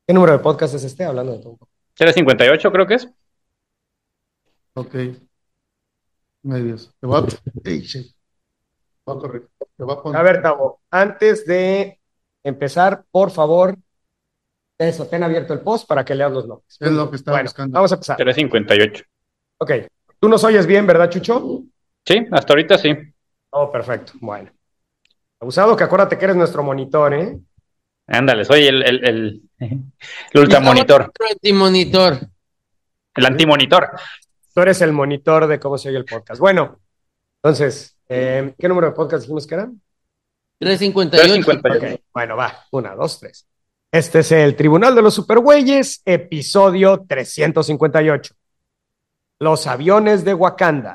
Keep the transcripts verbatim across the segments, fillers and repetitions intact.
¿Qué número de podcast es este? Hablando de todo un poco. trescientos cincuenta y ocho creo que es. Ok, medios. Te voy a, Ey, shit, te voy a correr. Te voy a A poner. ver, Tavo, antes de empezar, por favor, eso, ten abierto el post para que leas los nombres. Es Muy lo bien. que estaba Bueno, buscando. vamos a empezar. trescientos cincuenta y ocho. Ok. Tú nos oyes bien, ¿verdad, Chucho? Sí, hasta ahorita sí. Oh, perfecto. Bueno. Abusado, que acuérdate que eres nuestro monitor, ¿eh? Ándale, soy el, el, el, el Y estamos en ultramonitor, otro antimonitor. el antimonitor. Tú eres el monitor de cómo se oye el podcast. Bueno, entonces, eh, ¿qué número de podcast dijimos que eran? trescientos cincuenta y ocho. Ok, trescientos cincuenta y ocho. bueno, va. Una, dos, tres. Este es el Tribunal de los Supergüeyes, episodio trescientos cincuenta y ocho. Los aviones de Wakanda.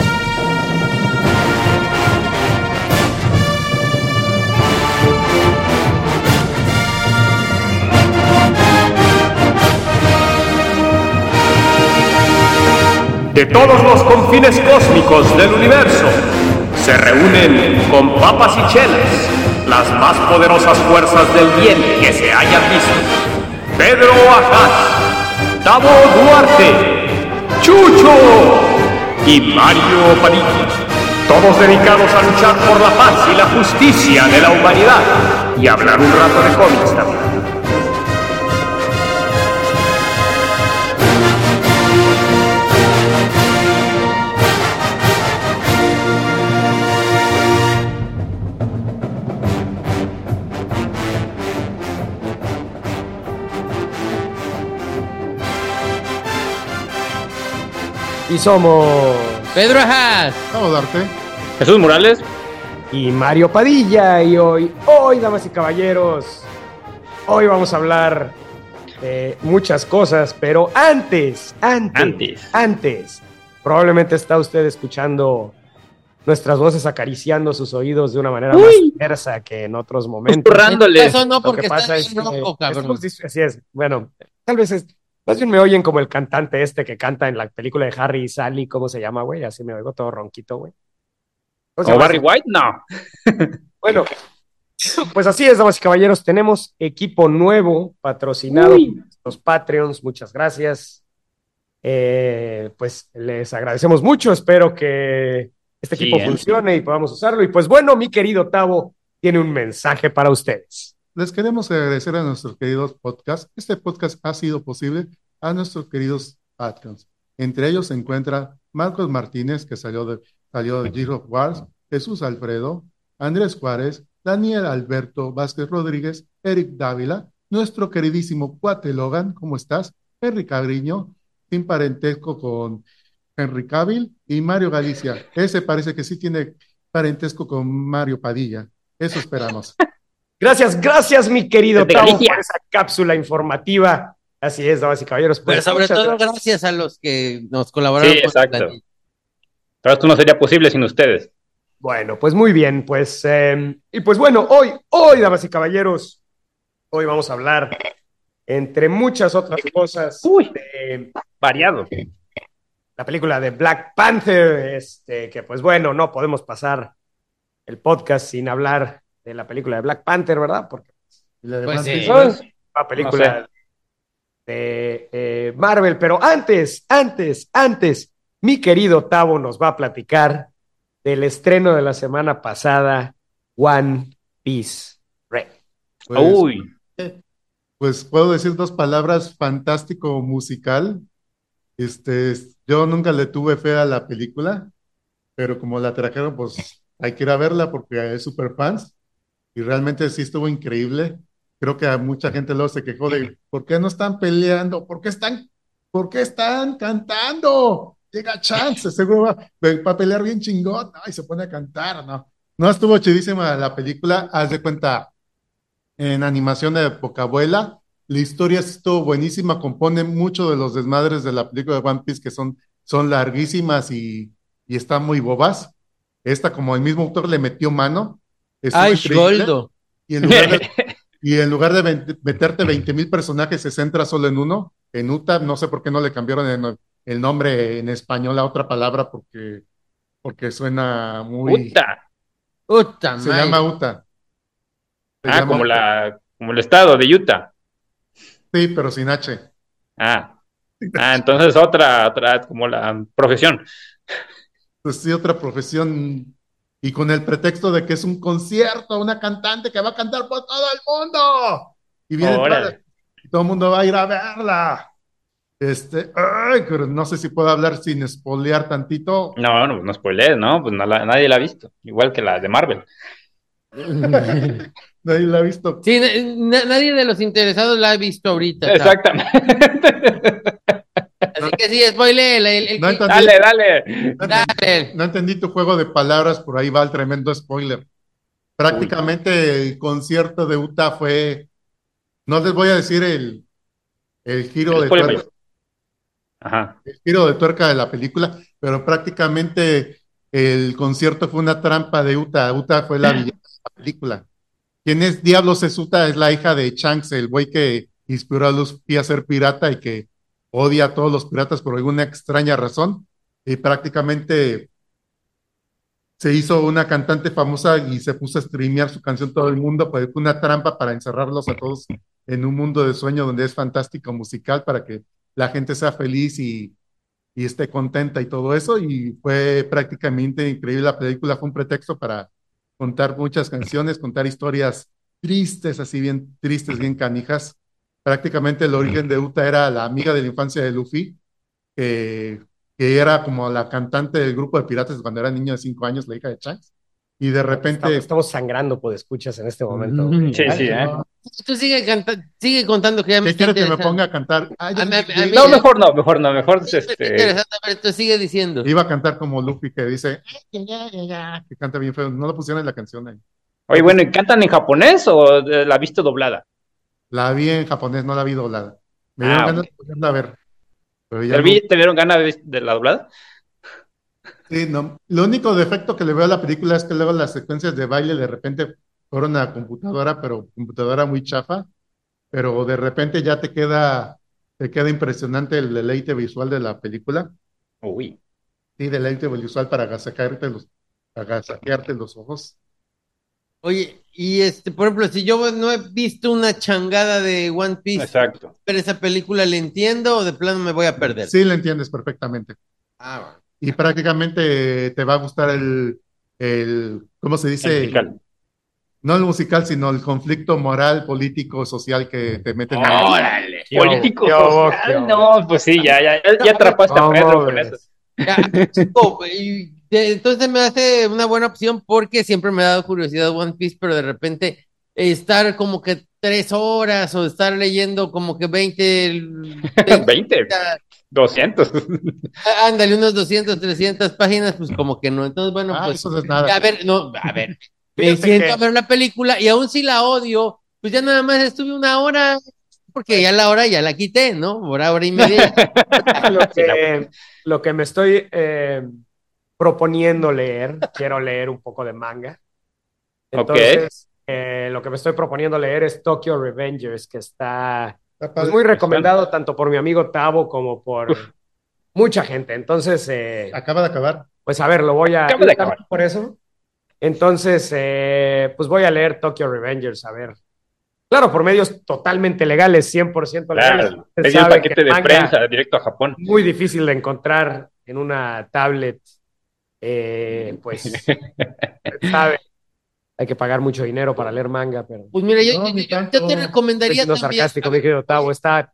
De todos los confines cósmicos del universo se reúnen con papas y chelas las más poderosas fuerzas del bien que se hayan visto. Pedro Ajaz, Tavo Duarte, Chucho y Mario Padilla. Todos dedicados a luchar por la paz y la justicia de la humanidad y hablar un rato de cómics también. Y somos. Pedro Ajaz. Vamos a darte. Jesús Morales. Y Mario Padilla. Y hoy, hoy, damas y caballeros, hoy vamos a hablar de muchas cosas, pero antes, antes, Antes. antes, probablemente está usted escuchando nuestras voces acariciando sus oídos de una manera Uy. más diversa que en otros momentos. Susurrándole. En tu caso no, Lo porque que está pasa bien es que rojo, cabrón. estamos dis- así es. Bueno, tal vez es. Más bien me oyen como el cantante este que canta en la película de Harry y Sally, ¿cómo se llama, güey? Así me oigo todo ronquito, güey. ¿Cómo se ¿Como llama Barry ese? White? No. Bueno, pues así es, damas y caballeros, tenemos equipo nuevo patrocinado Uy. por los Patreons, muchas gracias. Eh, pues les agradecemos mucho, espero que este Sí, equipo ¿eh? funcione y podamos usarlo. Y pues bueno, mi querido Tavo tiene un mensaje para ustedes. Les queremos agradecer a nuestros queridos podcasts. Este podcast ha sido posible a nuestros queridos Patreons. Entre ellos se encuentra Marcos Martínez, que salió de, salió de Gears of Wars, Jesús Alfredo, Andrés Juárez, Daniel Alberto Vázquez Rodríguez, Eric Dávila, nuestro queridísimo Cuate Logan, ¿cómo estás? Henry Cabriño, sin parentesco con Henry Cavill, y Mario Galicia. Ese parece que sí tiene parentesco con Mario Padilla. Eso esperamos. Gracias, gracias, mi querido Desde Tavo, Galicia. por esa cápsula informativa. Así es, damas y caballeros. Pero Pues, sobre muchas todo gracias. gracias a los que nos Sí, colaboraron con exacto. la- Pero esto no sería posible sin ustedes. Bueno, pues muy bien, pues, eh, y pues bueno, hoy, hoy, damas y caballeros, hoy vamos a hablar, entre muchas otras cosas, Uy. de Variado. la película de Black Panther, este, que pues bueno, no podemos pasar el podcast sin hablar de la película de Black Panther, ¿verdad? Porque Y la de Pues Fantasy sí. Beasts, es una película de eh, Marvel, pero antes, antes, antes, mi querido Tavo nos va a platicar del estreno de la semana pasada, One Piece Red. pues, Uy. pues puedo decir dos palabras, fantástico musical. Este, yo nunca le tuve fe a la película, pero como la trajeron, pues hay que ir a verla porque es super fans y realmente sí estuvo increíble. Creo que a mucha gente luego se quejó de ¿por qué no están peleando? ¿Por qué están, por qué están cantando? Llega Chance, seguro va, va a pelear bien chingón, ¿no? Y se pone a cantar, ¿no? No estuvo chidísima la película, haz de cuenta, en animación de poca abuela. La historia estuvo buenísima, compone mucho de los desmadres de la película de One Piece que son, son larguísimas y, y están muy bobas. Esta, como el mismo autor le metió mano, estuvo Ay, increíble. Goldo. Y en lugar de, y en lugar de veinte meterte veinte mil personajes, se centra solo en uno, en Uta. No sé por qué no le cambiaron el, el nombre en español a otra palabra, porque, porque suena muy... Puta. Puta Se madre. llama Uta. Se Ah, llama como Uta. la, como el estado de Utah. Sí, pero sin H. Ah, ah, entonces otra, otra, como la profesión. Pues sí, otra profesión. Y con el pretexto de que es un concierto, una cantante que va a cantar por todo el mundo. Y viene toda la- Órale. y todo el mundo va a ir a verla. Este, ay, pero no sé si puedo hablar sin spoilear tantito. No, no, no spoilees, ¿no? Pues no la- nadie la ha visto. Igual que la de Marvel. Nadie la ha visto. Sí, na- nadie de los interesados la ha visto ahorita, Tavo. Exactamente. Así que sí, spoiler, el, el, el No que- entendí, Dale, dale. no entendí, dale. no entendí tu juego de palabras, por ahí va el tremendo spoiler. Uy, Prácticamente el concierto de Utah fue, no les voy a decir el, el giro el de spoiler tuerca, mayor. Ajá. el giro de tuerca de la película, pero prácticamente el concierto fue una trampa de Utah. Utah fue la villana de la película. ¿Quién es Diablos es Utah? Es la hija de Shanks, el güey que inspiró a Luffy a ser pirata y que odia a todos los piratas por alguna extraña razón. Y prácticamente se hizo una cantante famosa y se puso a streamear su canción todo el mundo, pues fue una trampa para encerrarlos a todos en un mundo de sueño donde es fantástico musical para que la gente sea feliz y, y esté contenta y todo eso. Y fue prácticamente increíble. La película fue un pretexto para contar muchas canciones, contar historias tristes, así bien tristes, bien canijas. Prácticamente el origen de Uta era la amiga de la infancia de Luffy, que, que era como la cantante del grupo de piratas cuando era niño de cinco años, la hija de Shanks. Y de Estamos, repente, estamos sangrando por escuchas en este momento. Sí, sí, ay, ¿eh? no, Tú sigue, canta, sigue contando que ya me ¿qué está quiere que me interesando. ponga a cantar? Ay, ya A mí, a me mí- a mí- No, olvidé. mejor no, mejor no, mejor sí, me está este. interesando, a ver, tú sigue diciendo. Iba a cantar como Luffy que dice, "Ay, ya, ya, ya", que canta bien feo. No lo pusieron en la canción ahí. Oye, bueno, ¿y cantan en japonés o eh, la viste doblada? La vi en japonés, no la vi doblada. Me dieron Ah, ganas ok. de ponerla a ver, pero ya ¿Te no. vi, te dieron ganas de, de la doblada? Sí, no. Lo único defecto que le veo a la película es que luego las secuencias de baile de repente fueron a computadora, pero computadora muy chafa, pero de repente ya te queda, te queda impresionante el deleite visual de la película. Uy. Sí, deleite visual para agasajearte los, agasajearte los ojos. Oye, y este, por ejemplo, si yo no he visto una changada de One Piece, Exacto. pero esa película le entiendo o de plano me voy a perder. Sí, la entiendes perfectamente. Ah, bueno. Y prácticamente te va a gustar el, el, ¿cómo se El dice? musical. No el musical, sino el conflicto moral, político, social que te meten en el... Órale. ¿Qué hubo? Político ¿Qué hubo? ¿Qué social. hubo? No, pues sí, ya, ya, ya, ya atrapaste a ¿Cómo Pedro con eso. ves? Ya, oh, y de- entonces me hace una buena opción porque siempre me ha dado curiosidad One Piece, pero de repente estar como que tres horas o estar leyendo como que veinte, veinte, doscientos. ándale, unos doscientos, trescientas páginas, pues como que no. Entonces, bueno, Ah, pues, eso no es nada. a ver, no, a ver, me Fíjate siento que- a ver la película y aún si la odio, pues ya nada más estuve una hora, porque ya la hora ya la quité, ¿no? Hora, hora y media. Lo Sí, la- que, lo que me estoy eh, proponiendo leer, quiero leer un poco de manga. Ok. Entonces, eh, lo que me estoy proponiendo leer es Tokyo Revengers, que está Está pues, padre. muy recomendado tanto por mi amigo Tavo como por Uf. mucha gente. Entonces, eh, Acaba de acabar. pues a ver, lo voy a... Acaba de también acabar. por eso. Entonces, eh, pues voy a leer Tokyo Revengers, a ver. Claro, por medios totalmente legales, cien por ciento legales. Claro, Ustedes pedí el saben que paquete de manga prensa directo a Japón. muy difícil de encontrar en una tablet, eh, pues, sabe, hay que pagar mucho dinero para leer manga, pero Pues mira, yo, No, yo- ni yo- yo tanto. te estoy recomendaría siendo también. sarcástico, a mi ver, querido Tavo, está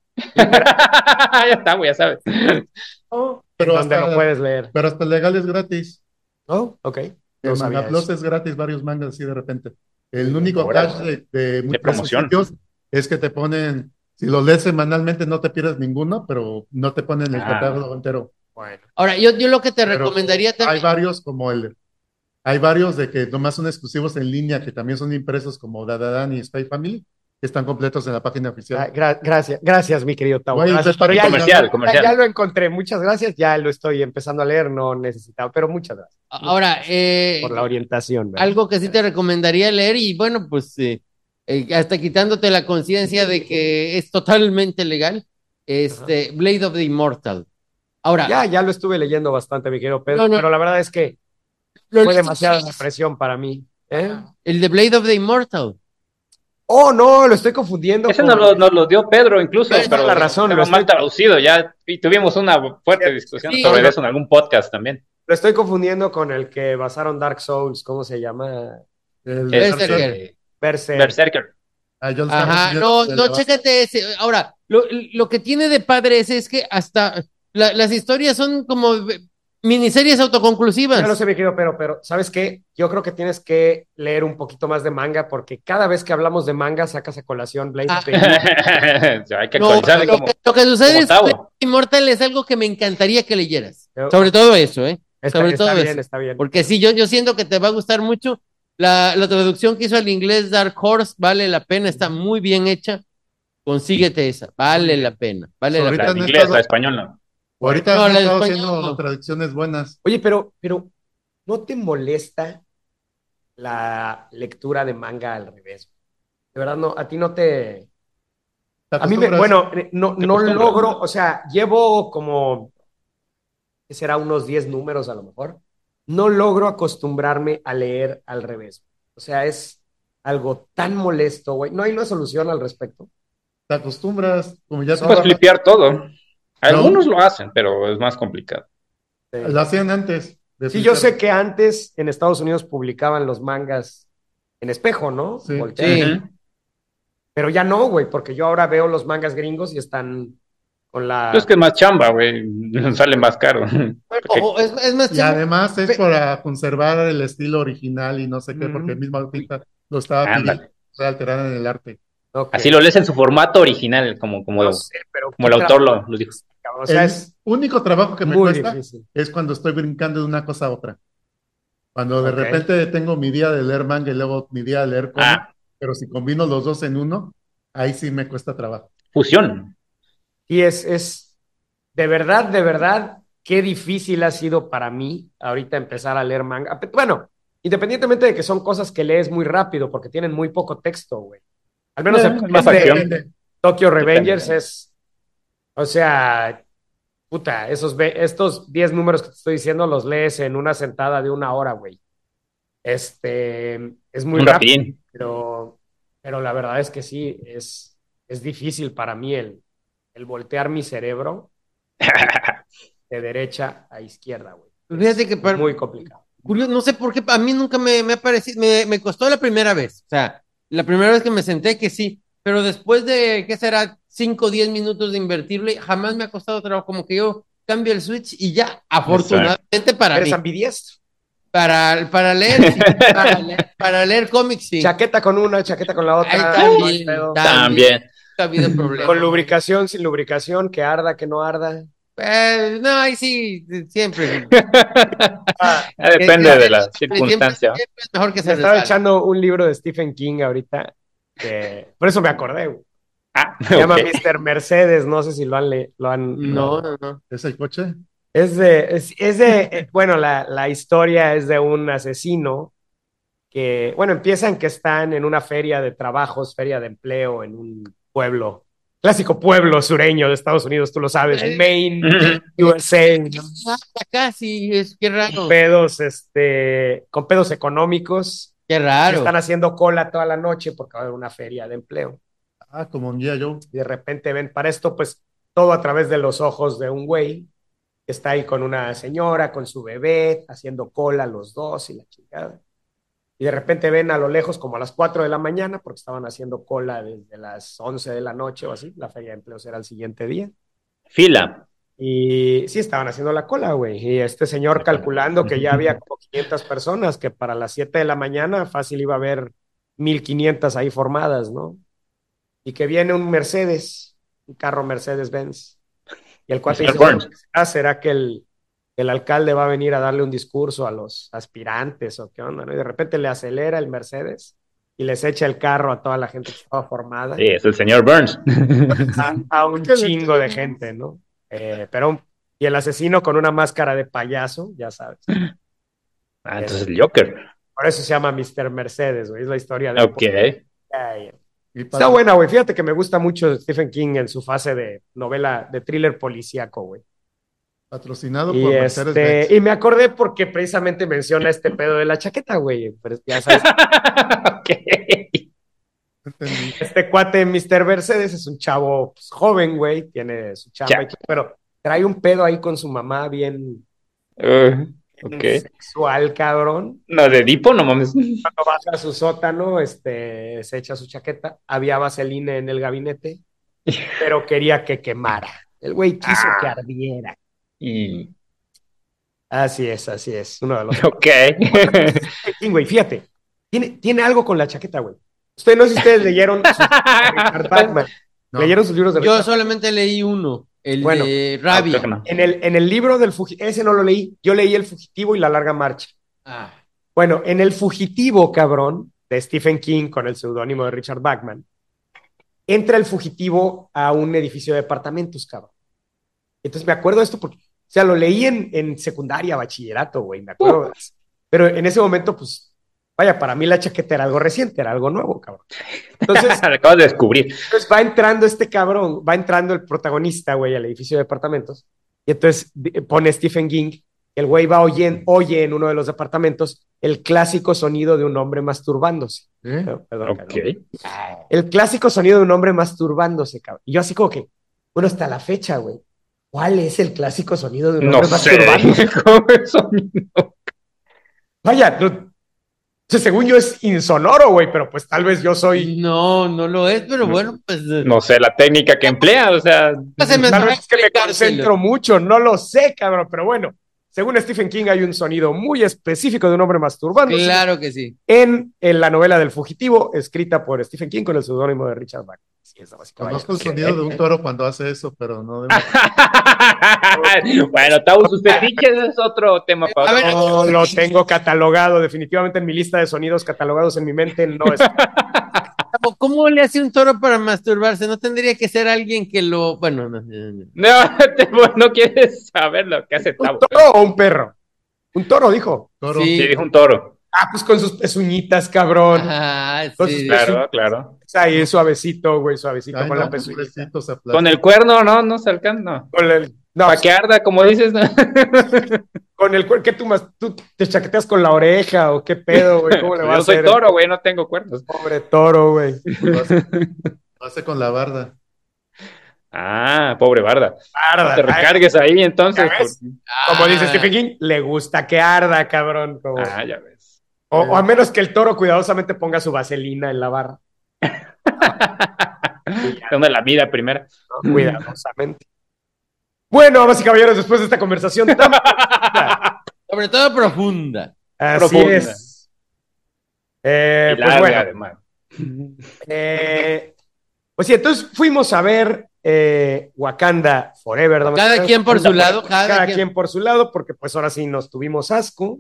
Ya está, güey, ya sabes. Pero donde hasta, lo puedes leer. pero hasta legal es gratis. Oh, ok, no En sabía Manga Plus eso. es gratis varios mangas así de repente. El Muy bien. único Órale. catch de, de, de esos promoción. sitios es que te ponen, si lo lees semanalmente no te pierdes ninguno, pero no te ponen el Ah. catálogo entero. Bueno, ahora, yo, yo lo que te Pero recomendaría hay también. varios como el, hay varios de que nomás son exclusivos en línea, que también son impresos como Dadadan y Spy Family, que están completos en la página ah, oficial. gra- gracias, gracias, mi querido Tavo. Güey, Gracias, te pero ya, parece- Comercial, ya- comercial. ya lo encontré, muchas gracias, ya lo estoy empezando a leer, no necesitaba, pero muchas gracias Ahora, eh, por la orientación. ¿verdad? algo que sí te recomendaría leer y bueno, pues eh, eh, hasta quitándote la conciencia de que es totalmente legal, este, Blade of the Immortal. Ahora, Ya, ya lo estuve leyendo bastante, mi querido Pedro, No, no. pero la verdad es que lo fue leíste- demasiada la presión para mí. ¿eh? el de Blade of the Immortal. Oh, no, lo estoy confundiendo. Ese con- nos lo, nos lo dio Pedro incluso, Tienes pero toda la razón, estaba lo mal estoy- traducido ya, y tuvimos una fuerte discusión Sí. sobre eso en algún podcast también. Lo estoy confundiendo con el que basaron Dark Souls. ¿Cómo se llama? El Berserker. Este, Berserk. Berserker. Ah, yo lo estaba Ajá, confundiendo no, con el no, de- chécate ese. Ahora, lo, lo que tiene de padre ese es que hasta la- las historias son como miniseries autoconclusivas. Ya lo sé, mi querido, pero, pero, ¿sabes qué? Yo creo que tienes que leer un poquito más de manga porque cada vez que hablamos de manga sacas a colación Blade. Ah. Hay que No, actualizarle lo, como, que, lo que sucede como es que Tavo. Immortal es algo que me encantaría que leyeras. Yo- Sobre todo eso, ¿eh? Está, Sobre está todo bien, eso. está bien. Porque sí, yo, yo siento que te va a gustar mucho. La, la traducción que hizo al inglés Dark Horse vale la pena, está muy bien hecha. Consíguete esa, vale la pena, vale la Ahorita La pena. en no he inglés, estado- la español no. Ahorita No, han la de estado español haciendo no. traducciones buenas. Oye, pero, pero, ¿no te molesta la lectura de manga al revés? De verdad, no, a ti no te... ¿Te A mí me, acostumbras? bueno, eh, no, Te no acostumbras. logro, o sea, llevo como, ¿qué será? Unos diez números a lo mejor. No logro acostumbrarme a leer al revés. O sea, es algo tan molesto, güey. No hay una solución al respecto. Te acostumbras, como ya Puedes todo, flipear todo. Algunos No. lo hacen, pero es más complicado. lo hacían antes. de Sí, yo flipear. sé que antes en Estados Unidos publicaban los mangas en espejo, ¿no? Sí. Voltear. Sí. Ujú. Pero ya no, güey, porque yo ahora veo los mangas gringos y están con la... Es que es más chamba, güey. Sale más caro. Porque- Ojo, es, es más Y chamo- además es Ve- para conservar el estilo original y no sé qué, porque el Ujú. mismo artista lo estaba Ándale. pidiendo para alterar en el arte. Ok. Así lo lees en su formato original, como, como, No sé, pero como el qué autor trabajo, lo, lo dijo. cabrón. O sea, el es único trabajo que me muy cuesta difícil. es cuando estoy brincando de una cosa a otra. Cuando de Ok. repente tengo mi día de leer manga y luego mi día de leer cómic, Ah, pero si combino los dos en uno, ahí sí me cuesta trabajo. fusión. Y es, es, de verdad, de verdad, qué difícil ha sido para mí ahorita empezar a leer manga. Bueno, independientemente de que son cosas que lees muy rápido porque tienen muy poco texto, güey. Al menos Eh, el- más este acción. Depende. Tokyo Depende. Revengers es, o sea, puta, esos, ve- estos diez números que te estoy diciendo los lees en una sentada de una hora, güey. Este, es muy Un rápido, rapidín. pero, pero la verdad es que sí, es, es difícil para mí el, el voltear mi cerebro de derecha a izquierda, güey. Fíjate que Es para- muy complicado. curioso, no sé por qué, a mí nunca me, me ha parecido, me, me costó la primera vez, o sea, la primera vez que me senté que sí, pero después de, ¿qué será? cinco o diez minutos de invertirle, jamás me ha costado trabajo, como que yo cambio el switch y ya, afortunadamente para Eres mí, ambidiestro. para, para leer, sí, para leer, para leer cómics, sí. Chaqueta con una, chaqueta con la Ahí otra. también, no hay pedo. También. nunca ha habido problema. Con lubricación, sin lubricación, que arda, que no arda. Eh, no, ahí sí, siempre. Ah, Ya depende Eh, de la siempre- circunstancia. siempre es mejor que me se estaba resbale. echando un libro de Stephen King ahorita. que- por eso me acordé, güey. Ah, Se llama ok. mister Mercedes, no sé si lo han le- lo han. No, no, no. ¿Es el coche? Es de, es, es de, eh, bueno, la, la historia es de un asesino que, bueno, empiezan que están en una feria de trabajos, feria de empleo en un pueblo, clásico pueblo sureño de Estados Unidos, tú lo sabes, en Maine, U S A, ¿no? Ah, acá sí, es que raro. Pedos, este, con pedos económicos, Qué y raro. están haciendo cola toda la noche porque va a haber una feria de empleo. Ah, como un guía yo. Y de repente ven para esto, pues todo a través de los ojos de un güey que está ahí con una señora, con su bebé, haciendo cola los dos y la chingada. Y de repente ven a lo lejos como a las cuatro de la mañana, porque estaban haciendo cola desde las once de la noche o así, la feria de empleos era el siguiente día. Fila. Y sí, estaban haciendo la cola, güey. Y este señor calculando que ya había como quinientas personas, que para las siete de la mañana fácil iba a haber mil quinientas ahí formadas, ¿no? Y que viene un Mercedes, un carro Mercedes-Benz. Y el cuate El dice, señor bueno, Burns. ¿qué será que el, el alcalde va a venir a darle un discurso a los aspirantes o qué onda, ¿no? Y de repente le acelera el Mercedes y les echa el carro a toda la gente que estaba formada, Sí, es el señor Burns. a, a un chingo de gente, ¿no? Eh, pero, y el asesino con una máscara de payaso, ya sabes. Ah, entonces el Joker. Por eso se llama mister Mercedes, güey. Es la historia de... Ok. Ay, Y Está para- buena, güey. Fíjate que me gusta mucho Stephen King en su fase de novela, de thriller policíaco, güey. Patrocinado Y, por este, Mercedes-Benz. y me acordé porque precisamente menciona este pedo de la chaqueta, güey. Pero ya sabes, Ok. Entendí. Este cuate, mister Mercedes, es un chavo pues, joven, güey, tiene su chamba, Ya. y todo, pero trae un pedo ahí con su mamá bien, Uh, bien ok. sexual, cabrón. No, de Edipo, no mames. Cuando baja a su sótano, este, se echa su chaqueta. Había vaselina en el gabinete, pero quería que quemara. El güey quiso que Ah. ardiera. Y. Así es, así es. Uno de los. Ok. Sí, güey, fíjate. Tiene, tiene algo con la chaqueta, güey. Ustedes, no sé si ustedes leyeron sus libros de Richard Bachman. No. ¿Leyeron sus libros de Yo Richard? solamente leí uno, el Bueno, de No, creo Rabia. que no. En el, en el libro del fugitivo, ese no lo leí. Yo leí El Fugitivo y La Larga Marcha. Ah, Bueno, en El Fugitivo, cabrón, de Stephen King con el seudónimo de Richard Bachman, entra el fugitivo a un edificio de departamentos, cabrón. Entonces me acuerdo de esto porque, o sea, lo leí en, en secundaria, bachillerato, güey, me acuerdo. Pero en ese momento, pues, vaya, para mí la chaqueta era algo reciente, era algo nuevo, cabrón. Entonces, Lo acabas de descubrir. entonces va entrando este cabrón, va entrando el protagonista, güey, al edificio de departamentos, y entonces di- pone Stephen King, el güey va oyen, oye en uno de los departamentos el clásico sonido de un hombre masturbándose. ¿Eh? No, perdón, Ok. cabrón. El clásico sonido de un hombre masturbándose, cabrón. Y yo así como que, bueno, hasta la fecha, güey, ¿cuál es el clásico sonido de un No hombre sé. masturbándose? ¿Cómo es sonido? Vaya, no, o sea, según yo es insonoro, güey, pero pues tal vez yo soy... no, no lo es, pero No. bueno, pues. eh, No sé la técnica que emplea, o sea. se me Tal antoja vez es que me explicárselo. concentro mucho, no lo sé, cabrón, pero bueno, según Stephen King hay un sonido muy específico de un hombre masturbándose Claro que sí. en, en la novela del fugitivo, escrita por Stephen King con el seudónimo de Richard Bachman. Sí, esa básicamente. Conozco el sonido de un toro cuando hace eso, pero no de Bueno, Tau, sus fetiches es otro tema para A ver, No lo tengo catalogado, definitivamente en mi lista de sonidos catalogados en mi mente no es. ¿cómo le hace un toro para masturbarse? No tendría que ser alguien que lo. Bueno, no. no, no. No, te- no quieres saber lo que hace ¿Un Tau. toro o un perro? Un toro, dijo. toro. Sí. Sí, dijo un toro. Ah, pues con sus pezuñitas, cabrón. Ah, Con sí. sus Claro, claro. Ahí suavecito, güey, suavecito Ay, con no, la pezuñita. pobrecito, se aplasta. Con el cuerno, no, no se alcanza. No. Con el, no, Para que arda, como dices. ¿no? con el cuerno, ¿qué tú más? ¿Tú te chaqueteas con la oreja o qué pedo, güey? ¿Cómo le va a Yo soy hacer? toro, güey, no tengo cuernos. Pobre toro, güey. Lo hace, lo hace con la barda. Ah, pobre Barda. Arda. No te recargues ahí entonces. ¿Ya ves? por- Como dice Ah, Stephen King, le gusta que arda, cabrón. como- Ah, ya ves. o, o a menos que el toro cuidadosamente ponga su vaselina en la barra. Dando la vida primera. ¿No? Cuidadosamente. Bueno, damas y caballeros, después de esta conversación tan profunda, Sobre todo profunda. así Profunda. es. Eh, Y pues larga, bueno, además. eh, pues sí, entonces fuimos a ver eh, Wakanda Forever. damas y Cada caballeros. quien por su Wakanda lado, Forever, cada cada quien. quien por su lado, porque pues ahora sí nos tuvimos asco.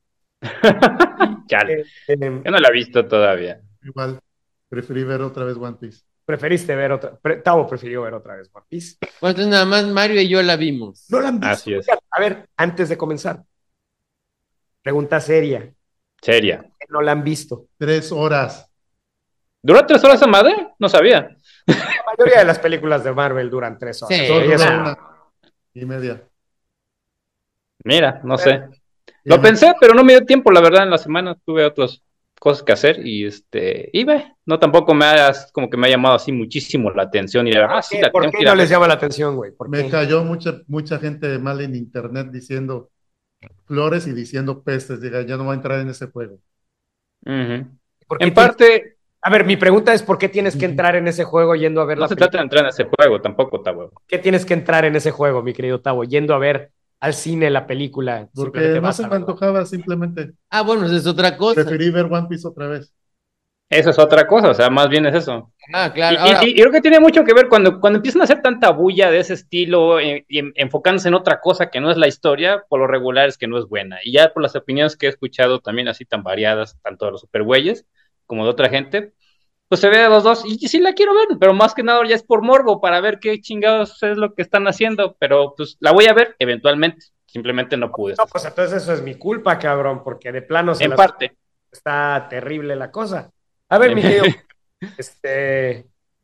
Chale. Eh, eh, Yo no la he visto todavía. Igual, preferí ver otra vez One Piece. preferiste ver otra, pre- Tavo prefirió ver otra vez One Piece. Bueno, entonces nada más Mario y yo la vimos. No la han visto. Así es. Oigan, a ver, antes de comenzar, pregunta seria. Seria. No la han visto. Tres horas. ¿Duró tres horas a madre? No sabía. La mayoría de las películas de Marvel duran tres horas. Sí. Solo Y eso- duró una y media. Mira, no sé. Y Lo me- pensé, pero no me dio tiempo, la verdad, en la semana tuve otras cosas que hacer y este, y ve, no tampoco me ha, como que me ha llamado así muchísimo la atención y de verdad, ah, sí, la ¿Por tengo qué que ir a no les ver. llama la atención, güey? ¿Por Me qué? cayó mucha, mucha gente mal en internet diciendo flores y diciendo pestes. Diga, ya no voy a entrar en ese juego. Ujú. ¿Por qué En tienes- parte, A ver, mi pregunta es: ¿por qué tienes que entrar en ese juego yendo a ver no la se película? trata de entrar en ese juego tampoco, está huevo. ¿Por qué tienes que entrar en ese juego, mi querido Tavo? Yendo a ver al cine la película. Porque Simplemente no vas se a me verla. antojaba, simplemente Ah, bueno, esa es otra cosa. preferí ver One Piece otra vez. Eso es otra cosa, o sea, más bien es eso. Ah, Y, claro. y- Ahora, y creo que tiene mucho que ver cuando, cuando empiezan a hacer tanta bulla de ese estilo eh, y en- enfocándose en otra cosa que no es la historia, por lo regular es que no es buena. Y ya por las opiniones que he escuchado también así tan variadas, tanto de los supergüeyes como de otra gente, pues se ve de los dos y sí la quiero ver, pero más que nada ya es por morbo para ver qué chingados es lo que están haciendo, pero pues la voy a ver eventualmente, simplemente no pude. No, pues entonces eso es mi culpa, cabrón, porque de plano se En las- parte. está terrible la cosa. A ver, mi querido, este,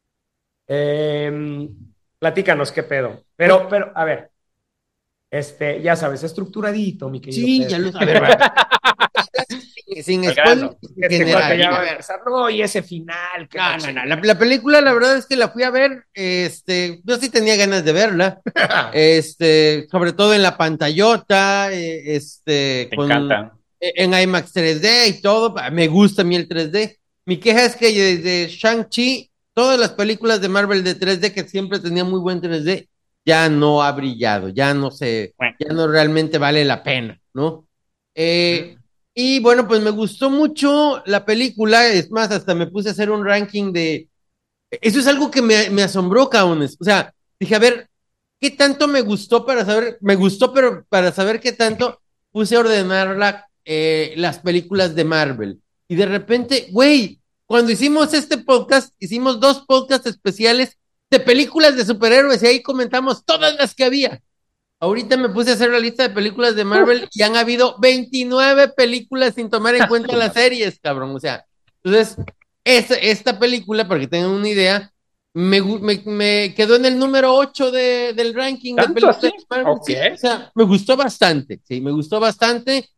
em, platícanos qué pedo. Pero, pero, a ver, este, ya sabes, estructuradito, mi querido sí, Pedro. ya lo. A ver, va. sin Al spoiler, grano. en Este general. cuate ya A va a ver, empezar, no, y ese final. que no, no, no. La, la película, la verdad es que la fui a ver. Este, yo sí tenía ganas de verla. Este, sobre todo en la pantallota, eh, este, Te con, encanta. en IMAX tres D y todo. Me gusta a mí el tres D. Mi queja es que desde Shang-Chi, todas las películas de Marvel de tres D, que siempre tenía muy buen tres D, ya no ha brillado, ya no se, Bueno. ya no realmente vale la pena, ¿no? Eh, y bueno, pues me gustó mucho la película. Es más, hasta me puse a hacer un ranking de. Eso es algo que me, me asombró, cabrones. O sea, dije, a ver, ¿qué tanto me gustó para saber? Me gustó, pero para saber qué tanto puse a ordenar la, eh, las películas de Marvel. Y de repente, güey, cuando hicimos este podcast, hicimos dos podcasts especiales de películas de superhéroes y ahí comentamos todas las que había. Ahorita me puse a hacer la lista de películas de Marvel y han habido veintinueve películas sin tomar en cuenta las series, cabrón. O sea, entonces, esta, esta película, para que tengan una idea, me, me, me quedó en el número ocho de, del ranking de ¿Tanto películas así? de Marvel. Ok. Sí, o sea, me gustó bastante, sí, me gustó bastante.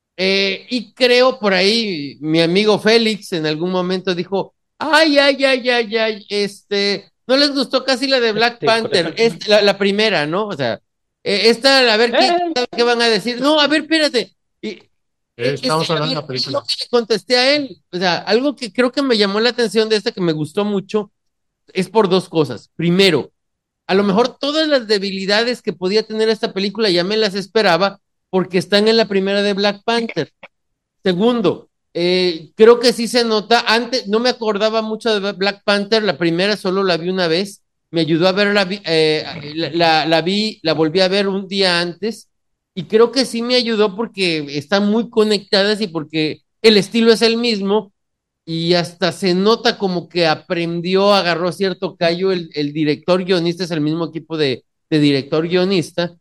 Eh, y creo por ahí, mi amigo Félix en algún momento dijo, ay, ay, ay, ay, ay, este, no les gustó casi la de Black Este, Panther, corazón. es la, la primera, ¿no? O sea, eh, esta, a ver qué, Eh, qué van a decir. No, a ver, espérate. Y, Eh, eh, es estamos que, a hablando de ver, la es película. lo que le contesté a él. O sea, algo que creo que me llamó la atención de esta, que me gustó mucho, es por dos cosas. Primero, a lo mejor todas las debilidades que podía tener esta película ya me las esperaba porque están en la primera de Black Panther. Segundo, eh, creo que sí se nota, antes no me acordaba mucho de Black Panther, la primera solo la vi una vez, me ayudó a verla, eh, la, la, la vi, la volví a ver un día antes y creo que sí me ayudó porque están muy conectadas y porque el estilo es el mismo y hasta se nota como que aprendió, agarró cierto callo, el, el director guionista es el mismo equipo de, de director guionista,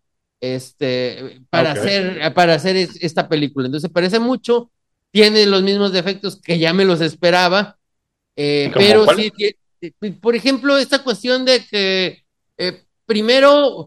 este, para ok. hacer, para hacer es, esta película. Entonces parece mucho, tiene los mismos defectos que ya me los esperaba, eh, ¿Cómo pero cuál? sí, por ejemplo, esta cuestión de que eh, primero,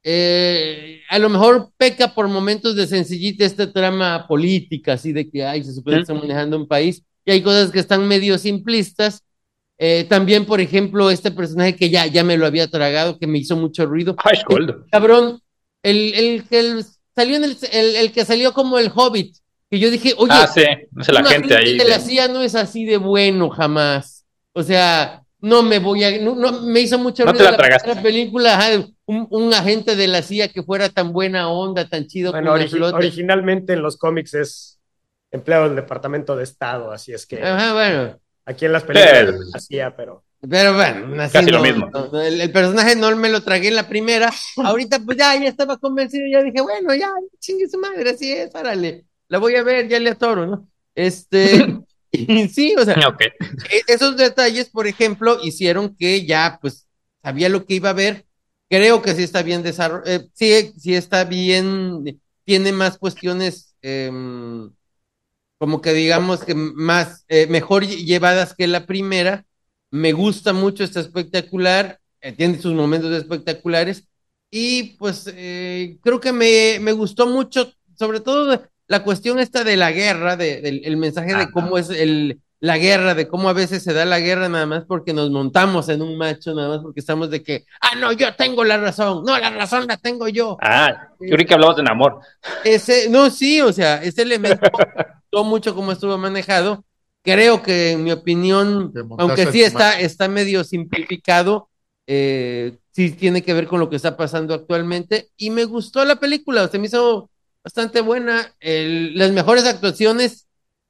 eh, a lo mejor peca por momentos de sencillita esta trama política, así de que, ay, se supone que ¿Mm? están manejando un país, y hay cosas que están medio simplistas. Eh, también, por ejemplo, este personaje que ya, ya me lo había tragado, que me hizo mucho ruido. High El School. cabrón, el, el que el- salió en el, el, el que salió como el Hobbit, que yo dije, Ah, oye, sí. Es la un gente agente ahí. de la De... C I A no es así de bueno jamás. O sea, no me voy a. No, no, me hizo mucho No te ruido la la primera tragaste. película. Ajá, un, un agente de la C I A que fuera tan buena onda, tan chido Bueno, con la origi- flota. originalmente en los cómics es empleado del Departamento de Estado, así es que Ajá, bueno. aquí en las Sí, películas no hacía, pero Pero bueno, así casi lo no, mismo. no, no, el, el personaje no me lo tragué en la primera. Ahorita, pues ya, ya estaba convencido. Ya dije, bueno, ya, chingue su madre, así es, árale. La voy a ver, ya le atoro, ¿no? Este. Y sí, o sea, Ok. e- esos detalles, por ejemplo, hicieron que ya, pues, sabía lo que iba a ver. Creo que sí está bien desarrollado, eh, sí, sí está bien, tiene más cuestiones, em, como que digamos que más, eh, mejor lle- llevadas que la primera. Me gusta mucho, está espectacular, eh, tiene sus momentos espectaculares. Y pues eh, creo que me, me gustó mucho, sobre todo la cuestión esta de la guerra, de, del el mensaje de cómo es el, la guerra, de cómo a veces se da la guerra nada más porque nos montamos en un macho, nada más porque estamos de que, ah, no, yo tengo la razón, no, la razón la tengo yo. Ah, yo creí que hablabas de amor. Ese, no, sí, o sea, ese elemento gustó mucho cómo estuvo manejado. Creo que, en mi opinión, De montarse aunque en sí su está, macho. está medio simplificado, eh, sí tiene que ver con lo que está pasando actualmente. Y me gustó la película, se me hizo bastante buena. El- las mejores actuaciones,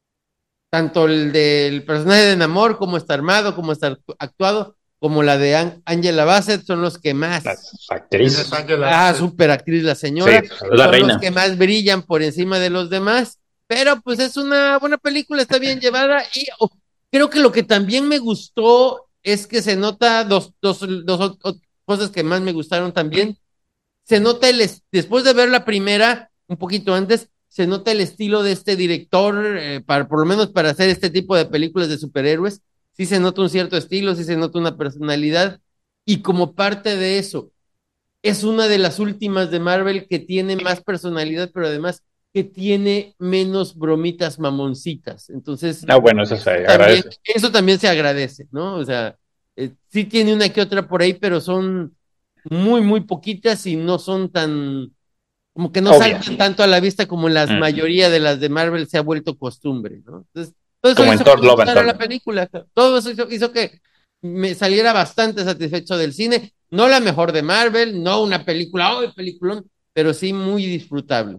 tanto el del personaje de Namor, como está armado, como está actu- actuado, como la de An- Angela Bassett, son los que La más. ¿Quién actriz. es Ángela Ah, Bassett? súper actriz la Sí, señora, es la son los reina. que más brillan por encima de los demás, pero pues es una buena película, está bien llevada y oh, creo que lo que también me gustó es que se nota dos, dos, dos o- o- cosas que más me gustaron también. Se nota el, es- después de ver la primera, un poquito antes, se nota el estilo de este director, eh, para, por lo menos para hacer este tipo de películas de superhéroes, sí se nota un cierto estilo, sí se nota una personalidad y como parte de eso es una de las últimas de Marvel que tiene más personalidad, pero además que tiene menos bromitas mamoncitas. Entonces, Ah, bueno, eso se también, agradece. eso también se agradece, ¿no? O sea, eh, sí tiene una que otra por ahí, pero son muy, muy poquitas y no son tan, como que no Obvio. saltan tanto a la vista como la Mm. mayoría de las de Marvel se ha vuelto costumbre, ¿no? Entonces, todo eso Como en hizo Thor, que me Love and gustara la Thunder. película. Todo eso hizo, hizo que me saliera bastante satisfecho del cine. No la mejor de Marvel, no una película, ¡ay, peliculón! Pero sí muy disfrutable.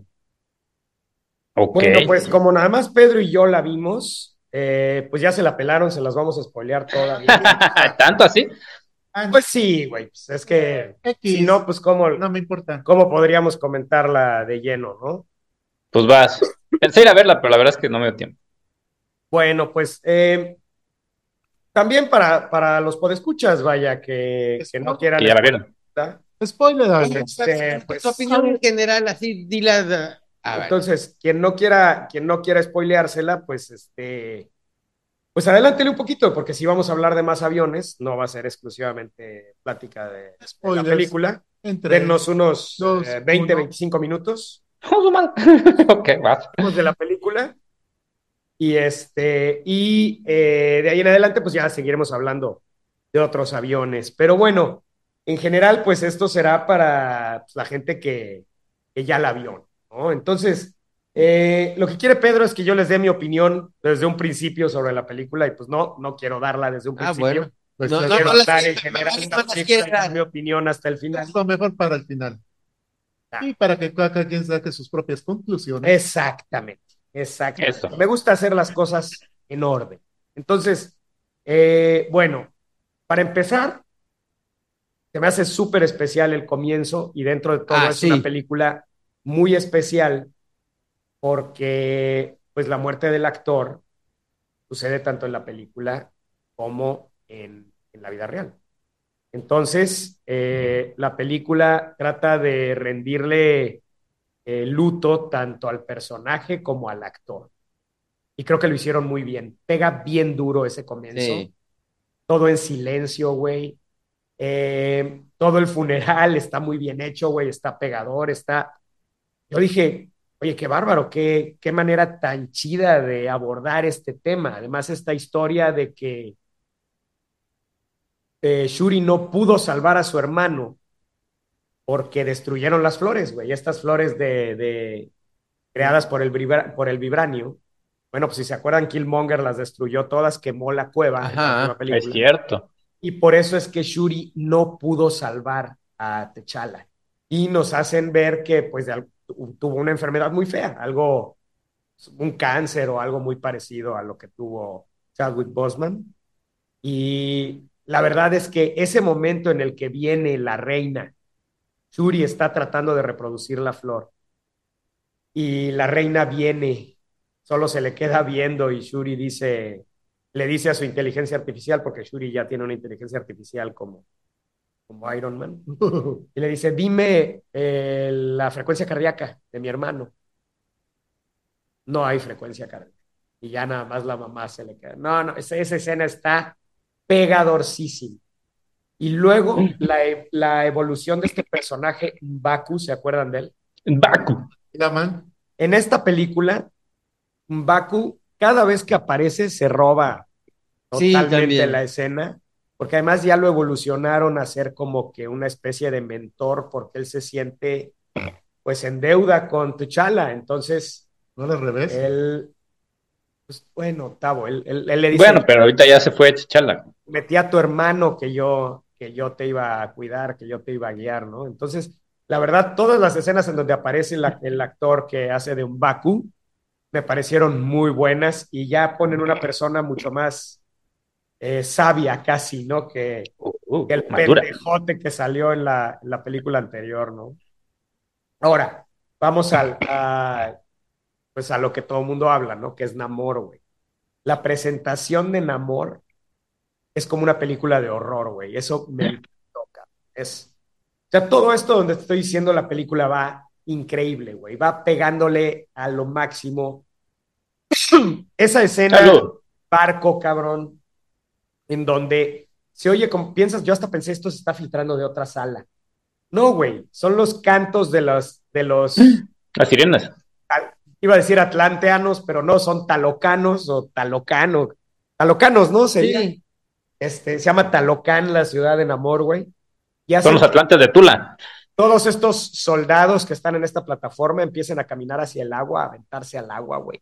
Ok. Bueno, pues como nada más Pedro y yo la vimos, eh, pues ya se la pelaron, se las vamos a spoilear todavía. ¿Tanto así? Ah, Pues sí, güey, pues es que si X, no, pues cómo, no me importa. cómo podríamos comentarla de lleno, ¿no? Pues vas. Pensé ir a verla, pero la verdad es que no me dio tiempo. Bueno, pues eh, también para, para los podescuchas, vaya, que, que no quieran Que ya la vieron. spoiler, Spoiler alert. este, pues, Tu opinión en general, así, dila. de- A ver. entonces, quien no quiera, quien no quiera spoileársela, pues este, pues adelántele un poquito, porque si vamos a hablar de más aviones, no va a ser exclusivamente plática de, de la Spoilers. película. En tres, Denos unos dos, eh, veinte, uno. veinticinco minutos Oh, su madre. Ok, vas. de la película. Y este, y eh, de ahí en adelante, pues ya seguiremos hablando de otros aviones. Pero bueno, en general, pues esto será para pues, la gente que, que ya la vio, ¿no? Entonces, eh, lo que quiere Pedro es que yo les dé mi opinión desde un principio sobre la película, y pues no, no quiero darla desde un Ah, principio. bueno. Pues No, es, no, Quiero no las dar en quiero- general no la las película quiero y dar dar. mi opinión hasta el final. es lo mejor para el final. Ah. Y para que cada quien saque sus propias conclusiones. Exactamente, exactamente. Eso. Me gusta hacer las cosas en orden. Entonces, eh, bueno, para empezar, se me hace súper especial el comienzo y dentro de todo Ah, es una sí. película muy especial porque pues la muerte del actor sucede tanto en la película como en, en la vida real. Entonces, eh, la película trata de rendirle eh, luto tanto al personaje como al actor. Y creo que lo hicieron muy bien. Pega bien duro ese comienzo. Sí. Todo en silencio, güey. Eh, todo el funeral está muy bien hecho, güey. Está pegador, está... Yo dije, oye, qué bárbaro, qué, qué manera tan chida de abordar este tema. Además, esta historia de que eh, Shuri no pudo salvar a su hermano porque destruyeron las flores, güey. Estas flores de, de creadas por el, por el vibranio. Bueno, pues si se acuerdan, Killmonger las destruyó todas, quemó la cueva en la última Ajá. Es película. cierto. Y por eso es que Shuri no pudo salvar a T'Challa. Y nos hacen ver que pues de, tuvo una enfermedad muy fea, algo, un cáncer o algo muy parecido a lo que tuvo Chadwick Boseman. Y la verdad es que ese momento en el que viene la reina, Shuri está tratando de reproducir la flor y la reina viene, solo se le queda viendo y Shuri dice, le dice a su inteligencia artificial, porque Shuri ya tiene una inteligencia artificial como, como Iron Man, y le dice, dime eh, la frecuencia cardíaca de mi hermano. No hay frecuencia cardíaca. Y ya nada más la mamá se le queda. No, no, esa, esa escena está pegadorcísima. Y luego la, la evolución de este personaje, Baku, ¿se acuerdan de él? Baku. Mira, man, En esta película, Baku, cada vez que aparece, se roba Sí, totalmente la también. escena, porque además ya lo evolucionaron a ser como que una especie de mentor, porque él se siente pues en deuda con T'Challa. Entonces, no al revés. él, pues bueno, Tavo, él, él, él le Bueno, dice, pero ahorita ya se fue T'Challa. metí a tu hermano que yo, que yo te iba a cuidar, que yo te iba a guiar, ¿no? Entonces, la verdad, todas las escenas en donde aparece la, el actor que hace de un Baku, me parecieron muy buenas y ya ponen una persona mucho más eh, sabia casi, ¿no? Que, Uh, uh, que el madura. pendejote que salió en la, en la película anterior, ¿no? Ahora, vamos al, a, pues a lo que todo el mundo habla, ¿no? Que es Namor, güey. La presentación de Namor es como una película de horror, güey. Eso me toca. Es, o sea, todo esto donde te estoy diciendo la película va increíble, güey. Va pegándole a lo máximo. Esa escena, Salud. barco, cabrón, en donde se oye como piensas, yo hasta pensé esto se está filtrando de otra sala. No, güey, son los cantos de los, de los, Las sirenas. Iba a decir atlanteanos, pero no, son talocanos o talocano. Talocanos, ¿no? Sería. Sí. Este, se llama Talocán, la ciudad de Namor, güey. Y Son hacen los que Atlantes de Tula. todos estos soldados que están en esta plataforma empiecen a caminar hacia el agua, a aventarse al agua, güey.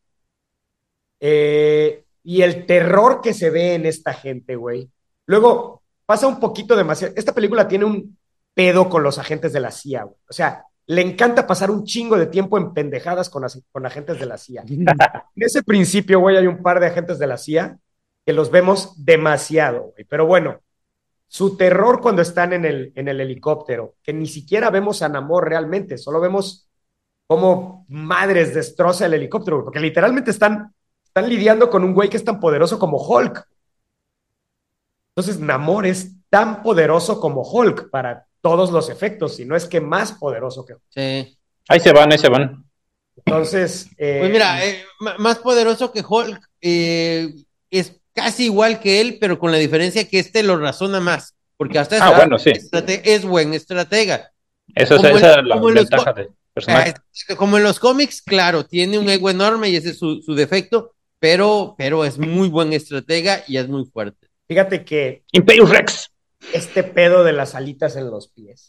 Eh, y el terror que se ve en esta gente, güey. Luego pasa un poquito demasiado. Esta película tiene un pedo con los agentes de la C I A, güey. O sea, le encanta pasar un chingo de tiempo en pendejadas con, as- con agentes de la C I A. En ese principio, güey, hay un par de agentes de la C I A que los vemos demasiado, güey. Pero bueno, su terror cuando están en el, en el helicóptero, que ni siquiera vemos a Namor realmente, solo vemos cómo madres destroza el helicóptero, güey, porque literalmente están, están lidiando con un güey que es tan poderoso como Hulk. Entonces, Namor es tan poderoso como Hulk para todos los efectos, si no es que más poderoso que Hulk. Sí. Ahí se van, ahí se van. Entonces, eh, Pues mira, eh, m- más poderoso que Hulk, eh, es casi igual que él, pero con la diferencia que este lo razona más, porque hasta Ah, eso bueno, sí. estrate- es buen estratega. Eso es, Como esa en- es la como en los ventaja co- del personaje. Ah, como en los cómics, claro, tiene un ego enorme y ese es su, su defecto, pero, pero es muy buen estratega y es muy fuerte. fíjate que Imperius Rex. este pedo de las alitas en los pies,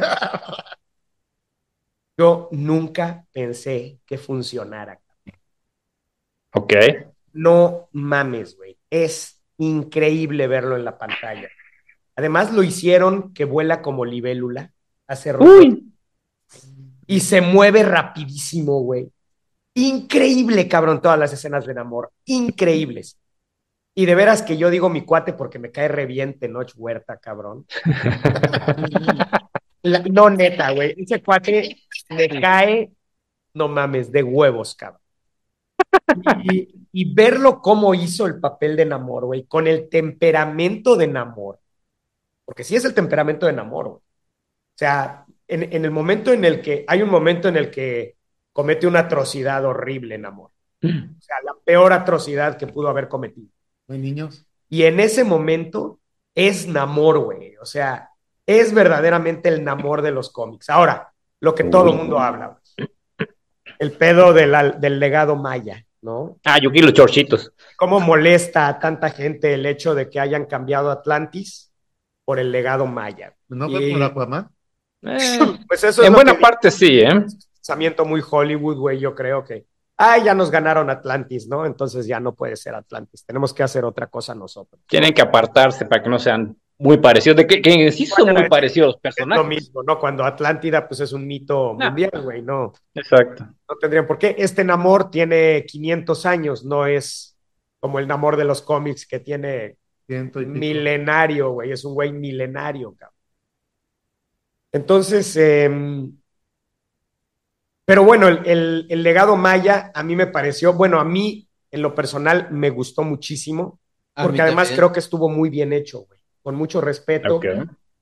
yo nunca pensé que funcionara. Ok. No mames, güey. Es increíble verlo en la pantalla. Además lo hicieron que vuela como libélula, hace ruido Uy. y se mueve rapidísimo, güey. Increíble, cabrón, todas las escenas de Namor. Increíbles. Y de veras que yo digo mi cuate porque me cae re bien Tenoch Huerta, cabrón. La- no, neta, güey. Ese cuate me cae, no mames, de huevos, cabrón. Y, y verlo cómo hizo el papel de Namor, güey, con el temperamento de Namor. Porque sí es el temperamento de Namor, güey. O sea, en, en el momento en el que, hay un momento en el que comete una atrocidad horrible Namor. O sea, la peor atrocidad que pudo haber cometido. ¿No hay niños? Y en ese momento es Namor, güey. O sea, es verdaderamente el Namor de los cómics. Ahora, lo que todo el mundo habla, güey. El pedo de la- del legado maya, ¿no? Ah, yo quiero los chorchitos. ¿Cómo molesta a tanta gente el hecho de que hayan cambiado Atlantis por el legado maya? ¿No fue Y, por Aquaman? Eh, pues eso es en lo buena que parte sí, ¿eh? pensamiento muy Hollywood, güey. Yo creo que, ah, ya nos ganaron Atlantis, ¿no? Entonces ya no puede ser Atlantis. Tenemos que hacer otra cosa nosotros. Tienen que apartarse para que no sean muy parecidos. De que, que sí son Bueno, muy es- parecidos los Es lo personajes. mismo, ¿no? Cuando Atlántida, pues es un mito Ah. mundial, güey, no, Exacto. no tendrían por qué. Este Namor tiene quinientos años, no es como el Namor de los cómics que tiene Ciento y pico. milenario, güey, es un güey milenario, cabrón. Entonces, eh, pero bueno, el, el, el legado maya a mí me pareció, bueno, a mí en lo personal me gustó muchísimo, A mí porque además también. creo que estuvo muy bien hecho, güey, con mucho respeto. Ok.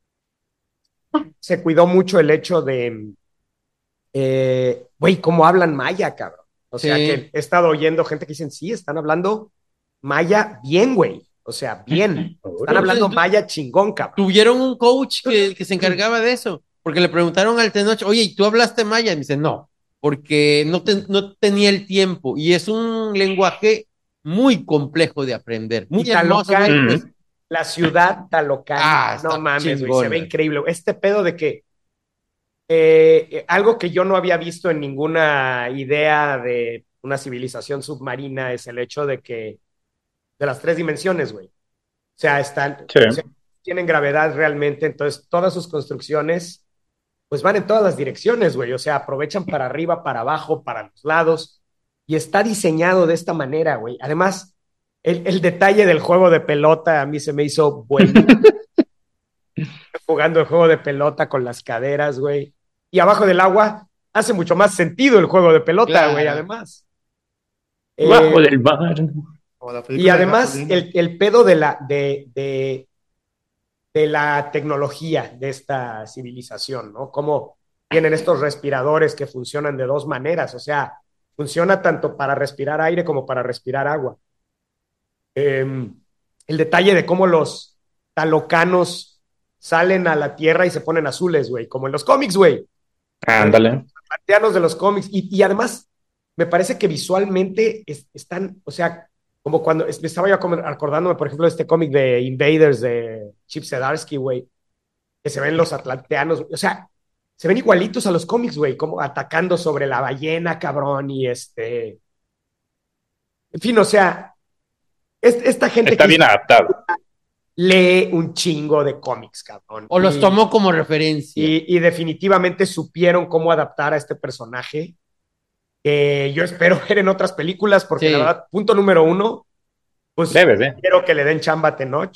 Se cuidó mucho el hecho de, eh, güey, cómo hablan maya, cabrón. O sea, Sí. que he estado oyendo gente que dicen, sí, están hablando maya bien, güey. O sea, bien. Están hablando maya chingón, cabrón. Tuvieron un coach que, que se encargaba de eso, porque le preguntaron al Tenoch, oye, ¿y tú hablaste maya? Y me dice, no, porque no, te- no tenía el tiempo. Y es un lenguaje muy complejo de aprender, muy Y hermoso. Talocán, muy- Mm. la ciudad Talocán, Ah, está no mames, güey, se chingona. ve increíble. Este pedo de que eh, eh, algo que yo no había visto en ninguna idea de una civilización submarina es el hecho de que, de las tres dimensiones, güey. O sea, están, Sí. o sea, tienen gravedad realmente, entonces todas sus construcciones, pues van en todas las direcciones, güey. O sea, aprovechan para arriba, para abajo, para los lados, y está diseñado de esta manera, güey. Además, el, el detalle del juego de pelota a mí se me hizo bueno. Jugando el juego de pelota con las caderas, güey. Y abajo del agua hace mucho más sentido el juego de pelota, Claro. güey, además. Bajo Eh, del mar. Como la y película de además Gasolina. el, el pedo de la, de, de, de la tecnología de esta civilización, ¿no? Cómo tienen estos respiradores que funcionan de dos maneras, o sea, funciona tanto para respirar aire como para respirar agua. Eh, el detalle de cómo los talocanos salen a la tierra y se ponen azules, güey, como en los cómics, güey. Ándale. Atlanteanos de los cómics. Y, y además, me parece que visualmente es, están, o sea, como cuando es, estaba yo acordándome, por ejemplo, de este cómic de Invaders de Chip Zdarsky, güey, que se ven los atlanteanos, o sea, se ven igualitos a los cómics, güey, como atacando sobre la ballena, cabrón, y este, en fin, o sea, es, esta gente Está que bien adaptado. lee un chingo de cómics, cabrón. O los y, tomó como referencia. y, y definitivamente supieron cómo adaptar a este personaje que yo espero ver en otras películas, porque Sí. la verdad, punto número uno, pues Debes, ¿eh? quiero que le den chamba a Tenoch.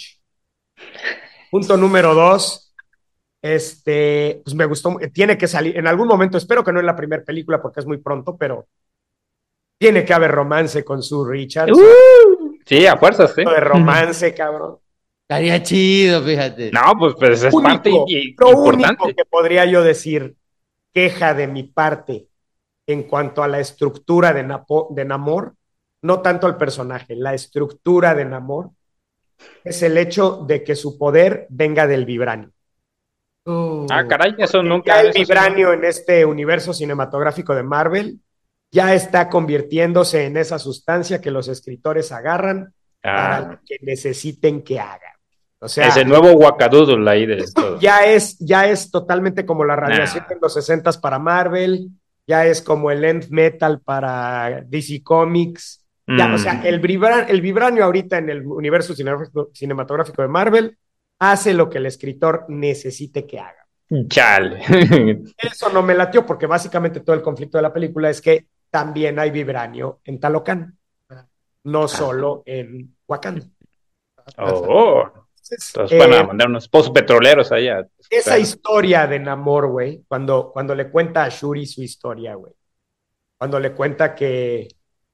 Punto número dos, este, pues me gustó, tiene que salir, en algún momento, espero que no en la primera película porque es muy pronto, pero tiene que haber romance con Sue Richards. Uh, sí, a fuerzas, ¿eh? De romance, cabrón. Estaría chido, fíjate. No, pues, pues es Único, parte y, lo importante. único que podría yo decir, queja de mi parte en cuanto a la estructura de, Napo, de Namor, no tanto al personaje, la estructura de Namor, es el hecho de que su poder venga del vibranio. Uh, Ah, caray, eso Porque nunca. ya el Eso sí vibranio no. en este universo cinematográfico de Marvel ya está convirtiéndose en esa sustancia que los escritores agarran para Ah, lo que necesiten que hagan. O es sea, el nuevo Wakadoodle ahí de todo. ya es, ya es totalmente como la radiación Nah. en los sesentas para Marvel, ya es como el End Metal para D C Comics. Ya, Mm. o sea, el, vibra, el vibranio ahorita en el universo cinematográfico de Marvel hace lo que el escritor necesite que haga. Chale. Eso no me latió porque básicamente todo el conflicto de la película es que también hay vibranio en Talocan, no solo en Wakanda. Oh, Entonces, entonces van a eh, mandar unos pozos petroleros allá. esa historia de Namor, güey, cuando, cuando le cuenta a Shuri su historia, güey, cuando le cuenta que,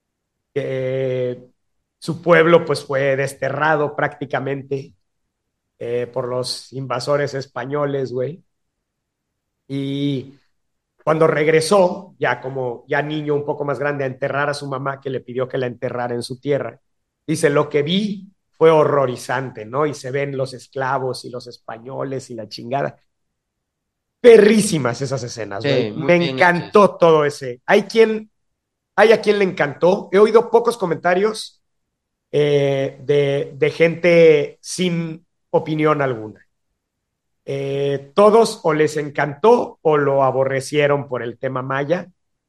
que su pueblo pues fue desterrado prácticamente eh, por los invasores españoles, güey, y cuando regresó, ya como ya niño un poco más grande, a enterrar a su mamá que le pidió que la enterrara en su tierra, dice, lo que vi fue horrorizante, ¿no? Y se ven los esclavos y los españoles y la chingada. Perrísimas esas escenas, güey. sí, muy Me bien encantó hechas. todo ese. Hay quien, hay a quien le encantó. He oído pocos comentarios eh, de, de gente sin opinión alguna. Eh, todos o les encantó o lo aborrecieron por el tema maya.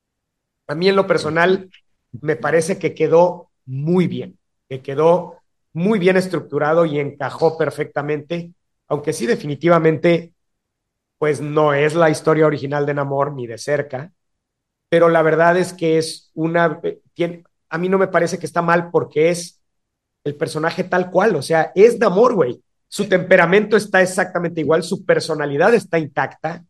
A mí en lo personal me parece que quedó muy bien, que quedó muy bien estructurado y encajó perfectamente, aunque sí definitivamente pues no es la historia original de Namor ni de cerca, pero la verdad es que es una, tiene, a mí no me parece que está mal porque es el personaje tal cual, o sea, es Namor, güey. Su temperamento está exactamente igual, su personalidad está intacta,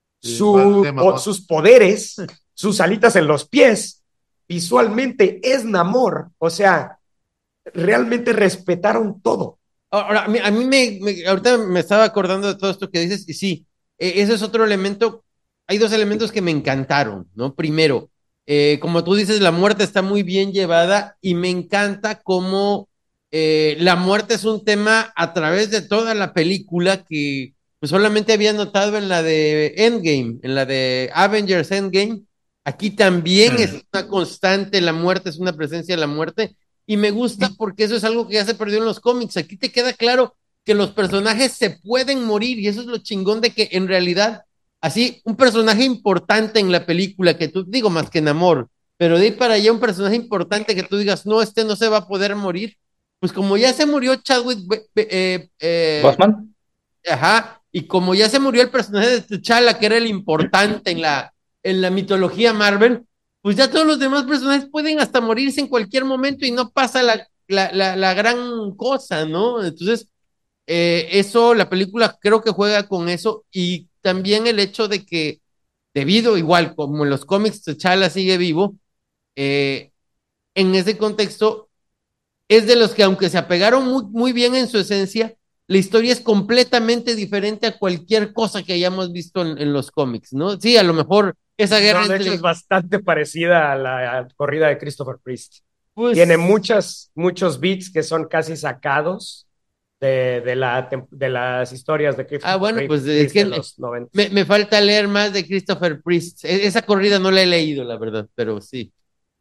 su, o, sus poderes, sus alitas en los pies, visualmente es Namor, o sea, realmente respetaron todo. Ahora, a mí, a mí me, me, ahorita me estaba acordando de todo esto que dices, y sí, eh, ese es otro elemento. Hay dos elementos que me encantaron, ¿no? Primero, eh, como tú dices, la muerte está muy bien llevada y me encanta cómo eh, la muerte es un tema a través de toda la película que pues solamente había notado en la de Endgame, en la de Avengers Endgame. Aquí también Mm. es una constante, la muerte es una presencia de la muerte y me gusta porque eso es algo que ya se perdió en los cómics. Aquí te queda claro que los personajes se pueden morir y eso es lo chingón de que en realidad, así, un personaje importante en la película que tú, digo más que en amor, pero de ahí para allá un personaje importante que tú digas, no, este no se va a poder morir, pues como ya se murió Chadwick, eh, eh, ¿Bosman? ajá, y como ya se murió el personaje de T'Challa, que era el importante en la, en la mitología Marvel, pues ya todos los demás personajes pueden hasta morirse en cualquier momento y no pasa la, la, la, la gran cosa, ¿no? Entonces, eh, eso, la película creo que juega con eso y también el hecho de que, debido igual como en los cómics T'Challa sigue vivo, eh, en ese contexto es de los que aunque se apegaron muy, muy bien en su esencia, la historia es completamente diferente a cualquier cosa que hayamos visto en, en los cómics, ¿no? Sí, a lo mejor esa guerra No, de entre... hecho, es bastante parecida a la corrida de Christopher Priest. Tiene Pues... muchas, muchos beats que son casi sacados de, de, la, de las historias de Ah, Christopher bueno, pues es Priest que de los noventa. me, me falta leer más de Christopher Priest. E- Esa corrida no la he leído, la verdad, pero sí.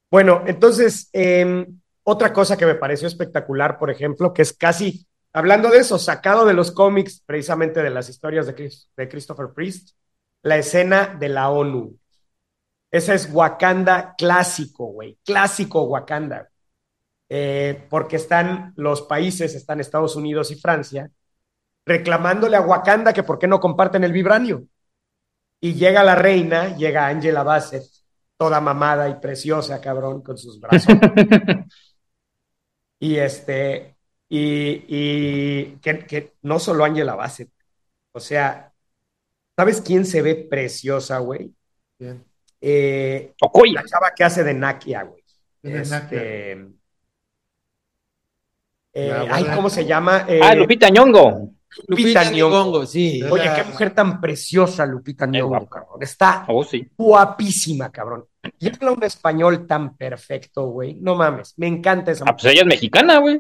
Bueno, entonces, eh, otra cosa que me pareció espectacular, por ejemplo, que es casi, hablando de eso, sacado de los cómics, precisamente de las historias de, Chris, de Christopher Priest, la escena de la ONU. Esa es Wakanda clásico, güey, clásico Wakanda. Eh, porque están los países, están Estados Unidos y Francia, reclamándole a Wakanda que por qué no comparten el vibranio. Y llega la reina, llega Angela Bassett, toda mamada y preciosa, cabrón, con sus brazos. Y este, y, y que, que no solo Angela Bassett, o sea, ¿sabes quién se ve preciosa, güey? Bien. Eh, Okoye. la chava que hace de Nakia, güey. ¿Quién es Nakia? Este, La eh, ay, abuela. ¿cómo se llama? Eh, Ah, Lupita Nyong'o. Lupita Lupita Nyong'o. Nyong'o, sí. Es Oye, la- qué mujer tan preciosa, Lupita Es Nyong'o, guapa. cabrón. Está Oh, sí. guapísima, cabrón. Y habla un español tan perfecto, güey. No mames, me encanta esa Ah, mujer. pues ella es mexicana, güey.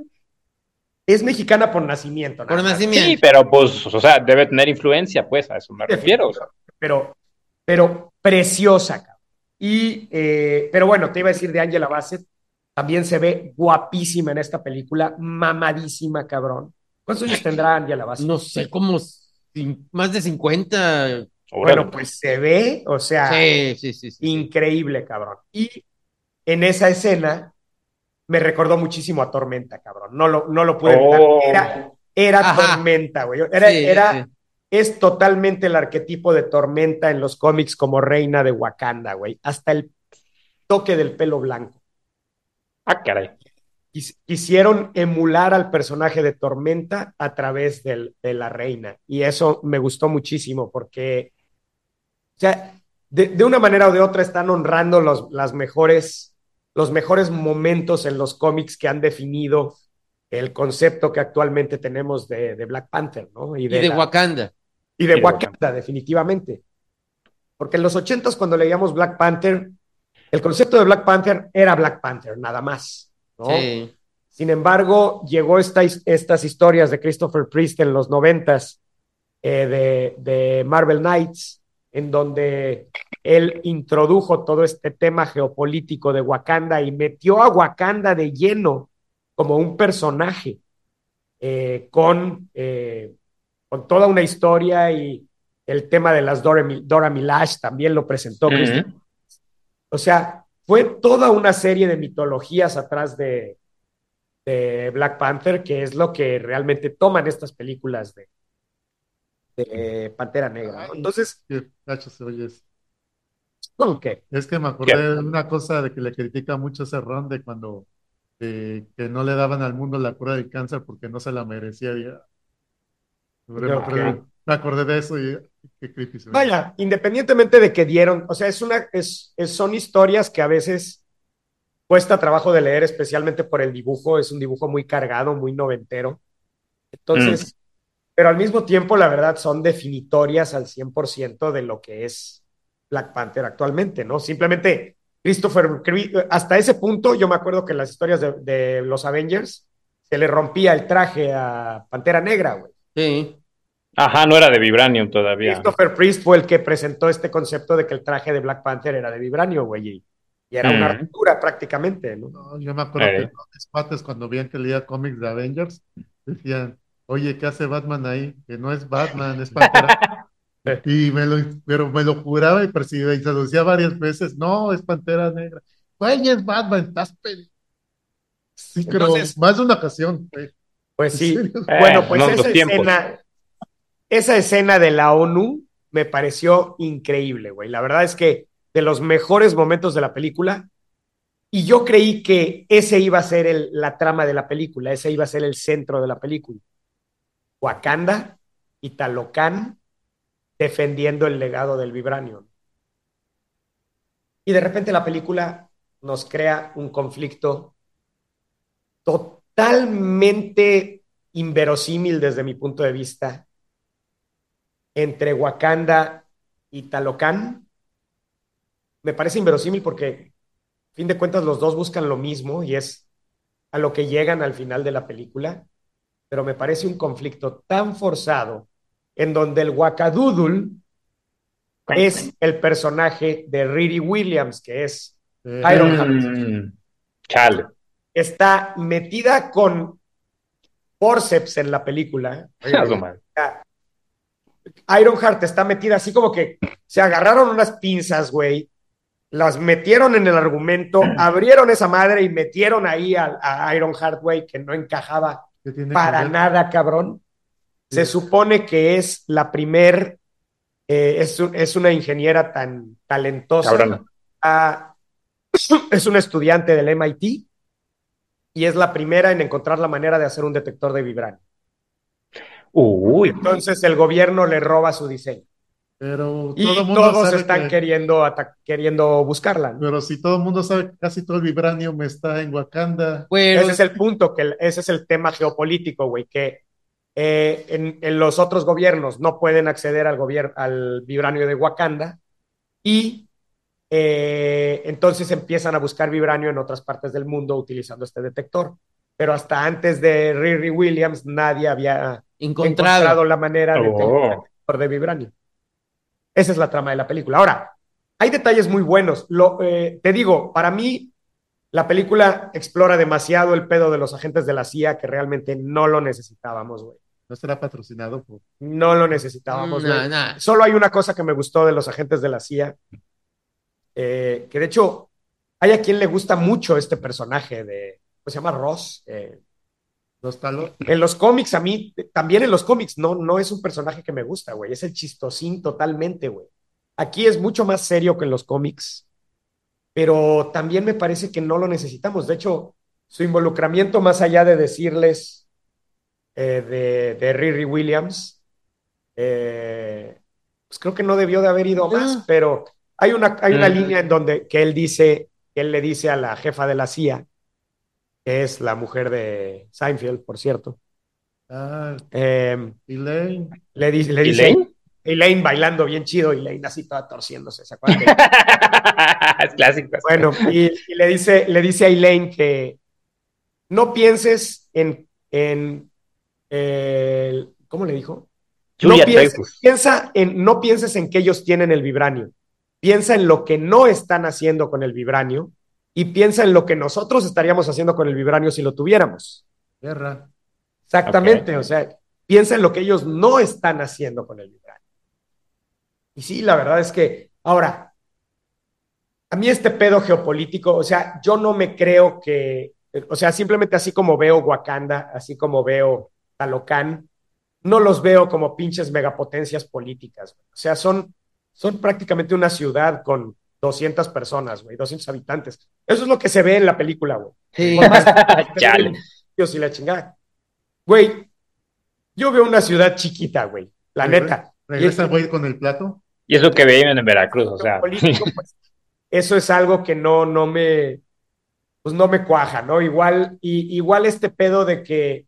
Es mexicana por nacimiento, nada Por más. nacimiento. Sí, pero pues, o sea, debe tener influencia, pues, a eso me refiero. O sea. Pero, pero preciosa, cabrón. Y, eh, pero bueno, te iba a decir de Angela Bassett, también se ve guapísima en esta película, mamadísima, cabrón. ¿Cuántos años tendrá Angela Bassett? No sé, como cin- más de cincuenta. Órale. Bueno, pues se ve, o sea, Sí, sí, sí, sí, sí. increíble, cabrón. Y en esa escena me recordó muchísimo a Tormenta, cabrón. No lo, no lo pude evitar. Oh. Era, era Ajá. Tormenta, güey. Era, Sí, era, sí. es totalmente el arquetipo de Tormenta en los cómics como reina de Wakanda, güey. Hasta el toque del pelo blanco. Ah, caray. Quis- Quisieron emular al personaje de Tormenta a través del, de la reina. Y eso me gustó muchísimo porque, o sea, de, de una manera o de otra están honrando los, las mejores, los mejores momentos en los cómics que han definido el concepto que actualmente tenemos de, de Black Panther, ¿no? Y Y de, de la- Wakanda. y de Y de Wakanda, definitivamente. Porque en los ochentas, cuando leíamos Black Panther, el concepto de Black Panther era Black Panther, nada más, ¿no? Sí. Sin embargo, llegó esta, estas historias de Christopher Priest en los noventas eh, de, de Marvel Knights, en donde él introdujo todo este tema geopolítico de Wakanda y metió a Wakanda de lleno como un personaje eh, con, eh, con toda una historia y el tema de las Dora, Dora Milaje también lo presentó Christopher. Ujú. O sea, fue toda una serie de mitologías atrás de, de Black Panther, que es lo que realmente toman estas películas de, de Pantera Negra, ¿no? Ay, Entonces, qué gacho se oye eso. ¿cómo que? Es que me acordé de una cosa de que le critica mucho ese Ron de cuando eh, que no le daban al mundo la cura del cáncer porque no se la merecía. Y, ah, me, Ok. acordé, me acordé de eso y qué creepy se ve. Vaya, independientemente de que dieron, o sea, es una, es, es- son historias que a veces cuesta trabajo de leer, especialmente por el dibujo, es un dibujo muy cargado, muy noventero. Entonces, Mm. pero al mismo tiempo, la verdad, son definitorias al cien por ciento de lo que es Black Panther actualmente, ¿no? Simplemente Christopher, hasta ese punto, yo me acuerdo que en las historias de, de los Avengers se le rompía el traje a Pantera Negra, güey. Sí. Ajá, no era de Vibranium todavía. Christopher Priest fue el que presentó este concepto de que el traje de Black Panther era de vibranio, güey, y, y era una Mm. armadura prácticamente, ¿no? No, yo me acuerdo que Eh. los pates cuando veían que leía cómics de Avengers decían, oye, ¿qué hace Batman ahí? Que no es Batman, es Pantera. Y me lo, pero me lo juraba y percibía y se lo decía varias veces, no, es Pantera Negra. Güey, es Batman, estás pe-". Sí, pero Entonces, más de una ocasión, güey. pues ¿En sí. serio? Eh, Bueno, pues no, esa los tiempos. escena, esa escena de la ONU me pareció increíble, güey. La verdad es que de los mejores momentos de la película, y yo creí que ese iba a ser el- la trama de la película, ese iba a ser el centro de la película. Wakanda y Talocan defendiendo el legado del vibranio. Y de repente la película nos crea un conflicto totalmente inverosímil desde mi punto de vista entre Wakanda y Talocan. Me parece inverosímil porque, a fin de cuentas, los dos buscan lo mismo y es a lo que llegan al final de la película, pero me parece un conflicto tan forzado en donde el Wakadoodle es el personaje de Riri Williams, que es Eh, Ironheart. Mm, chale. Está metida con forceps en la película. A su madre. Ironheart está metida así como que se agarraron unas pinzas, güey, las metieron en el argumento, abrieron esa madre y metieron ahí a, a Ironheart, güey, que no encajaba ¿Qué tiene que para ver? nada, cabrón. Se Sí. supone que es la primer, eh, es, un- es una ingeniera tan talentosa. Cabrona. Ah, es una estudiante del M I T y es la primera en encontrar la manera de hacer un detector de vibranio. Uy. Entonces el gobierno le roba su diseño. Pero Y todo el mundo todos sabe están que, queriendo, ata- queriendo buscarla, ¿no? pero si todo el mundo sabe que casi todo el vibranium está en Wakanda, Bueno, Ese es el punto, que el- ese es el tema geopolítico, güey, que eh, en, en los otros gobiernos no pueden acceder al, gobierno, al vibranio de Wakanda y eh, entonces empiezan a buscar vibranio en otras partes del mundo utilizando este detector. Pero hasta antes de Riri Williams nadie había encontrado. encontrado la manera de tener un Oh. detector de vibranio. Esa es la trama de la película. Ahora, hay detalles muy buenos. Lo, eh, te digo, para mí, la película explora demasiado el pedo de los agentes de la C I A que realmente no lo necesitábamos, güey. no estará patrocinado por... No lo necesitábamos, No, güey. no. Solo hay una cosa que me gustó de los agentes de la C I A, eh, que de hecho hay a quien le gusta mucho este personaje de, ¿cómo se llama? Ross. Eh, los talos. en los cómics, a mí, también en los cómics, no, no es un personaje que me gusta, güey. Es el chistosín totalmente, güey. Aquí es mucho más serio que en los cómics, pero también me parece que no lo necesitamos. De hecho, su involucramiento, más allá de decirles eh, de, de Riri Williams, eh, pues creo que no debió de haber ido más, No. pero hay una, hay una Mm. línea en donde que él dice, que él le dice a la jefa de la C I A, que es la mujer de Seinfeld, por cierto, Ah, eh, Elaine. le, dice, le ¿Y dice Lane? Elaine bailando bien chido y Elaine así toda torciéndose, ¿se acuerdan? De- Es clásico. Bueno, y, y le dice, le dice a Elaine que no pienses en, en eh, ¿cómo le dijo? No Julia pienses, Dreyfus. piensa en, no pienses en que ellos tienen el vibranio. Piensa en lo que no están haciendo con el vibranio y piensa en lo que nosotros estaríamos haciendo con el vibranio si lo tuviéramos. Guerra. Exactamente, Ok. o sea, piensa en lo que ellos no están haciendo con el vibranio. Y sí, la verdad es que, ahora, a mí este pedo geopolítico, o sea, yo no me creo que, o sea, simplemente así como veo Wakanda, así como veo Talocan, no los veo como pinches megapotencias políticas, güey. O sea, son, son prácticamente una ciudad con doscientas personas, güey, doscientos habitantes. Eso es lo que se ve en la película, güey. Sí. Por más que Chale. Dios y la chingada. Güey, yo veo una ciudad chiquita, güey, la Regre- neta. Regresa Y- güey con el plato. Y eso que veían en Veracruz, o sea. político, pues, eso es algo que no, no me, pues no me cuaja, ¿no? Igual, y, igual este pedo de que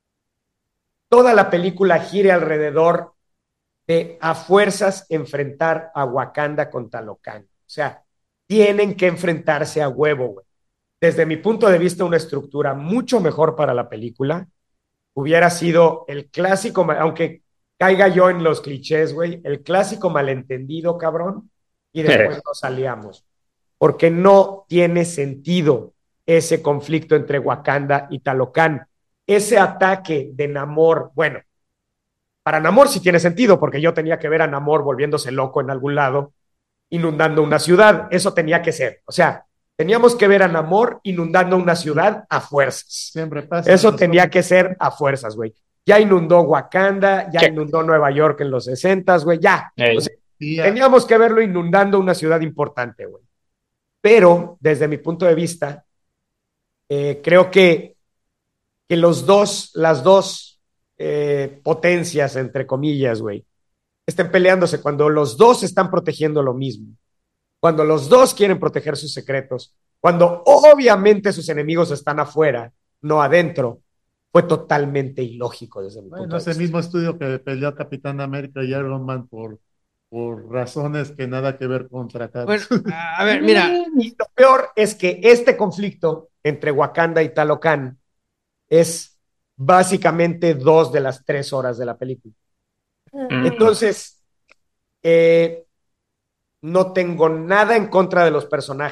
toda la película gire alrededor de a fuerzas enfrentar a Wakanda con Talocan. O sea, tienen que enfrentarse a huevo, güey. Desde mi punto de vista, una estructura mucho mejor para la película hubiera sido el clásico, aunque caiga yo en los clichés, güey, el clásico malentendido, cabrón, y después nos salíamos. Porque no tiene sentido ese conflicto entre Wakanda y Talocan. Ese ataque de Namor, bueno, para Namor sí tiene sentido, porque yo tenía que ver a Namor volviéndose loco en algún lado, inundando una ciudad. Eso tenía que ser. O sea, teníamos que ver a Namor inundando una ciudad a fuerzas. Siempre pasa. Eso tenía que ser a fuerzas, güey. Ya inundó Wakanda, ya Check. inundó Nueva York en los sesentas, güey, ya. Ey. O sea, Y a- teníamos que verlo inundando una ciudad importante, güey. Pero, desde mi punto de vista, eh, creo que, que los dos, las dos eh, potencias, entre comillas, güey, estén peleándose cuando los dos están protegiendo lo mismo, cuando los dos quieren proteger sus secretos, cuando obviamente sus enemigos están afuera, no adentro, fue totalmente ilógico desde mi Bueno, punto de ese vista. mismo estudio que peleó a Capitán América y Iron Man por, por razones que nada que ver con tratados. Bueno, a ver, mira, Y lo peor es que este conflicto entre Wakanda y Talocan es básicamente dos de las tres horas de la película. Mm. Entonces, eh, no tengo nada en contra de los personajes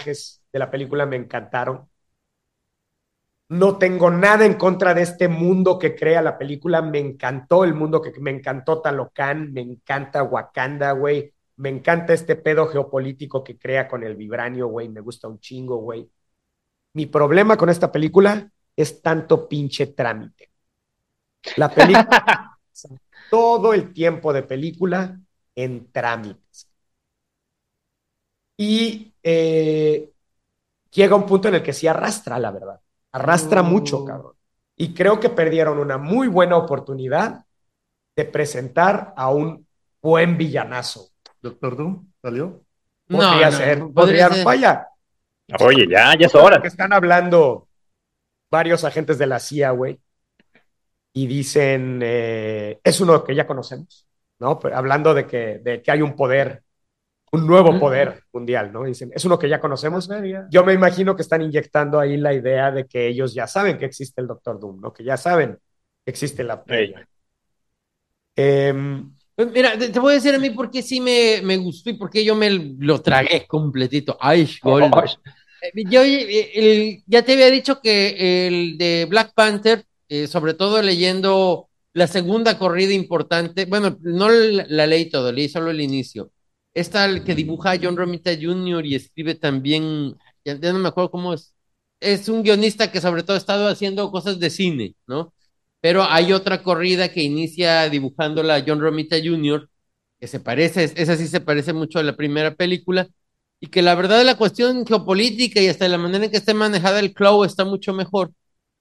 de la película me encantaron. No tengo nada en contra de este mundo que crea la película. Me encantó el mundo, que me encantó Talocan, me encanta Wakanda, güey. Me encanta este pedo geopolítico que crea con el vibranio, güey. Me gusta un chingo, güey. Mi problema con esta película es tanto pinche trámite. La película, todo el tiempo de película en trámites. Y eh, llega un punto en el que sí arrastra, la verdad. Arrastra mucho, cabrón. Y creo que perdieron una muy buena oportunidad de presentar a un buen villanazo. Doctor Doom, ¿salió? Podría no, ser, no, podría, podría ser. vaya. Oye, ya, ya es Que hora. están hablando varios agentes de la C I A, güey, y dicen, eh, es uno que ya conocemos, ¿no? Pero hablando de que, de que hay un poder, un nuevo poder mundial, ¿no? Dicen, es uno que ya conocemos. Yo me imagino que están inyectando ahí la idea de que ellos ya saben que existe el Doctor Doom, ¿no? Que ya saben que existe la Ey. pelea. Eh, Pues mira, te, te voy a decir a mí por qué sí me, me gustó y por qué yo me lo tragué completito. Ice Gold. Oh, Yo eh, el- ya te había dicho que el de Black Panther, eh, sobre todo leyendo la segunda corrida importante, bueno, no la, la leí todo, leí solo el inicio. Esta el que dibuja a John Romita junior y escribe también, ya, ya no me acuerdo cómo es, es un guionista que sobre todo ha estado haciendo cosas de cine, ¿no? Pero hay otra corrida que inicia dibujándola a John Romita junior, que se parece, esa sí se parece mucho a la primera película, y que la verdad la cuestión geopolítica y hasta la manera en que esté manejada el Claw está mucho mejor.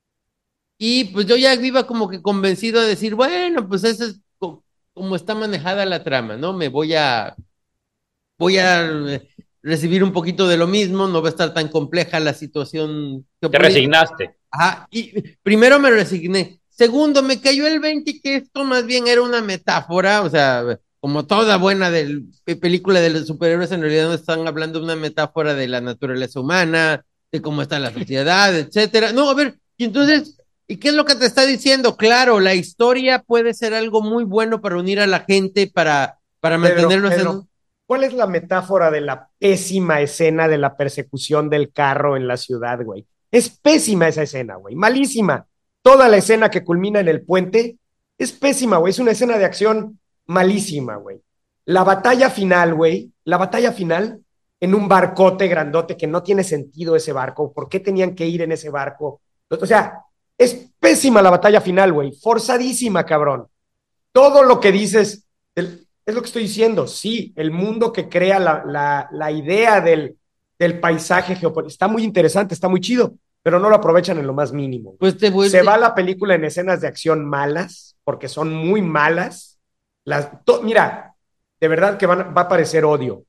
Y pues yo ya iba como que convencido de decir, bueno, pues eso es co- como está manejada la trama, ¿no? Me voy a, voy a eh, recibir un poquito de lo mismo, no va a estar tan compleja la situación te geopolítica. resignaste. Ajá, y primero me resigné. Segundo, me cayó el veinte que esto más bien era una metáfora, o sea, como toda buena del, pe- película de los superhéroes, en realidad no están hablando de una metáfora de la naturaleza humana, de cómo está la sociedad, etcétera. No, a ver, y entonces, ¿y qué es lo que te está diciendo? Claro, la historia puede ser algo muy bueno para unir a la gente, para, para Pedro, mantenernos en Pedro, un... ¿cuál es la metáfora de la pésima escena de la persecución del carro en la ciudad, güey? Es pésima esa escena, güey, malísima. Toda la escena que culmina en el puente es pésima, güey, es una escena de acción malísima, güey. La batalla final, güey, la batalla final en un barcote grandote que no tiene sentido ese barco, ¿por qué tenían que ir en ese barco? O sea, es pésima la batalla final, güey, forzadísima, cabrón. Todo lo que dices, el, es lo que estoy diciendo, sí, el mundo que crea la, la, la idea del, del paisaje geopolítico está muy interesante, está muy chido, pero no lo aprovechan en lo más mínimo. Pues te vuelve... Se va la película en escenas de acción malas, porque son muy malas. Las, to, mira, de verdad que van, va a parecer odio,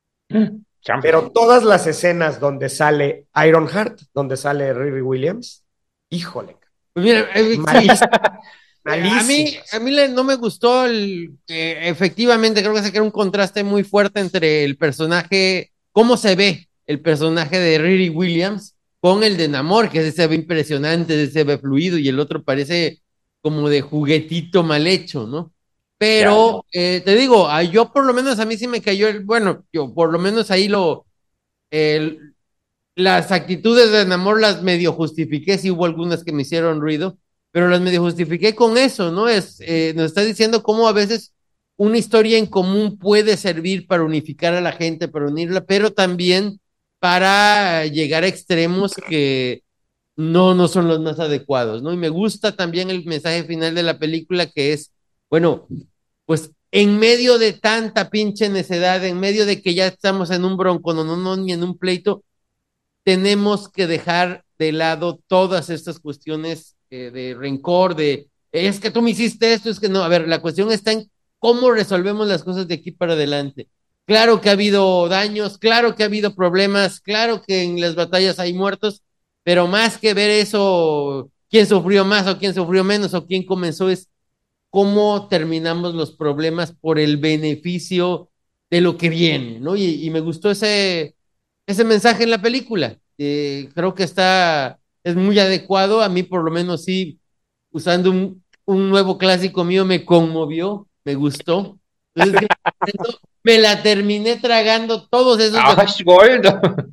pero todas las escenas donde sale Ironheart, donde sale Riri Williams, híjole, Pues mira, eh, malísimo. A mí, a mí le- no me gustó el que efectivamente creo que se crea un contraste muy fuerte entre el personaje, cómo se ve el personaje de Riri Williams con el de Namor, que ese se ve impresionante, ese se ve fluido y el otro parece como de juguetito mal hecho, ¿no? Pero eh, te digo, a- yo por lo menos a mí sí me cayó el, bueno, yo por lo menos ahí lo, el- las actitudes de Namor las medio justifiqué, sí hubo algunas que me hicieron ruido, pero las medio justifiqué con eso, ¿no? Es, eh, nos está diciendo cómo a veces una historia en común puede servir para unificar a la gente, para unirla, pero también para llegar a extremos que no, no son los más adecuados, ¿no? Y me gusta también el mensaje final de la película que es, bueno, pues en medio de tanta pinche necedad, en medio de que ya estamos en un bronco, no, no, no, ni en un pleito, tenemos que dejar de lado todas estas cuestiones eh, de rencor, de es que tú me hiciste esto, es que no, a ver, la cuestión está en cómo resolvemos las cosas de aquí para adelante. Claro que ha habido daños, claro que ha habido problemas, claro que en las batallas hay muertos, pero más que ver eso, quién sufrió más o quién sufrió menos o quién comenzó, es cómo terminamos los problemas por el beneficio de lo que viene, ¿no? Y, y me gustó ese, ese mensaje en la película. Eh, creo que está, es muy adecuado. A mí, por lo menos, sí, usando un, un nuevo clásico mío, me conmovió, me gustó. Entonces, me la terminé tragando todos esos. Ay, gordo.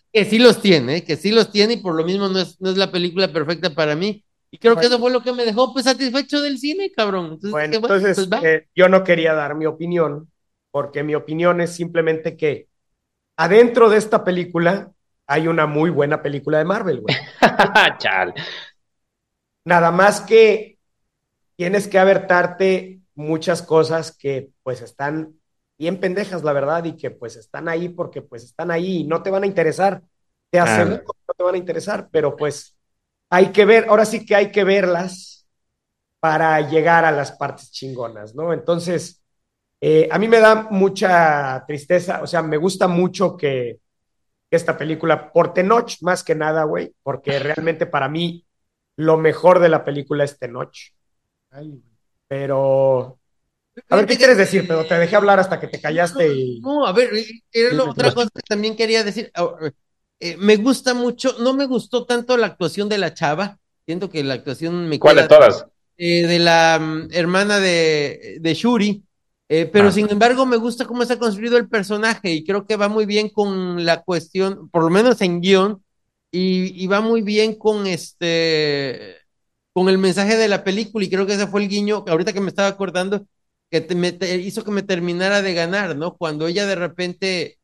que sí los tiene, que sí los tiene y por lo mismo no es, no es la película perfecta para mí. Y creo que Bueno, eso fue lo que me dejó pues satisfecho del cine, cabrón. Entonces bueno, dije, bueno, entonces pues va. eh, yo no quería dar mi opinión, porque mi opinión es simplemente que adentro de esta película hay una muy buena película de Marvel, güey. Chale. Nada más que tienes que avertarte muchas cosas que pues están bien pendejas, la verdad, y que pues están ahí porque pues están ahí y no te van a interesar. Te aseguro Ah, que no te van a interesar, pero pues hay que ver, ahora sí que hay que verlas para llegar a las partes chingonas, ¿no? Entonces, eh, a mí me da mucha tristeza, o sea, me gusta mucho que, que esta película, por Tenoch más que nada, güey, porque realmente para mí lo mejor de la película es Tenoch, Ay, pero a ver, ¿qué Fíjate que, quieres decir? Pero te dejé hablar hasta que te callaste y... no, a ver, era lo- Dime, otra dime. cosa que también quería decir. Ah, eh, me gusta mucho, no me gustó tanto la actuación de la chava. Siento que la actuación me ¿cuál de queda todas? eh, de la mm, hermana de, de Shuri, eh, pero Ah, sin embargo me gusta cómo está construido el personaje y creo que va muy bien con la cuestión, por lo menos en guión, y, y va muy bien con este, con el mensaje de la película y creo que ese fue el guiño, ahorita que me estaba acordando, que te, me, te hizo que me terminara de ganar, ¿no? Cuando ella de repente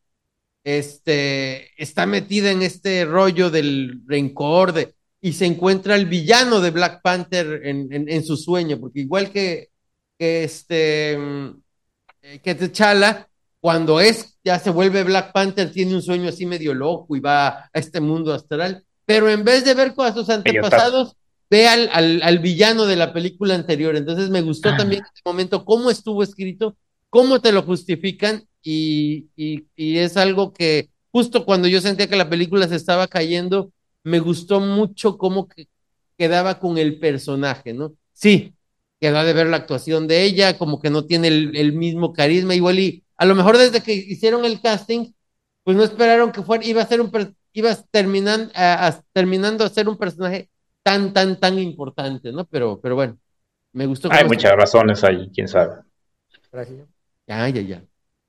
este, está metida en este rollo del rencor de, y se encuentra el villano de Black Panther en, en, en su sueño, porque igual que, que este, mm, eh, que T'Challa, cuando es, ya se vuelve Black Panther, tiene un sueño así medio loco y va a este mundo astral, pero en vez de ver con sus Peyotazo. antepasados, ve al, al, al villano de la película anterior. Entonces me gustó también en este momento cómo estuvo escrito, cómo te lo justifican y, y, y es algo que justo cuando yo sentía que la película se estaba cayendo, me gustó mucho cómo que quedaba con el personaje, ¿no? Sí, quedó de ver la actuación de ella, como que no tiene el, el mismo carisma, igual y a lo mejor desde que hicieron el casting, pues no esperaron que fuera, iba a ser un, iba terminan, a, a, terminando a ser un personaje tan, tan, tan importante, ¿no? Pero, pero bueno, me gustó Hay cómo está. muchas razones ahí, quién sabe. Gracias. Ya, ya, ya.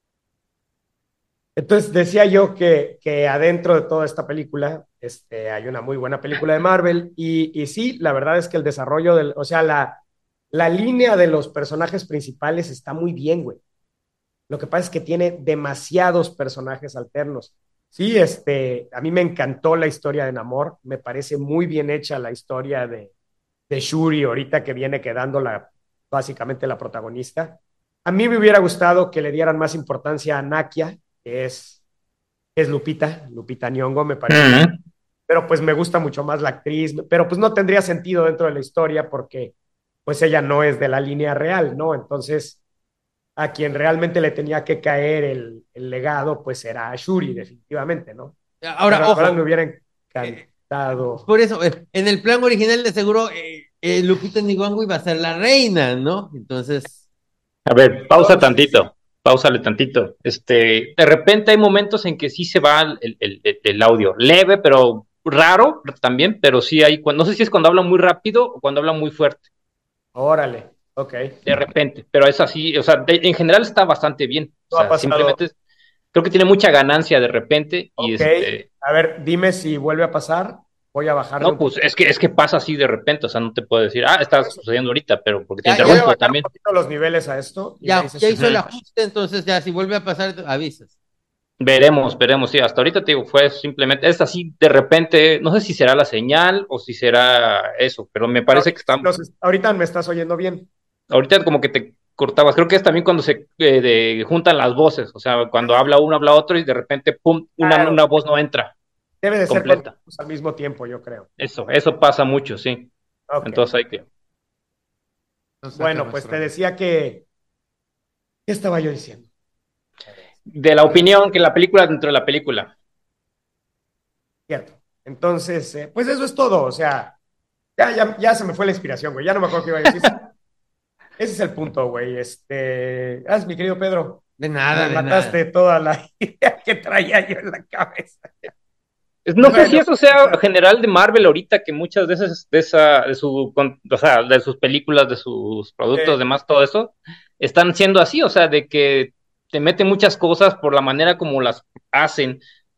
Entonces decía yo que, que adentro de toda esta película este, hay una muy buena película de Marvel y, y sí, la verdad es que el desarrollo del, o sea, la, la línea de los personajes principales está muy bien, güey. Lo que pasa es que tiene demasiados personajes alternos. Sí, este, a mí me encantó la historia de Namor, me parece muy bien hecha la historia de, de Shuri, ahorita que viene quedando la, básicamente la protagonista. A mí me hubiera gustado que le dieran más importancia a Nakia, que es, que es Lupita, Lupita Nyong'o, me parece, Mm. pero pues me gusta mucho más la actriz, pero pues no tendría sentido dentro de la historia porque pues ella no es de la línea real, ¿no? Entonces, a quien realmente le tenía que caer el, el legado, pues era a Shuri, definitivamente, ¿no? Pero Ahora, la verdad me ojo, hubiera eh, encantado. por eso, eh, en el plan original de seguro, eh, eh, Lupita Nyong'o iba a ser la reina, ¿no? Entonces, A ver, pausa Entonces, tantito, pausale tantito. Este, de repente hay momentos en que sí se va el, el, el, el audio, leve, pero raro también, pero sí hay, cuando, no sé si es cuando habla muy rápido o cuando habla muy fuerte, órale, ok. de repente, pero es así, o sea, de, en general está bastante bien, o No ha sea, pasado. simplemente es, creo que tiene mucha ganancia de repente y Ok, este, a ver, dime si vuelve a pasar. Voy a bajarle no, un pues poquito. es que, es que pasa así de repente, o sea, no te puedo decir, ah, está sucediendo ahorita, pero porque te ya, Voy a ya, interrumpo bajar un también. poquito los niveles a esto y me ya, dices ya si hizo el Ujú. ajuste, entonces ya, si vuelve a pasar, avisas. Veremos, veremos, sí, hasta ahorita te digo, fue simplemente, es así de repente, no sé si será la señal o si será eso, pero me parece que ahorita, está, los- ahorita me estás oyendo bien. ahorita como que te cortabas, creo que es también cuando se eh, de- juntan las voces, o sea, cuando habla uno, habla otro y de repente, pum, una, Claro, una voz no entra debe de ser cuando completa. estamos al mismo tiempo, yo creo. Eso, eso pasa mucho, sí. Ok, Entonces hay que, no saca bueno, pues te nuestra. decía que, ¿qué estaba yo diciendo? de la opinión que la película dentro de la película. Cierto. Entonces, eh, pues eso es todo, o sea, ya, ya, ya se me fue la inspiración, güey, ya no me acuerdo qué iba a decir. Ese es el punto, güey. Este, gracias, mi querido Pedro. De nada, Me de nada. mataste toda la idea que traía yo en la cabeza. No sé si Bueno, eso sea general de Marvel ahorita, que muchas veces de esa, de su, con- o sea, de sus películas, de sus productos, eh, demás, todo eso, están siendo así, o sea, de que te meten muchas cosas por la manera como las hacen,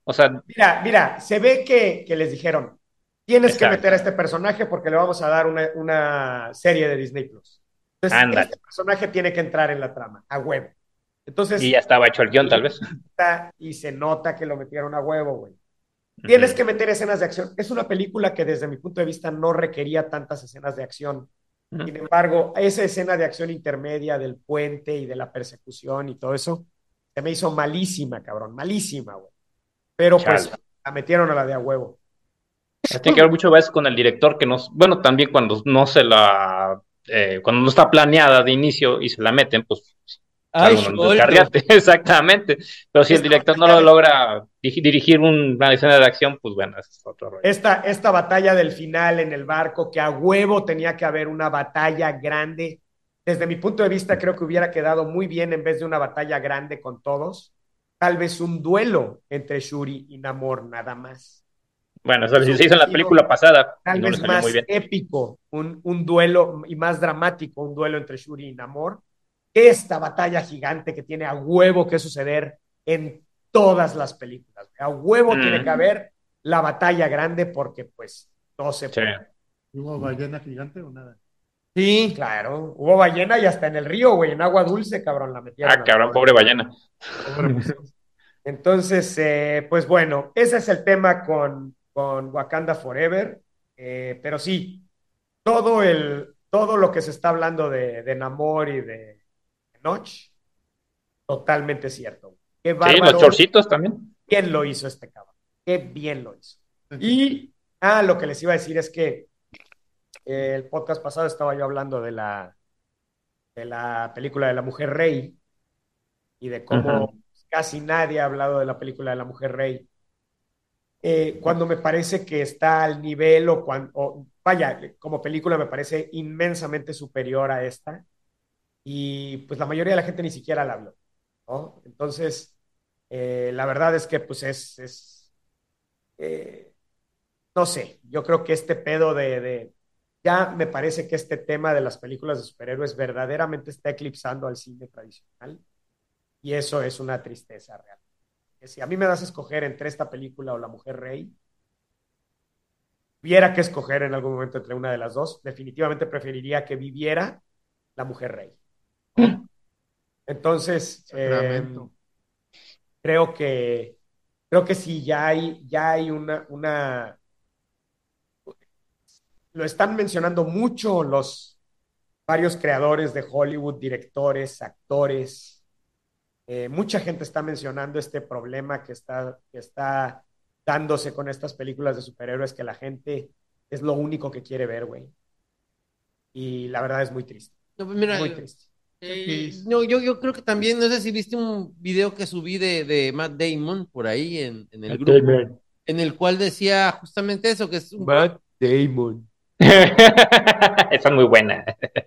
O sea, Mira, mira, se ve que, que les dijeron, tienes que exacto. meter a este personaje porque le vamos a dar una, una serie de Disney Plus. Entonces, Ándale. este personaje tiene que entrar en la trama, a huevo. Y Entonces, ya estaba hecho el guión, tal y, vez. y se nota que lo metieron a huevo, güey. Tienes Ujú, que meter escenas de acción. Es una película que desde mi punto de vista no requería tantas escenas de acción. ujú. Sin embargo, esa escena de acción intermedia del puente y de la persecución y todo eso, se me hizo malísima, cabrón, malísima, güey. Pero pues Chale. la metieron a la de a huevo. Tiene que ver mucho a veces con el director que nos, bueno, también cuando no se la, eh, cuando no está planeada de inicio y se la meten, pues Ay, sale uno Sholto. descarriate, exactamente. Pero si el Esta director no batalla, lo de, logra di- dirigir una escena de acción, pues bueno, ese es otro rollo. esta, esta batalla del final en el barco, que a huevo tenía que haber una batalla grande. Desde mi punto de vista, creo que hubiera quedado muy bien en vez de una batalla grande con todos. Tal vez un duelo entre Shuri y Namor, nada más. Bueno, eso Eso se hizo hubiera en la sido película pasada y tal no le vez salió muy más bien. épico, un, un duelo y más dramático, un duelo entre Shuri y Namor, que esta batalla gigante que tiene a huevo que suceder en todas las películas. A huevo tiene que Mm, haber la batalla grande porque pues no se sí. puede. ¿Hubo ballena gigante o nada? Sí. Claro, hubo ballena y hasta en el río, güey, en agua dulce, cabrón, la metieron Ah, a la cabrón, pobre. pobre ballena. Pobre mujer. Entonces, eh, pues bueno, ese es el tema con, con Wakanda Forever, eh, pero sí, todo, el, todo lo que se está hablando de, de Namor y de Enoch, totalmente cierto. Qué Sí, los bárbaro, chorcitos también. bien lo hizo este cabrón, qué bien lo hizo. Y, ah, lo que les iba a decir es que eh, el podcast pasado estaba yo hablando de la, de la película de la Mujer Rey y de cómo Ujú. casi nadie ha hablado de la película de la Mujer Rey. Eh, cuando me parece que está al nivel o, cuando, o vaya, como película me parece inmensamente superior a esta y pues la mayoría de la gente ni siquiera la vio, ¿no? Entonces, eh, la verdad es que pues es, es eh, no sé, yo creo que este pedo de, de, ya me parece que este tema de las películas de superhéroes verdaderamente está eclipsando al cine tradicional y eso es una tristeza real. Que si a mí me das a escoger entre esta película o La Mujer Rey, tuviera que escoger en algún momento entre una de las dos, definitivamente preferiría que viviera La Mujer Rey, ¿no? Entonces, eh, Sacramento. creo que creo que sí, ya hay, ya hay una, una, lo están mencionando mucho los varios creadores de Hollywood, directores, actores, eh, mucha gente está mencionando este problema que está, que está dándose con estas películas de superhéroes, que la gente es lo único que quiere ver, güey. Y la verdad es muy triste, No, pues mira, muy triste. eh, X. no, yo, yo creo que también, no sé si viste un video que subí de, de Matt Damon por ahí en, en el grupo, en el cual decía justamente eso, que es un... Matt Damon. Esa es muy buena.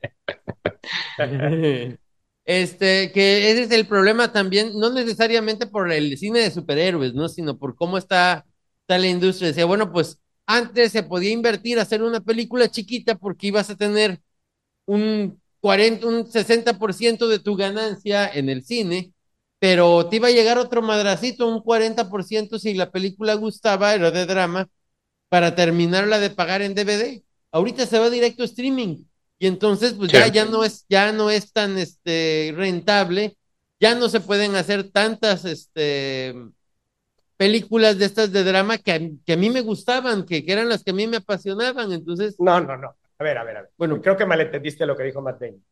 Este, que ese es el problema también, no necesariamente por el cine de superhéroes, ¿no? Sino por cómo está, está la industria. Decía, bueno, pues antes se podía invertir a hacer una película chiquita porque ibas a tener un cuarenta, un sesenta por ciento de tu ganancia en el cine, pero te iba a llegar otro madracito, un cuarenta por ciento si la película gustaba, era de drama, para terminarla de pagar en D V D. Ahorita se va directo a streaming y entonces pues Sí. ya, ya no es, ya no es tan este, rentable, ya no se pueden hacer tantas este, películas de estas de drama que a, que a mí me gustaban, que, que, eran las que a mí me apasionaban. Entonces, No, no, no. A ver, a ver, a ver. bueno, Creo que malentendiste lo que dijo Matt Damon.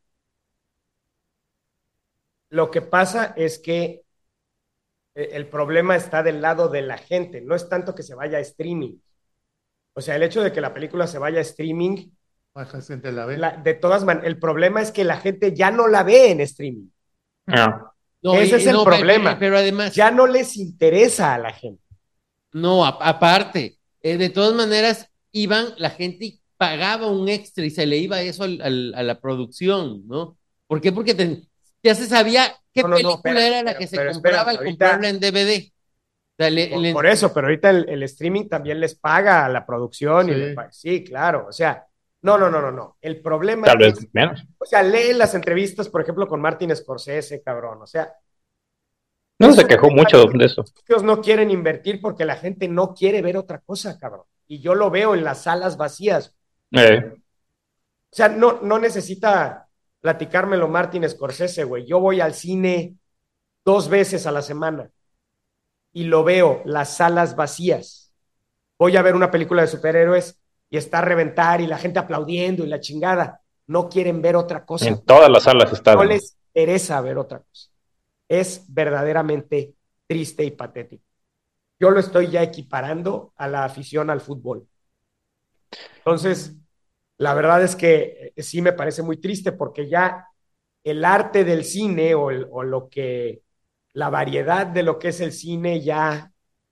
Lo que pasa es que eh, el problema está del lado de la gente, no es tanto que se vaya a streaming. O sea, el hecho de que la película se vaya a streaming, Baja gente la ve. la, de todas maneras, el problema es que la gente ya no la ve en streaming. No. no, Ese y, es y el no, pe- pe- problema. pero además, Ya no les interesa a la gente. no, a- aparte, eh, de todas maneras, iban, la gente pagaba un extra y se le iba eso al, al, a la producción, ¿no? ¿Por qué? Porque te, ya se sabía qué No, no, no, película espérame, era la pero, que se pero espérame, compraba al ahorita, comprarla en D V D. O sea, le, por, le, por, eso, pero ahorita el, el, streaming también les paga a la producción y le Sí. paga. Sí, claro, o sea, no, no, no, no, no. El problema Tal vez es, menos. o sea, lee las entrevistas, por ejemplo, con Martin Scorsese, cabrón, o sea, No, Eso se quejó mucho de eso. Los estudios no quieren invertir porque la gente no quiere ver otra cosa, cabrón. Y yo lo veo en las salas vacías. Eh, O sea, no, no necesita platicármelo Martin Scorsese, güey. Yo voy al cine dos veces a la semana y lo veo, las salas vacías. Voy a ver una película de superhéroes y está a reventar y la gente aplaudiendo y la chingada. No quieren ver otra cosa. en todas las salas está. No les interesa ver otra cosa. Es verdaderamente triste y patético. Yo lo estoy ya equiparando a la afición al fútbol. Entonces, la verdad es que eh, sí me parece muy triste porque ya el arte del cine o, el, o lo que, la variedad de lo que es el cine ya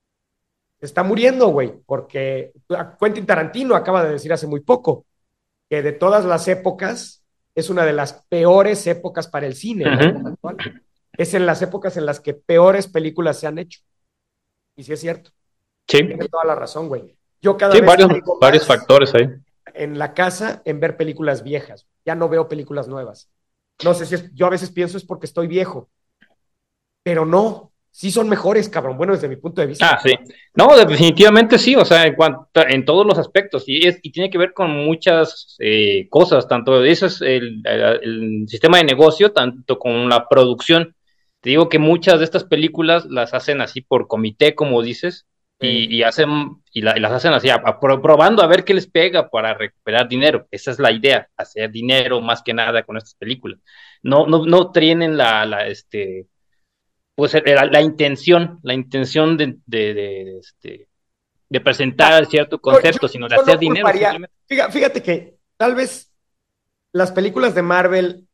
está muriendo, güey, porque Quentin Tarantino acaba de decir hace muy poco que de todas las épocas es una de las peores épocas para el cine, la época actual. Es en las épocas en las que peores películas se han hecho. Y sí es cierto. Sí, Tiene toda la razón, güey. Yo cada sí, vez varios, caigo varios más factores ahí. en la casa en ver películas viejas. Ya no veo películas nuevas. No sé si es, yo a veces pienso es porque estoy viejo, pero no, sí son mejores, cabrón. Bueno, desde mi punto de vista. Ah, sí. No, definitivamente sí, o sea, en cuanto, en todos los aspectos, y, es, y tiene que ver con muchas eh, cosas, tanto eso es el, el, el sistema de negocio, tanto con la producción. Te digo que muchas de estas películas las hacen así por comité, como dices, y, y hacen, y, la, y las hacen así, a, a, probando a ver qué les pega para recuperar dinero. Esa es la idea, hacer dinero más que nada con estas películas. No, no, no tienen la, la, este, pues la, la intención, la intención de, de, de, de, este, de presentar cierto concepto, yo, yo, sino de yo hacer no dinero culparía, simplemente. fíjate, fíjate que tal vez las películas de Marvel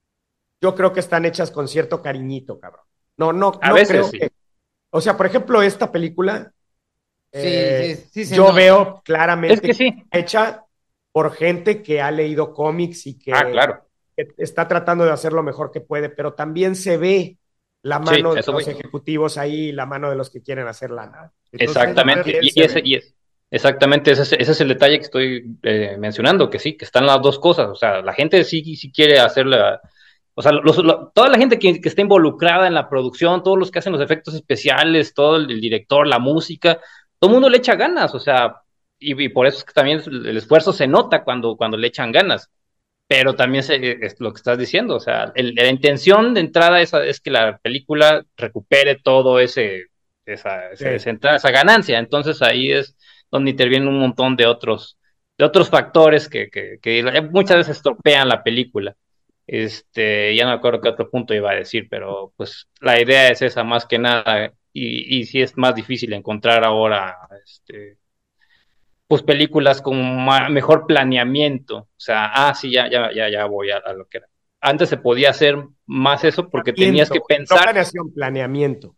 yo creo que están hechas con cierto cariñito, cabrón. No, no, A no veces creo sí. que, o sea, por ejemplo, esta película, Sí, eh, sí, sí se yo nota. veo Es claramente que sí. hecha por gente que ha leído cómics y que, Ah, claro. que está tratando de hacer lo mejor que puede, pero también se ve la Sí, mano de eso los voy. ejecutivos ahí, la mano de los que quieren hacer lana. Entonces, Exactamente. también Y, se y ese, ve. y es, exactamente, ese es, ese es el detalle que estoy eh, mencionando, que sí, que están las dos cosas. O sea, la gente sí, sí quiere hacerla. O sea, los, lo, toda la gente que, que, está involucrada en la producción, todos los que hacen los efectos especiales, todo el, el director, la música, todo el mundo le echa ganas, o sea, y, y, por eso es que también el esfuerzo se nota cuando, cuando le echan ganas, pero también se, es lo que estás diciendo, o sea, el, la intención de entrada es, es que la película recupere todo ese, esa, ese, Sí. esa, entrada, esa ganancia, entonces ahí es donde intervienen un montón de otros, de otros factores que, que, que muchas veces estropean la película. Este, ya no me acuerdo qué otro punto iba a decir, pero pues la idea es esa más que nada, y, y sí es más difícil encontrar ahora, este, pues películas con ma- mejor planeamiento, o sea, ah, sí, ya, ya, ya, ya voy a, a lo que era. Antes se podía hacer más eso porque tenías que Planeamiento, no pensar planeación, planeamiento.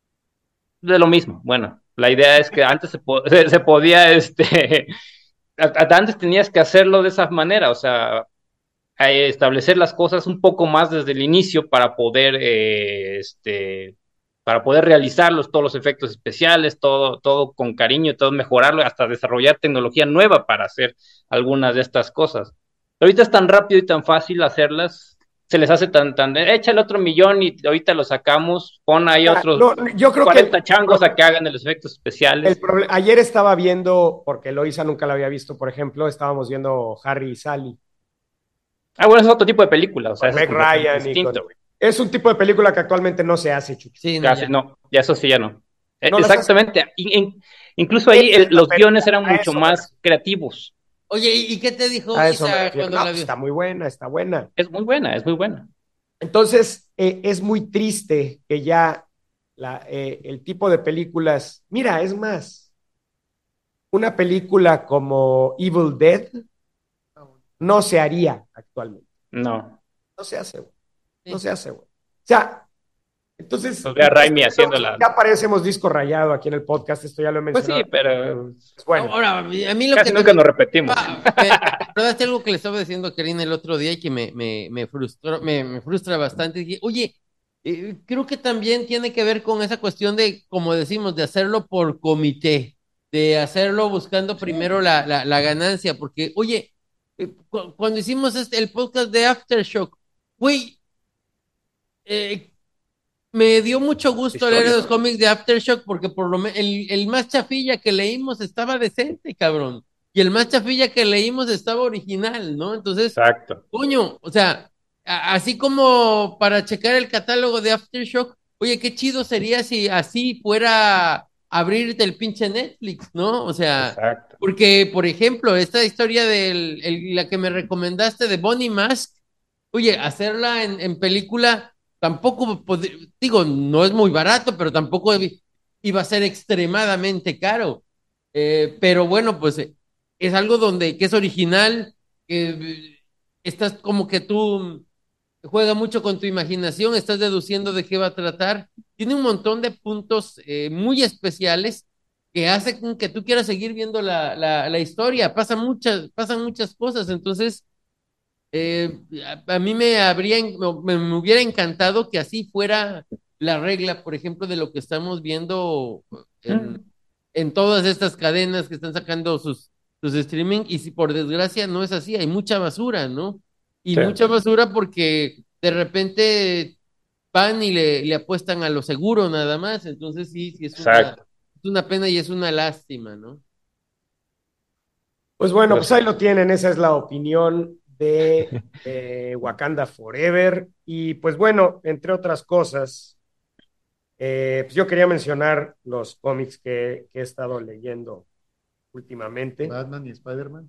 de lo mismo. Bueno, la idea es que antes se, po- se, se podía, este, a- a- antes tenías que hacerlo de esa manera, o sea, eh, establecer las cosas un poco más desde el inicio para poder, eh, este, para poder realizarlos, todos los efectos especiales, todo, todo con cariño, todo mejorarlo, hasta desarrollar tecnología nueva para hacer algunas de estas cosas. Pero ahorita es tan rápido y tan fácil hacerlas, se les hace tan, tan, échale otro millón y ahorita lo sacamos, pon ahí Ya, otros no, yo creo que el, cuarenta changos a que hagan de los efectos el especiales. proble- ayer estaba viendo, porque Loisa nunca la había visto, por ejemplo, estábamos viendo Harry y Sally Ah, bueno, es otro tipo de película, o sea, con eso es Meg completamente Ryan y con... distinto, güey. Es un tipo de película que actualmente no se hace, Chucho. Sí, no, Casi, ya. no, ya eso sí ya no. Eh, No las hace. Exactamente. In- in- incluso ahí Esa el- es la los guiones película, eran a mucho eso me más refiero. creativos. Oye, ¿y y qué te dijo A eso me Isa refiero. cuando No, la pues vio? está muy buena, está buena. Es muy buena, es muy buena. Entonces, eh, es muy triste que ya la, eh, el tipo de películas... Mira, es más, una película como Evil Dead no se haría actualmente. No. No se hace, güey. No Sí. se hace, güey. O sea, entonces, Pues ve a Raimi esto haciendo la. ya parecemos disco rayado aquí en el podcast, esto ya lo he Pues sí, mencionado. pero Es bueno, Ahora, a mí a mí lo casi que nunca también nos repetimos. me, me recordaste algo que le estaba diciendo a Karina el otro día y que me, me, me frustró, me, me frustra bastante. Dije, oye, eh, creo que también tiene que ver con esa cuestión de, como decimos, de hacerlo por comité, de hacerlo buscando primero la, la, la ganancia, porque, oye, eh, cu- cuando hicimos este, el podcast de Aftershock, güey, eh, me dio mucho gusto leer Historia. los cómics de Aftershock porque por lo menos el, el más chafilla que leímos estaba decente, cabrón. Y el más chafilla que leímos estaba original, ¿no? Entonces, Exacto. coño, o sea, a- así como para checar el catálogo de Aftershock, oye, qué chido sería si así fuera abrirte el pinche Netflix, ¿no? O sea, Exacto. porque, por ejemplo, esta historia de la que me recomendaste de Bonnie Mask, oye, hacerla en, en película tampoco, pod- digo, no es muy barato, pero tampoco i- iba a ser extremadamente caro. Eh, pero bueno, pues eh, es algo donde que es original, que eh, estás como que tú juega mucho con tu imaginación, estás deduciendo de qué va a tratar. Tiene un montón de puntos eh, muy especiales que hace con que tú quieras seguir viendo la, la, la historia. Pasan muchas, pasan muchas cosas, entonces eh, a, a, mí me habría, me, me, hubiera encantado que así fuera la regla, por ejemplo, de lo que estamos viendo en, Mm. en todas estas cadenas que están sacando sus, sus streaming, y si por desgracia no es así, hay mucha basura, ¿no? Y Sí. mucha basura porque de repente van y le, le apuestan a lo seguro nada más, entonces sí, sí es una, Exacto. es una pena y es una lástima, ¿no? Pues bueno, Pero pues sí. ahí lo tienen, esa es la opinión de eh, Wakanda Forever. Y pues bueno, entre otras cosas, eh, pues yo quería mencionar los cómics que, que he estado leyendo últimamente. Batman y Spider-Man.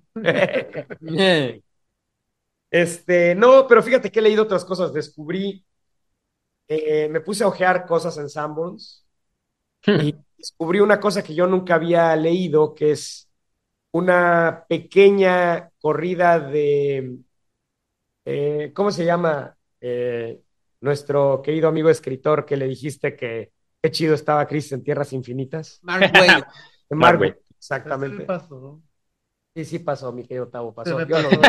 Este, no, pero fíjate que he leído otras cosas. Descubrí, eh, me puse a ojear cosas en Sanborns y descubrí una cosa que yo nunca había leído, que es una pequeña corrida de, eh, ¿cómo se llama? Eh, nuestro querido amigo escritor que le dijiste que qué chido estaba Crisis en Tierras Infinitas. Mark Wade. De Mark Marvel, Waid. Ese le exactamente. pasó. Sí, sí pasó, mi querido Tavo, Se pasó. me Yo no, pasó.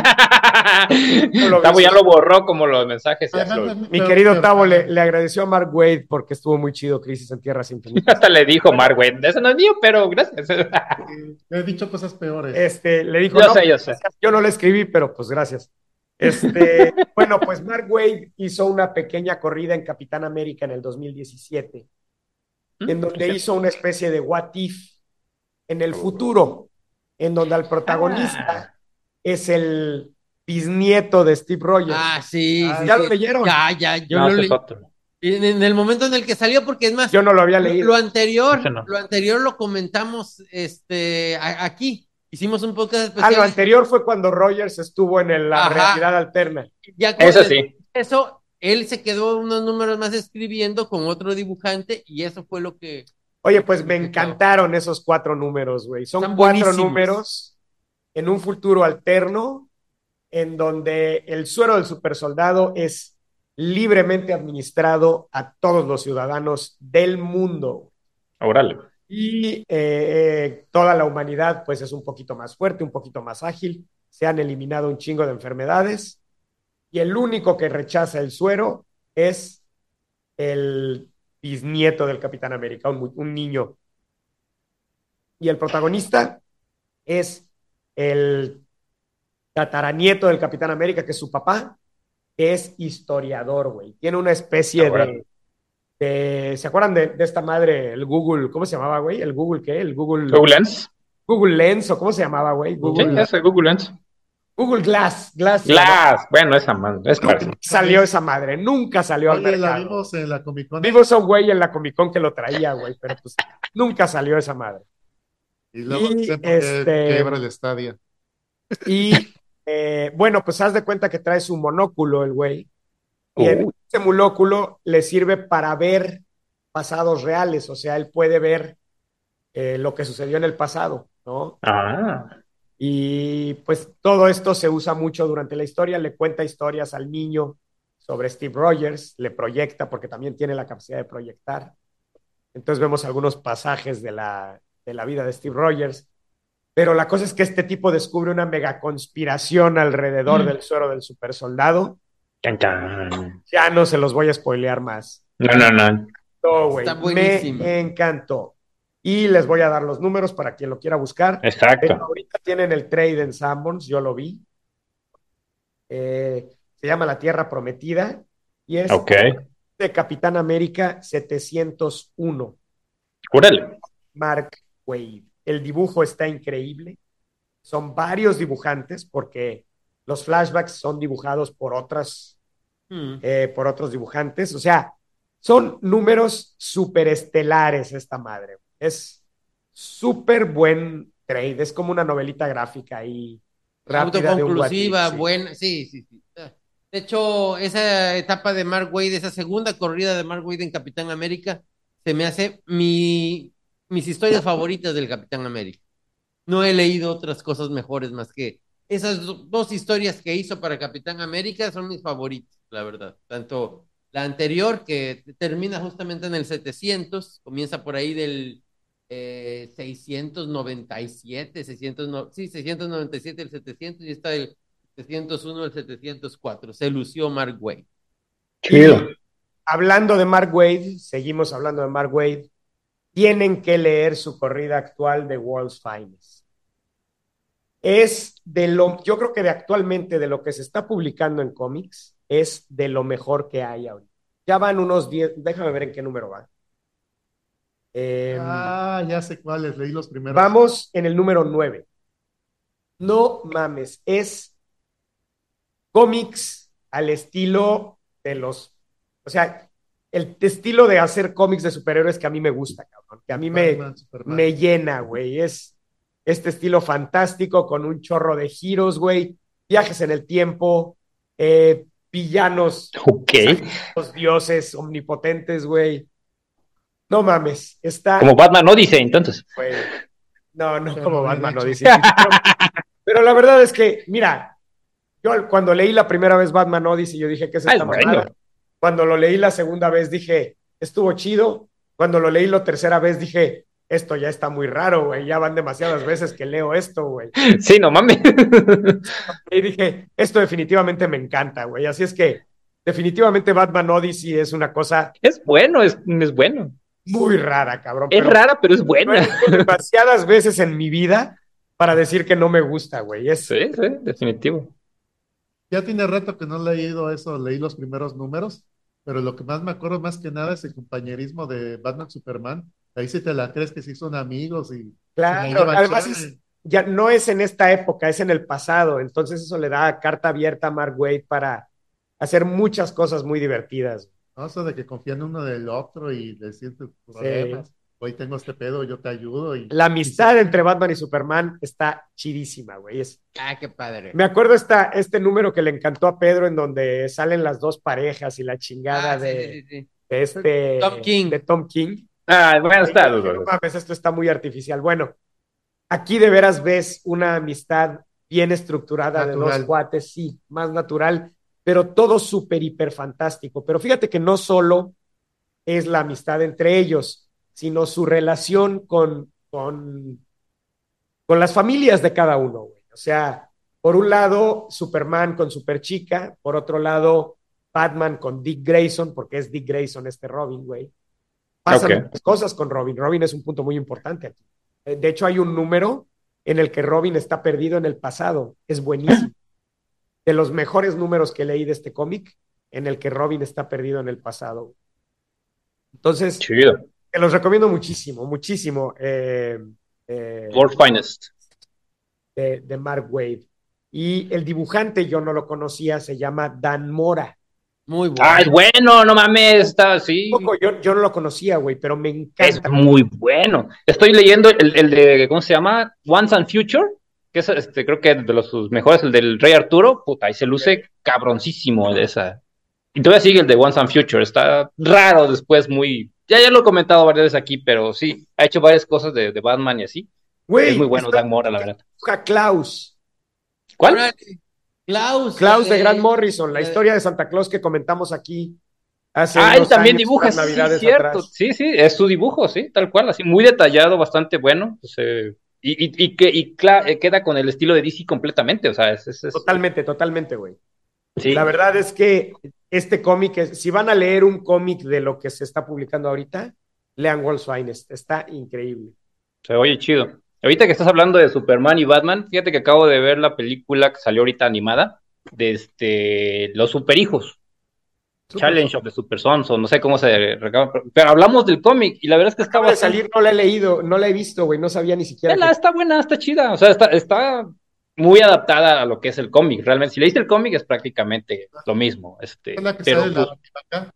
no lo vi. Tavo ya lo borró como los mensajes y ya se lo Además, olvidó. es Mi peor querido que Tavo le, Orfano. le agradeció a Mark Wade porque estuvo muy chido Crisis en Tierras Infinitas. Hasta le dijo Mark Waid, eso no es mío, pero gracias. Sí, le he dicho cosas peores. Este, le dijo, Yo no, sé, yo sé. yo no le escribí, pero pues gracias. Este, bueno, pues Mark Wade hizo una pequeña corrida en Capitán América en el dos mil diecisiete, en Mm, donde sí. hizo una especie de what if en el futuro, en donde el Ah, protagonista es el bisnieto de Steve Ah, Rogers. sí, Ah, sí, ¿Ya sí. lo leyeron? Ya, ya, yo no, lo ese es leí. otro. En, en el momento en el que salió, porque es más, Yo no lo había lo, leído. lo anterior, Ese no. lo anterior lo comentamos este, a- aquí. Hicimos un podcast Ah, lo especial. anterior fue cuando Rogers estuvo en el- la Ajá. realidad alterna. Ya con Eso el- sí. eso, él se quedó unos números más escribiendo con otro dibujante y eso fue lo que... Oye, lo que- pues lo me que estaba. encantaron esos cuatro números, güey. Son Están cuatro buenísimos. números en un futuro alterno en donde el suero del supersoldado es libremente administrado a todos los ciudadanos del mundo. Órale. Y eh, eh, toda la humanidad pues es un poquito más fuerte, un poquito más ágil. Se han eliminado un chingo de enfermedades y el único que rechaza el suero es el bisnieto del Capitán América, un, un niño. Y el protagonista es el tataranieto del Capitán América, que es su papá, que es historiador, güey. Tiene una especie Órale. de, de ¿se acuerdan de, de, esta madre, el Google, ¿cómo se llamaba, güey? ¿El Google qué? El Google, Google Lens. Google Lens, o ¿cómo se llamaba, güey? Sí, Google, ese Google Lens. Google Glass, Glass se llamaba. Glass. Bueno, esa man, es parecido. Salió esa madre, nunca salió al Oye, la mercado. vimos en la Comic Con. Vimos a un güey en la Comic Con que lo traía, güey, pero pues nunca salió esa madre. Y luego Y dicen por qué este, quiebra el estadio. y eh, bueno, pues haz de cuenta que trae su monóculo el güey. Y en Uh, ese monóculo le sirve para ver pasados reales, o sea, él puede ver eh, lo que sucedió en el pasado, ¿no? ah. Y pues todo esto se usa mucho durante la historia, le cuenta historias al niño sobre Steve Rogers, le proyecta porque también tiene la capacidad de proyectar. Entonces vemos algunos pasajes de la, de la vida de Steve Rogers, pero la cosa es que este tipo descubre una mega conspiración alrededor Mm. del suero del supersoldado. Chan, chan. Ya no se los voy a spoilear más. No, no, no. No, güey, Está buenísimo. me encantó. Y les voy a dar los números para quien lo quiera buscar. Eh, Exacto. ahorita tienen el trade en Sanborns, yo lo vi. Eh, se llama La Tierra Prometida y es Ok. de Capitán América setecientos uno. Órale. Mark Waid. El dibujo está increíble. Son varios dibujantes porque los flashbacks son dibujados por otras, Mm. eh, por otros dibujantes. O sea, son números superestelares esta madre. Es súper buen trade. Es como una novelita gráfica ahí rápida de un What If, Autoconclusiva, sí. buena, sí, sí, sí. De hecho, esa etapa de Mark Waid, esa segunda corrida de Mark Waid en Capitán América, se me hace mi, mis historias favoritas del Capitán América. No he leído otras cosas mejores más que esas do- dos historias que hizo para Capitán América son mis favoritas, la verdad. Tanto la anterior, que termina justamente en el setecientos, comienza por ahí del eh, seiscientos noventa y siete, seiscientos no, sí, seiscientos noventa y siete, el setecientos, y está el setecientos uno, el setecientos cuatro. Se lució Mark Waid. Chido. Y hablando de Mark Waid, seguimos hablando de Mark Waid, tienen que leer su corrida actual de World's Finest. Es de lo, yo creo que de actualmente de lo que se está publicando en cómics, es de lo mejor que hay ahorita. Ya van unos diez, déjame ver en qué número va. Eh, Ah, ya sé cuáles, leí los primeros. Vamos en el número nueve. No mames, es cómics al estilo de los, o sea, el estilo de hacer cómics de superhéroes que a mí me gusta, cabrón, que a mí me, Batman, Superman. me llena, güey. Es este estilo fantástico con un chorro de giros, güey, viajes en el tiempo, eh, villanos, Ok. exagerados, dioses omnipotentes, güey. No mames, está, Como Batman Odyssey, entonces. güey. No, no Pero como bien Batman, no hecho. dice. Pero, pero la verdad es que, mira, yo cuando leí la primera vez Batman Odyssey, yo dije, ¿qué es Ah, esta es bueno. mamada? Cuando lo leí la segunda vez, dije, estuvo chido. Cuando lo leí la tercera vez, dije, esto ya está muy raro, güey. Ya van demasiadas veces que leo esto, güey. Sí, no mames. Y dije, esto definitivamente me encanta, güey. Así es que, definitivamente Batman Odyssey es una cosa Es bueno, es, es bueno. muy rara, cabrón. Es pero rara, pero es lo he buena. visto demasiadas veces en mi vida para decir que no me gusta, güey. Es, Sí, sí, definitivo. Ya tiene rato que no he leído eso, leí los primeros números, pero lo que más me acuerdo más que nada es el compañerismo de Batman Superman. Ahí sí te la crees que sí son amigos y se la claro, llevan además chévere. es, ya no es en esta época, es en el pasado. Entonces eso le da carta abierta a Mark Waid para hacer muchas cosas muy divertidas. ¿No? Eso de que confían uno del otro y decir tus Sí. problemas. Hoy tengo este pedo, yo te ayudo. Y, La amistad entre Batman y Superman está chidísima, güey. Es, Ah, qué padre. me acuerdo esta, este número que le encantó a Pedro en donde salen las dos parejas y la chingada Ah, sí, de, sí, sí, sí. de este Tom King. de Tom King. Ah, bueno, Ahí está. yo dije, no mames, esto está muy artificial. Bueno, aquí de veras ves una amistad bien estructurada de Natural. dos cuates, sí, más natural, pero todo súper hiper fantástico. Pero fíjate que no solo es la amistad entre ellos, sino su relación con, con, con las familias de cada uno, güey. O sea, por un lado, Superman con Superchica, por otro lado, Batman con Dick Grayson, porque es Dick Grayson este Robin, güey. Pasan Ok. muchas cosas con Robin. Robin es un punto muy importante aquí. Eh, De hecho, hay un número en el que Robin está perdido en el pasado. Es buenísimo. De los mejores números que leí de este cómic, en el que Robin está perdido en el pasado. Entonces, Chido. te los recomiendo muchísimo, muchísimo. Eh, eh, World's Finest. de, de Mark Waid. Y el dibujante yo no lo conocía, se llama Dan Mora. Muy bueno. Ah, es bueno, no mames, está así. Poco, yo, yo no lo conocía, güey, pero me Es encanta. muy bueno. Estoy leyendo el, el de, ¿cómo se llama? Once and Future, que es, este, creo que de los sus mejores, el del Rey Arturo. Puta, ahí se luce cabroncísimo de esa. Y todavía sigue el de Once and Future. Está raro después, muy. Ya, ya lo he comentado varias veces aquí, pero sí, ha hecho varias cosas de, de Batman y así. Güey, Es muy bueno está- Dan Mora, la verdad. dibuja Klaus. ¿Cuál? Órale. Klaus. Klaus de eh, Grant Morrison, la eh, historia de Santa Claus que comentamos aquí hace Ah, él unos también años, dibuja, unas sí, navidades cierto. atrás. Sí, sí, es su dibujo, sí, tal cual, así, muy detallado, bastante bueno. Pues, eh, y, y, y, que, y cla- eh, queda con el estilo de D C completamente, o sea, es, es- es- Totalmente, totalmente, güey. sí. La verdad es que este cómic, es- si van a leer un cómic de lo que se está publicando ahorita, lean World's Finest, está increíble. Se oye chido. Ahorita que estás hablando de Superman y Batman, fíjate que acabo de ver la película que salió ahorita animada de este Los Superhijos. Super Challenge of the Super Sons, o no sé cómo se recaba, pero, pero hablamos del cómic y la verdad es que está acaba de bastante... salir, no la he leído, no la he visto, güey, no sabía ni siquiera Vela, que... está buena, está chida, o sea, está, está muy adaptada a lo que es el cómic, realmente. Si leíste el cómic es prácticamente lo mismo, Es este, la que pero sale la pues Bativaca.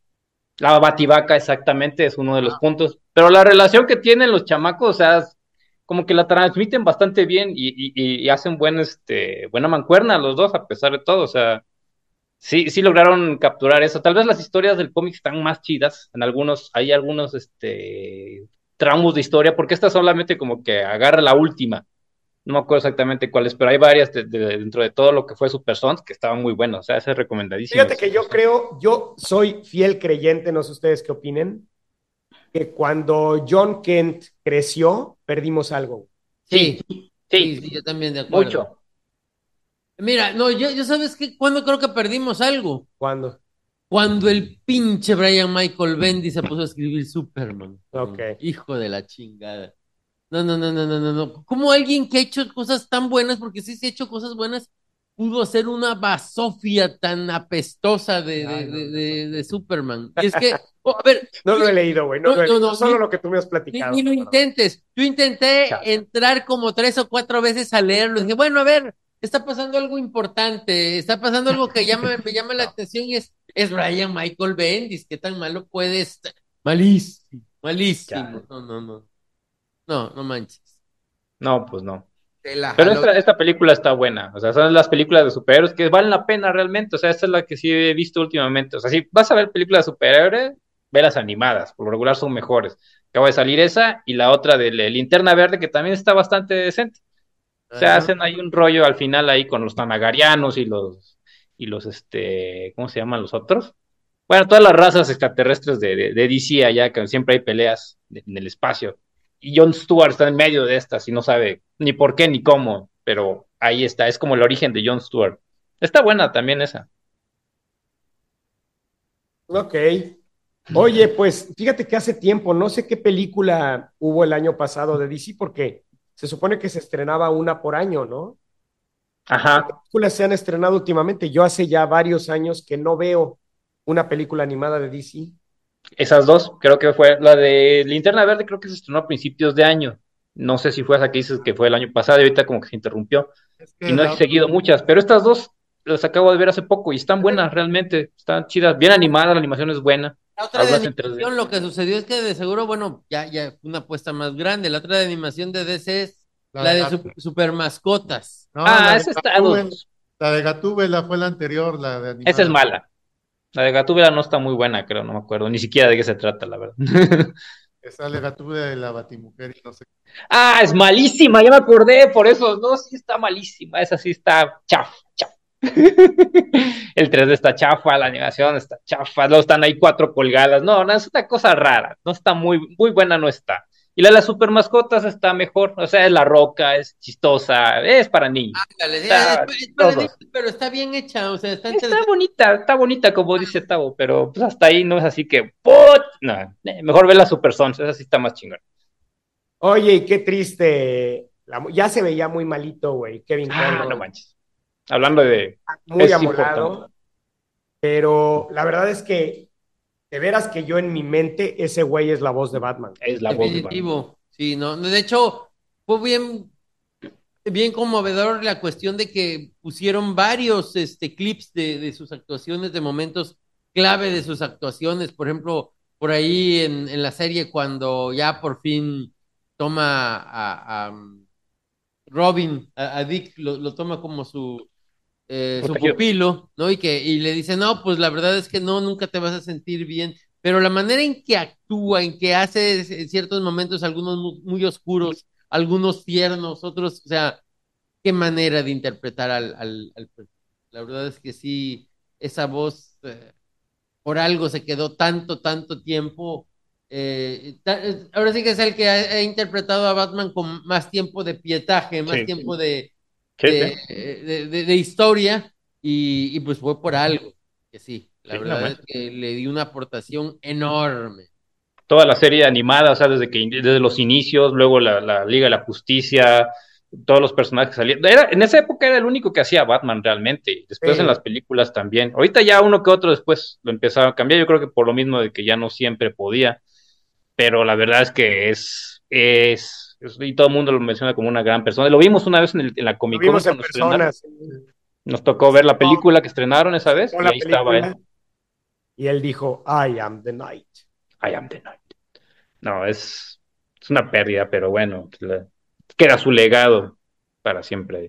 la Bativaca exactamente es uno de los Ah, puntos, pero la relación que tienen los chamacos, o sea, es como que la transmiten bastante bien y, y, y hacen buen, este, buena mancuerna los dos a pesar de todo, o sea, sí, sí lograron capturar eso. Tal vez las historias del cómic están más chidas, en algunos, hay algunos, este, tramos de historia, porque esta solamente como que agarra la última. No me acuerdo exactamente cuáles, pero hay varias de, de, dentro de todo lo que fue Super Sons que estaban muy buenas. O sea, ese es recomendadísimo. Fíjate que yo creo, yo soy fiel creyente, no sé ustedes qué opinen, que cuando John Kent creció, perdimos algo. Sí, Sí, sí, sí, sí, yo también de acuerdo. mucho. Mira, no, yo, yo sabes que cuando creo que perdimos algo. ¿Cuándo? Cuando el pinche Brian Michael Bendis se puso a escribir Superman. Ok. Hijo de la chingada. No, no, no, no, no, no, no. ¿Cómo alguien que ha hecho cosas tan buenas, porque sí se ha hecho cosas buenas, pudo hacer una basofia tan apestosa de, de, de, de, de Superman? Y es que, oh, a ver, No lo he leído, güey, no, no, lo he no, leído, no, solo ni, lo que tú me has ni, platicado. ni lo Perdón. intentes. Yo intenté Chale. entrar como tres o cuatro veces a leerlo. Dije, bueno, a ver, está pasando algo importante, está pasando algo que llama, me llama la atención y es, es Brian Michael Bendis. ¿Qué tan malo puede estar? Malísimo, malísimo. Chale. No, no, no. No, no manches. No, pues no. Te la Pero jaló. esta, esta película está buena. O sea, son las películas de superhéroes que valen la pena realmente. O sea, esta es la que sí he visto últimamente. O sea, si vas a ver películas de superhéroes, ve las animadas. Por lo regular son mejores. Acaba de salir esa y la otra de la Linterna Verde que también está bastante decente. O sea, Ajá. hacen ahí un rollo al final ahí con los tanagarianos y los, y los, este, ¿cómo se llaman los otros? Bueno, todas las razas extraterrestres de, de, de D C allá, que siempre hay peleas de- en el espacio. Y Jon Stewart está en medio de estas y no sabe ni por qué ni cómo, pero ahí está, es como el origen de Jon Stewart. Está buena también esa. Ok. Oye, pues fíjate que hace tiempo, no sé qué película hubo el año pasado de D C, porque se supone que se estrenaba una por año, ¿no? ¿Qué Ajá, películas se han estrenado últimamente? Yo hace ya varios años que no veo una película animada de D C. esas dos, creo que fue la de Linterna Verde, creo que se estrenó a principios de año. No sé si fue esa que dices que fue el año pasado y ahorita como que se interrumpió. es Y que no he la, seguido muchas, pero estas dos las acabo de ver hace poco y están buenas realmente, están chidas, bien animadas, la animación es buena, La otra de algunas en tres D. animación, lo que sucedió es que de seguro, bueno, ya, ya fue una apuesta más grande. La otra de animación de D C es la la de de Gat- su- super mascotas. no, Ah, la de esa está a Gatúbela, dos. la de Gatúbela fue la anterior, la de Esa es animada. mala. La de Gatúbela no está muy buena, creo, no me acuerdo ni siquiera de qué se trata, la verdad. Que sale Gatúbela de la Batimujer y no sé. Ah, es malísima, ya me acordé, por eso, no, sí está malísima, esa sí está chafa, chafa. El tres D está chafa, la animación está chafa, luego están ahí cuatro colgadas, no, no, es una cosa rara, no está muy, muy buena, no está. Y la de las super mascotas está mejor, o sea, es la roca, es chistosa, es para niños. Ándale, sí, es, Está, es para niños, todos. pero está bien hecha, o sea, está Está interesante. bonita, está bonita como dice Tavo, pero pues hasta ahí no es así que, ¡put! No, eh, mejor ver la Super Sons, esa sí está más chingona. Oye, y qué triste. La mu- ya se veía muy malito, güey. Kevin Ah, no Conroy, manches. Hablando de, muy es importante, amolado, pero la verdad es que de veras que yo en mi mente ese güey es la voz de Batman. es la voz de Batman. Definitivo, sí, no, de hecho, fue bien, bien conmovedor la cuestión de que pusieron varios este, clips de, de sus actuaciones, de momentos clave de sus actuaciones. Por ejemplo, por ahí en, en la serie, cuando ya por fin toma a, a Robin, a, a Dick, lo, lo, toma como su, eh, su Protegido. pupilo, ¿no? Y que y le dice, no, pues la verdad es que no, nunca te vas a sentir bien. Pero la manera en que actúa, en que hace en ciertos momentos, algunos muy, muy oscuros, algunos tiernos, otros, o sea, qué manera de interpretar al, al, al la verdad es que sí, esa voz eh, por algo se quedó tanto, tanto tiempo. Eh, ta- ahora sí que es el que ha, ha interpretado a Batman con más tiempo de pietaje, más Sí, tiempo de, sí, de, sí. de, de- de historia, y, y pues fue por algo, que sí, la Sí, no verdad es manches. que le dio una aportación enorme. Toda la serie animada, o sea, desde que desde los inicios, luego la, la Liga de la Justicia, todos los personajes que salían. Era, en esa época era el único que hacía Batman realmente, y después Sí. en las películas también. Ahorita ya uno que otro después lo empezaron a cambiar, yo creo que por lo mismo de que ya no siempre podía, pero la verdad es que es, es, es- y todo el mundo lo menciona como una gran persona. Lo vimos una vez en, el- en la Lo Comic Con vimos en cuando estrenaron, personas. nos tocó ver la película que estrenaron esa vez, Con y la ahí estaba él. película y él dijo, I am the night. I am the night. No, es, es una pérdida, pero bueno, la- queda su legado para siempre.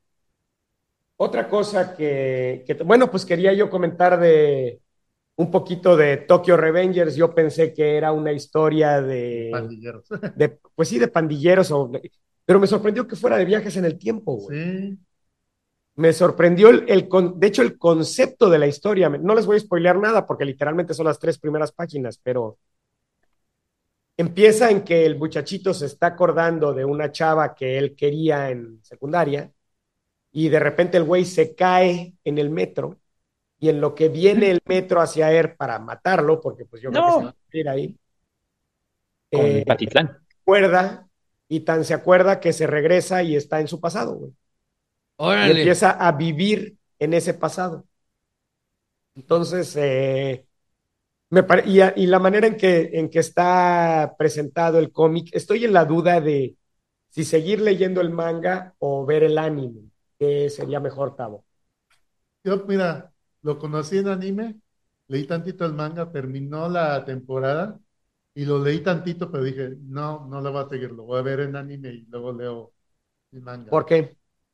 Otra cosa que, que, bueno, pues quería yo comentar de un poquito de Tokyo Revengers. Yo pensé que era una historia de, Pandilleros. de pues sí, de pandilleros, o, pero me sorprendió que fuera de viajes en el tiempo, güey. Sí. Me sorprendió el, el con, de hecho, el concepto de la historia. No les voy a spoilear nada porque literalmente son las tres primeras páginas, pero empieza en que el muchachito se está acordando de una chava que él quería en secundaria y de repente el güey se cae en el metro y en lo que viene el metro hacia él para matarlo, porque pues yo creo que se va No, a morir ahí, con eh, Patitlán. acuerda y tan se acuerda que se regresa y está en su pasado, güey. Y Órale. empieza a vivir en ese pasado. Entonces, eh, me pare- y, a- y la manera en que, en que está presentado el cómic, estoy en la duda de si seguir leyendo el manga o ver el anime, que sería mejor, Tavo. Yo, mira, lo conocí en anime, leí tantito el manga, terminó la temporada y lo leí tantito, pero dije, no, no lo voy a seguir, lo voy a ver en anime y luego leo el manga. ¿Por qué?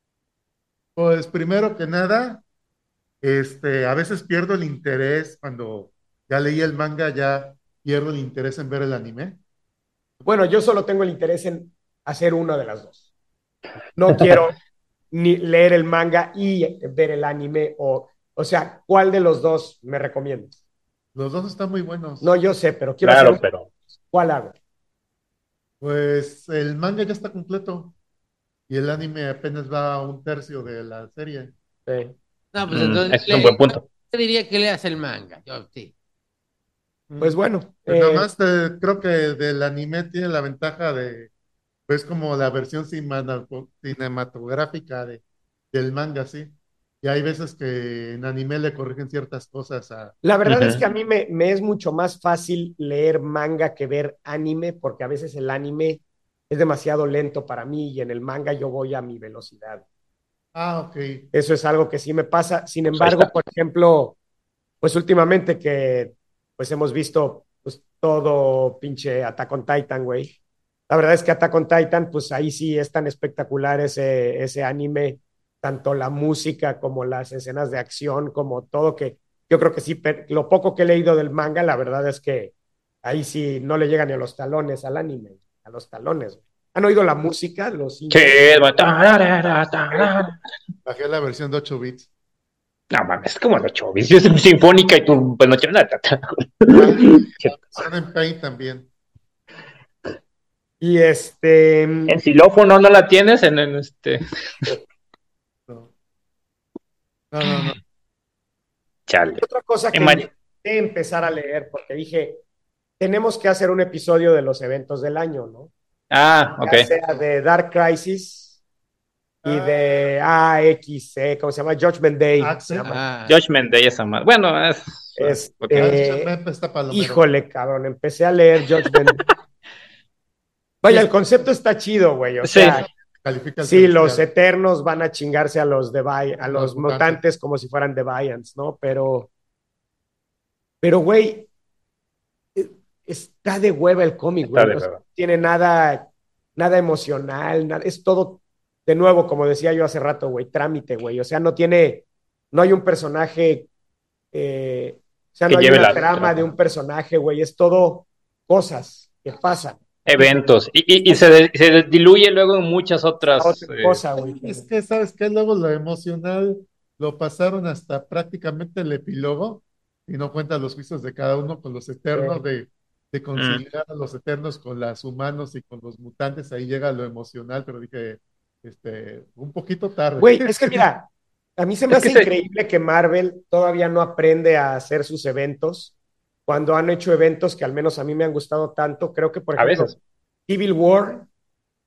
Pues primero que nada, este, a veces pierdo el interés cuando ya leí el manga, ya pierdo el interés en ver el anime. Bueno, yo solo tengo el interés en hacer una de las dos. No quiero ni leer el manga y ver el anime, o, o sea, ¿cuál de los dos me recomiendas? Los dos están muy buenos. No, yo sé, pero quiero Claro, hacer, pero ¿cuál hago? Pues el manga ya está completo y el anime apenas va a un tercio de la serie. Sí. No, pues mm, entonces ese es un le- buen punto. te diría que leas el manga. Yo sí. Pues bueno, Pues eh, nada más te- creo que del anime tiene la ventaja de, pues como la versión cimana- cinematográfica de, del manga, sí. Y hay veces que en anime le corrigen ciertas cosas a... la verdad es Ujú. que a mí me, me es mucho más fácil leer manga que ver anime, porque a veces el anime es demasiado lento para mí y en el manga yo voy a mi velocidad. Ah, ok. Eso es algo que sí me pasa. Sin Pues ahí embargo, está. por ejemplo, pues últimamente que pues hemos visto pues todo pinche Attack on Titan, güey. La verdad es que Attack on Titan, pues ahí sí es tan espectacular ese, ese anime, tanto la música como las escenas de acción, como todo, que yo creo que sí, per- lo poco que he leído del manga, la verdad es que ahí sí no le llegan ni a los talones al anime, a los talones. ¿Han oído la música, los Sí, intros? va- tarara, tarara. Bajé la versión de ocho bits. No mames, como la chovis. Es sinfónica y tu pues, no tiene nada. Son en Paint también. Y este, En xilófono no la tienes, en, en este. No, no, no. no. Chale. otra cosa que En ma- intenté empezar a leer, porque dije, tenemos que hacer un episodio de los eventos del año, ¿no? Ah, Ya ok. sea de Dark Crisis y de A X, eh, ¿cómo se llama? Judgment Day. Access. Se llama. Ah, Judgment Day esa madre. Bueno, es. Este, ok. Eh, Está palomero. híjole, cabrón, empecé a leer Judgment Day. Vaya, el concepto está chido, güey. O Sí. sea, Califica el sí, celestial. los eternos van a chingarse a los, Devi- a los Los mutantes. mutantes como si fueran Deviants, ¿no? Pero, pero, güey, eh, está de hueva el cómic, Está güey. de O sea, hueva. no tiene nada, nada emocional, nada, es todo, de nuevo, como decía yo hace rato, güey, trámite, güey. O sea, no tiene, no hay un personaje, eh, o sea, Que no hay lleve una la trama trama. de un personaje, güey, es todo cosas que pasan. Eventos. Y, y, y se, de- se diluye luego en muchas otras. Otra eh, cosa, güey. Es que, ¿sabes qué? Luego lo emocional lo pasaron hasta prácticamente el epílogo y no cuentan los juicios de cada uno con los eternos, Sí. de, de Mm. conciliar a los eternos con los humanos y con los mutantes. Ahí llega lo emocional, pero dije, este, un poquito tarde. Güey, es que mira, a mí se me Es que hace se- increíble que Marvel todavía no aprende a hacer sus eventos cuando han hecho eventos que al menos a mí me han gustado tanto. Creo que, por A ejemplo, veces. Civil War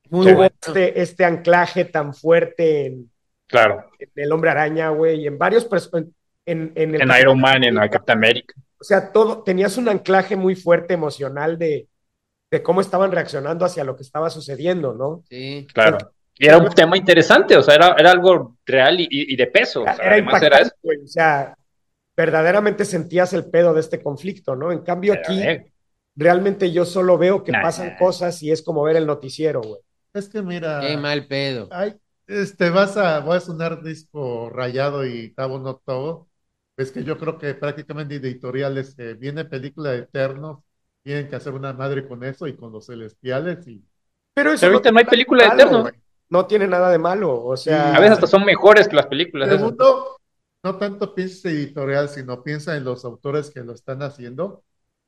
Muy tuvo bueno. este, este anclaje tan fuerte en, Claro. en el Hombre Araña, güey, y en varios pers- en, en, en el En Capitán Iron Man, en América. Captain America. O sea, todo, tenías un anclaje muy fuerte emocional de, de cómo estaban reaccionando hacia lo que estaba sucediendo, ¿no? Sí. Claro. Y era un tema interesante, o sea, era, era algo real y, y de peso. O Era, sea, era además era impactante, eso. güey, o sea, verdaderamente sentías el pedo de este conflicto, ¿no? En cambio aquí, Eh, realmente yo solo veo que nah. pasan cosas y es como ver el noticiero, güey. Es que Qué mira, mal pedo. ay, este, vas a, voy a sonar disco rayado y cabo no todo. Es que yo creo que prácticamente editoriales, que viene película de Eternos, tienen que hacer una madre con eso y con los celestiales y, Pero eso Pero no ahorita tiene no hay nada de película de malo, Eternos. güey. No tiene nada de malo, o A veces hasta sea, son mejores que las películas esas. segundo, no tanto piensa editorial, sino piensa en los autores que lo están haciendo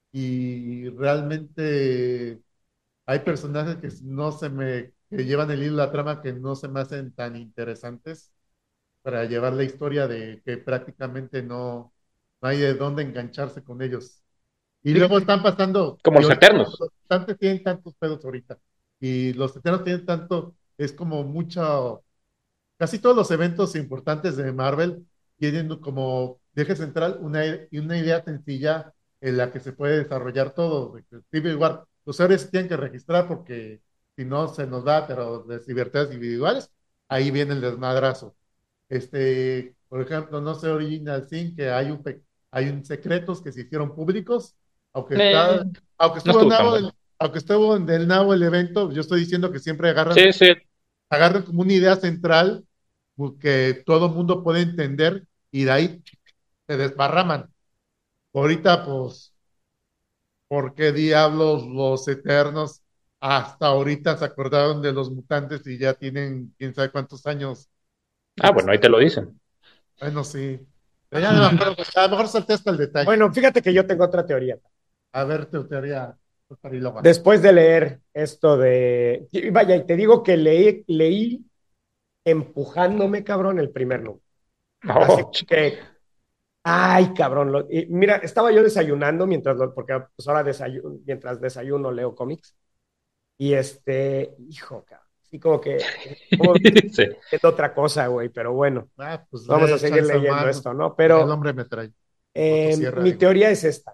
y realmente hay personajes que no se me, que llevan el hilo de la trama que no se me hacen tan interesantes para llevar la historia de que prácticamente no, no hay de dónde engancharse con ellos. Y luego están pasando, Como y los ahorita Eternos. los mutantes tienen tantos pedos ahorita, y los eternos tienen tanto, es como mucho, casi todos los eventos importantes de Marvel tienen como eje central una, y una idea sencilla en la que se puede desarrollar todo. De que Civil War, los héroes se tienen que registrar porque si no se nos da, pero las libertades individuales, ahí viene el desmadrazo. Este, por ejemplo, no se Original Sin, que hay un, pe- hay un secretos que se hicieron públicos, aunque Eh, está, aunque no estuvo estuvo tan nabo bueno. el, aunque estuvo en el nabo el evento, yo estoy diciendo que siempre agarran Sí, sí. agarren como una idea central que todo el mundo puede entender y de ahí se desparraman. Ahorita, pues, ¿por qué diablos los eternos hasta ahorita se acordaron de los mutantes y ya tienen quién sabe cuántos años? Ah, bueno, ahí te lo dicen. Bueno, sí. Pero ya no me acuerdo, a lo mejor salté hasta el detalle. bueno, fíjate que yo tengo otra teoría. A ver, tu teoría, Pariloga. Después de leer esto de, y vaya, y te digo que leí, leí empujándome, cabrón, el primer número. Así Oh, que, ay, cabrón, lo- y mira, estaba yo desayunando mientras, lo- porque pues ahora desayuno, mientras desayuno leo cómics, y este, hijo, cabrón, así como que, como sí. es otra cosa, güey, pero bueno, Ah, pues vamos le a seguir echan leyendo mano. esto, ¿no? Ya el Pero hombre me trae. eh, Motosierra, mi digo. teoría es esta.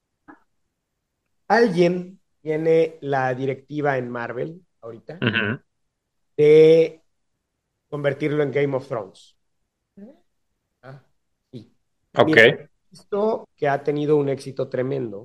Alguien tiene la directiva en Marvel ahorita Ujú. de convertirlo en Game of Thrones. Ah, Y Ok. mira, esto que ha tenido un éxito tremendo,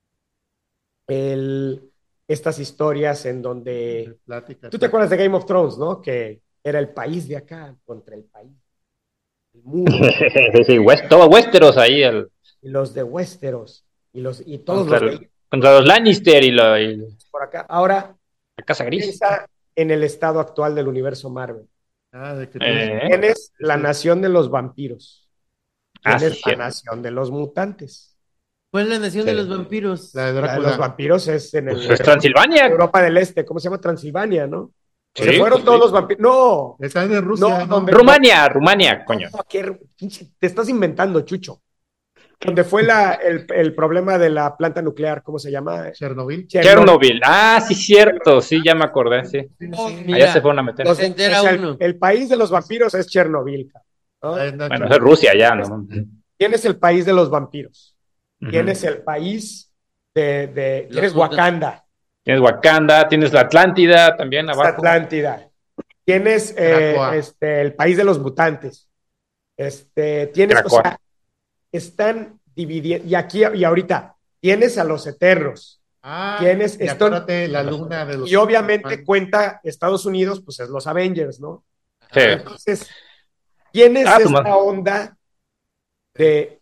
el, estas historias en donde... plática, ¿Tú te plática. acuerdas de Game of Thrones, no? Que era el país de acá contra el país, el muro, Sí, sí, West, todo Westeros ahí, el, y los de Westeros, y, los, y todos contra, los de el- ahí contra los Lannister y, la, y por acá. Ahora, la Casa Gris. piensa en el estado actual del universo Marvel. Ah, de que tienes, Eh, Tienes la este, nación de los vampiros, ah, sí, tienes la cierto. nación de los mutantes. ¿Cuál es la nación de Sí. los vampiros? la de La de los Drácula. vampiros es en Pues el, es Transilvania. Europa del Este, ¿cómo se llama? Transilvania, ¿no? Sí, Se fueron pues todos sí. los vampiros. No, Están en Rusia, no, ¿no? donde Rumania, Rumania, coño. no, qué- pinche, te estás inventando, Chucho. Donde fue la, el, el problema de la planta nuclear, ¿cómo se llama? Chernobyl. Chernobyl. Ah, sí, cierto. Sí, ya me acordé, sí. Sí, Oh, sí. mira, Allá se fueron a meter. Los- se entera o sea, el, uno. el país de los vampiros es Chernobyl, ¿no? Ay, no, Bueno, Chernobyl. es Rusia ya, ¿no? Tienes el país de los vampiros. Ujú. Tienes el país de, de Los tienes mutantes. Wakanda, Tienes Wakanda, tienes la Atlántida también tienes abajo. Atlántida, tienes eh, Krakoa. este, el país de los mutantes, este, tienes, o Krakoa. sea, están dividiendo, y aquí y ahorita tienes a los eternos, Ah, tienes, y están- acuérdate la luna de los. y obviamente cuenta Estados Unidos, pues es los Avengers, ¿no? Sí. Entonces, tienes Ah, pues, esta man. onda de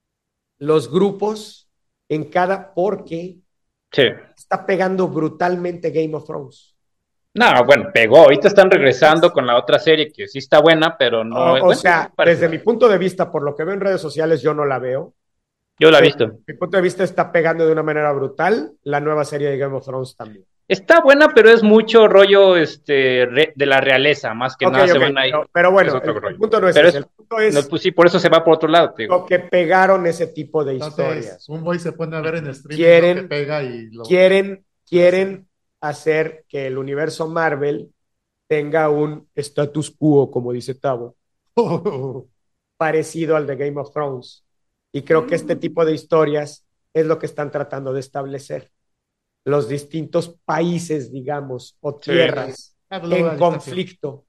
los grupos en cada, porque Sí. está pegando brutalmente Game of Thrones. No, bueno, pegó. Ahorita están regresando con la otra serie que sí está buena, pero no. O, o bueno, sea, parece- desde mi punto de vista, por lo que veo en redes sociales, yo no la veo. Yo la he Desde visto. mi punto de vista, está pegando de una manera brutal la nueva serie de Game of Thrones también. Está buena, pero es mucho rollo este re- de la realeza, más que Ok, nada se ok, van ahí. pero, pero bueno, es otro el, rollo. el punto no es Pero ese, es- el punto es No, pues sí, por eso se va por otro lado, te digo. lo que pegaron ese tipo de Entonces, historias. un boy se pone a ver en stream Quieren- lo que pega y lo. Quieren, quieren hacer que el universo Marvel tenga un status quo, como dice Tavo, parecido al de Game of Thrones. Y creo que este tipo de historias es lo que están tratando de establecer. Los distintos países, digamos, o tierras La en globalización. conflicto,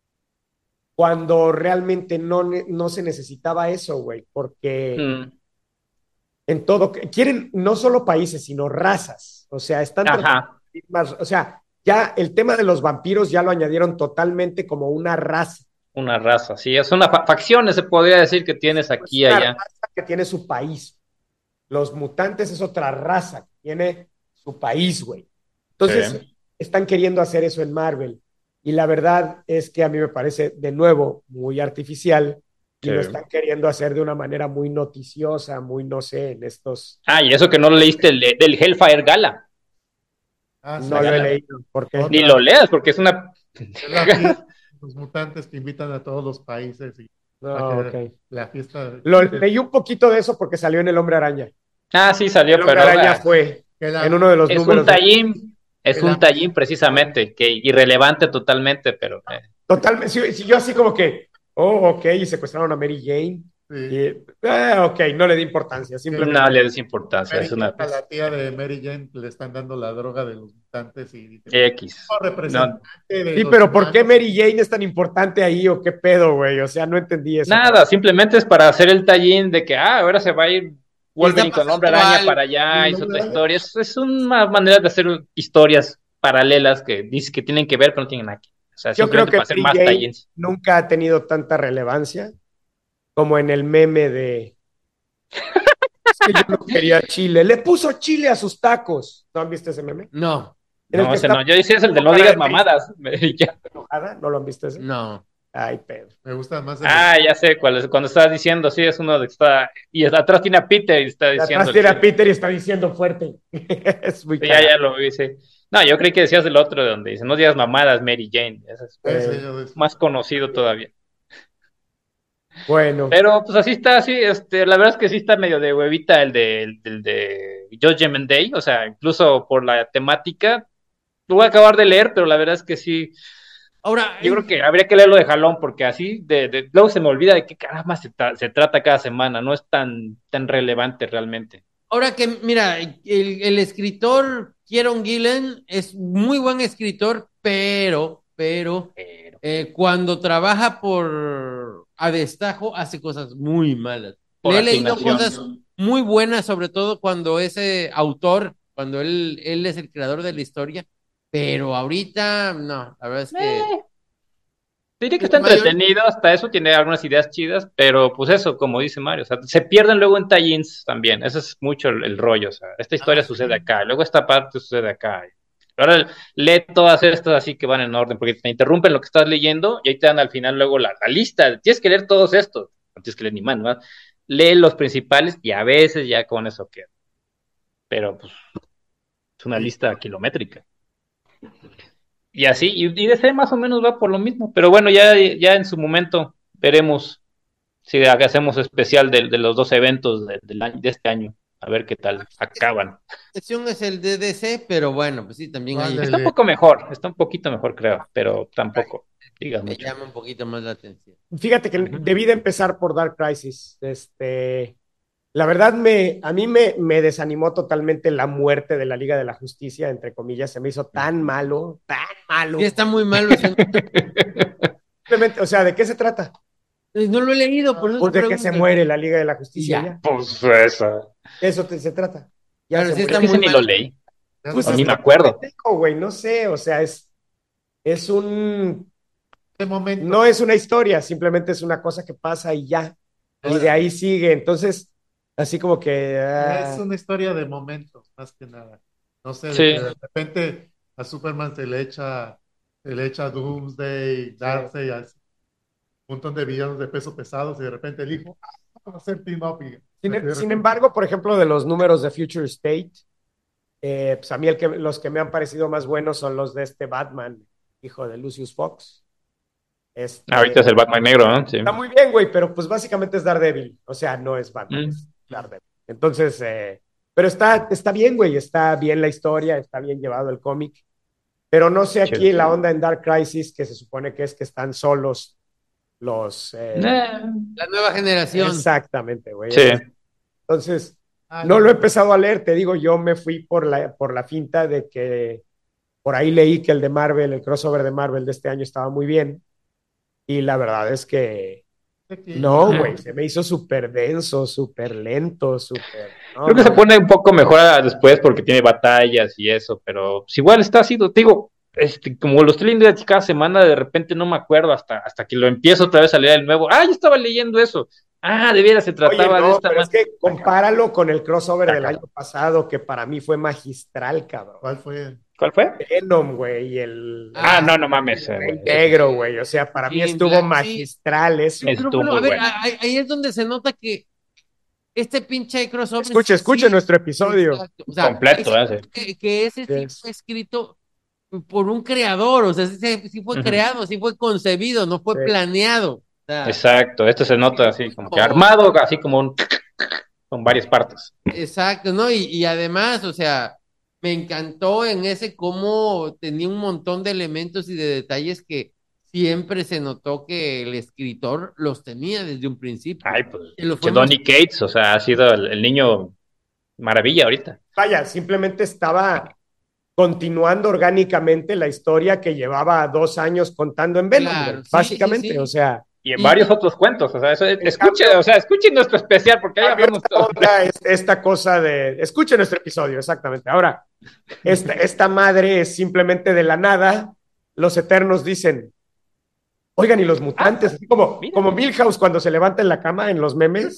cuando realmente no, ne- no se necesitaba eso, güey, porque Mm, en todo, quieren no solo países, sino razas, o sea, están tratando Ajá. de ir más, o sea, ya el tema de los vampiros ya lo añadieron totalmente como una raza, Una raza, sí, es una fa- facciones, se podría decir que tienes es aquí y una allá. raza que tiene su país. Los mutantes es otra raza que tiene su país, güey. Entonces, Sí, están queriendo hacer eso en Marvel. Y la verdad es que a mí me parece, de nuevo, muy artificial y sí. lo están queriendo hacer de una manera muy noticiosa, muy, no sé, en estos... Ah, y eso que no leíste el de- del Hellfire Gala, Ah, sí, No la lo he gala. leído. ¿Por qué? Ni otra, lo leas porque es una... es la fiesta de los mutantes que invitan a todos los países y para No, ok. que la fiesta, Lo, leí un poquito de eso porque salió en El Hombre Araña. Ah, sí salió, El Hombre pero Araña ah, fue que en la, uno de los es un números de... tallín, es que la un tallín precisamente, que irrelevante totalmente, pero eh, Totalmente, sí, sí, yo así como que, oh, ok, y secuestraron a Mary Jane. sí, Y, ah, ok, no le di importancia, que no simplemente. le des importancia, Mary es Jane, una a la tía de Mary Jane le están dando la droga de los mutantes y dice, X. "Oh, No, representante de Sí, los pero ¿por qué humanos". Mary Jane es tan importante ahí o qué pedo, güey? O sea, no entendí esa parte. nada, simplemente es para hacer el tallín de que, ah, ahora se va a ir Y está Wolverine con el Hombre pasando Araña algo. para allá, Y hizo otra luego, historia. Es, es una manera de hacer historias paralelas que dice que tienen que ver, pero no tienen nada que ver. O sea, Yo creo simplemente que para hacer Mary más Jane tallins. nunca ha tenido tanta relevancia como en el meme de, es que yo no quería chile. Le puso chile a sus tacos. ¿No han visto ese meme? No, En el No, que ese está no. Yo decía es el de con no cara digas de triste mamadas. y Ya. cara enojada. ¿No lo han visto ese? no. Ay, pedo. me gusta más el de Ah, ya sé cuál es. Cuando estás diciendo, sí, es uno de que está. Y atrás tiene a Peter y está Y diciendo. atrás tiene a Peter y está diciendo fuerte. Es muy Sí, ya, cagado. ya lo hice. No, yo creí que decías el otro de donde dice, no digas mamadas, Mary Jane. Ese es ese, Eh, yo de- más conocido todavía. bueno, Pero pues así está, sí, este, la verdad es que sí está medio de huevita el de, el, el de Judgment Day, o sea, incluso por la temática, lo voy a acabar de leer, pero la verdad es que sí, Ahora, yo creo eh, que habría que leerlo de jalón, porque así, de, de- luego se me olvida de qué caramba se, tra- se trata cada semana, no es tan, tan relevante realmente. ahora que, mira, el, el escritor Kieron Gillen es muy buen escritor, pero, pero, Pero, eh, cuando trabaja por a destajo hace cosas muy malas. por Le he leído asignación. cosas muy buenas, sobre todo cuando ese autor, cuando él, él es el creador de la historia, pero ahorita no, la verdad es que Eh, Diría que la está mayor, entretenido, hasta eso tiene algunas ideas chidas, pero pues eso, como dice Mario, o sea, se pierden luego en tie-ins también, ese es mucho el, el rollo, o sea, esta ah, historia sucede sí. acá, luego esta parte sucede acá. Ahora lee todas estas así que van en orden, porque te interrumpen lo que estás leyendo y ahí te dan al final luego la, la lista, tienes que leer todos estos, no tienes que leer ni más, ¿no? Lee los principales y a veces ya con eso queda, pero pues es una sí. lista kilométrica. Y así, y, y D C más o menos va por lo mismo, pero bueno, ya, ya en su momento veremos si hacemos especial de, de los dos eventos de, del año- de este año, a ver qué tal acaban. excepción es el D D C, pero bueno, pues sí, también hay, Está un Ándale. poco mejor, está un poquito mejor, creo, pero tampoco digas me mucho. llama un poquito más la atención. fíjate que Ujú. debí de empezar por Dark Crisis. Este, la verdad, me, a mí me, me desanimó totalmente la muerte de la Liga de la Justicia, entre comillas. Se me hizo tan malo, tan malo. Sí, está muy malo ese. Simplemente, o sea, ¿de qué se trata? No lo he leído, por eso Pues te de que se pregunto. muere la Liga de la Y Justicia ya. ya. Pues eso. Eso te- se trata. Ya Claro, se sí muere. Creo está que ese muy ni lo mal. leí, Ya Pues o ni me está está acuerdo. pendejo, güey, no sé, o sea, es, es un, de momento. no es una historia, simplemente es una cosa que pasa y ya, y de Ahora, ahí sigue, entonces, así como que, Es ah, una historia de momentos, más que nada. No sé, de Sí, que de repente a Superman se le echa, se le echa Doomsday, Darkseid, a un montón de villanos de peso pesados y de repente el hijo, "Ah, vamos a hacer team up y sin, de sin repente, embargo, por ejemplo, de los números de Future State, eh, pues a mí el que, los que me han parecido más buenos son los de este Batman, hijo de Lucius Fox. Este, ahorita es el Batman negro, ¿no? Sí. está muy bien, güey, pero pues básicamente es Daredevil, o sea, no es Batman, Mm. es Daredevil. Entonces, eh, pero está, está bien, güey, está bien la historia, está bien llevado el cómic. Pero no sé aquí Chido. la onda en Dark Crisis, que se supone que es que están solos los... eh, Eh, La nueva generación. exactamente, güey. sí. Entonces, Ah, no lo he empezado a leer, te digo, yo me fui por la, por la finta de que por ahí leí que el de Marvel, el crossover de Marvel de este año estaba muy bien. Y la verdad es que no, güey, se me hizo súper denso, súper lento, súper... No, Creo que se mames. pone un poco mejor a- después porque tiene batallas y eso, pero pues, igual está así, te digo, este, como lo estoy leyendo cada semana, de repente no me acuerdo hasta, hasta que lo empiezo otra vez a leer el nuevo. Ah, yo estaba leyendo eso. Ah, de veras se Oye, trataba de no, esta pero es man. que compáralo con el crossover Está del cabrón. año pasado, que para mí fue magistral, cabrón. ¿Cuál fue? ¿Cuál fue? Venom, güey, y el, Ah, Ah, no, no mames, eh, el güey. negro, güey. O sea, para mí Sí, estuvo Black- sí. magistral eso. Pero, Estuvo pero, muy a ver, bueno. ahí, ahí es donde se nota que este pinche crossover. Escuche, escuche sí, nuestro episodio. exacto. O sea, Completo, es- ese. que, que ese sí Yes. fue escrito por un creador, o sea, sí, sí fue Ujú. creado, sí fue concebido, no fue Sí. planeado. O sea, Exacto, este se nota así como que Oh. armado, así como un, con varias partes. exacto, ¿no? Y, y además, o sea, me encantó en ese cómo tenía un montón de elementos y de detalles que siempre se notó que el escritor los tenía desde un principio. Ay, pues, Que lo che, fue Donny Cates, o sea, ha sido el, el niño maravilla ahorita. Vaya, simplemente estaba continuando orgánicamente la historia que llevaba dos años contando en Venom, Claro, güey, sí, básicamente, sí, sí. o sea, Y en Y- varios y- otros cuentos, o sea, eso, en escuche, cambio- o sea, escuchen nuestro especial, porque ahí cambio hablamos esta todo. onda es esta cosa de, escuchen nuestro episodio, exactamente. Ahora, esta, esta madre es simplemente de la nada, los Eternos dicen, oigan, y los mutantes, así como, Mira. como Milhouse cuando se levanta en la cama en los memes,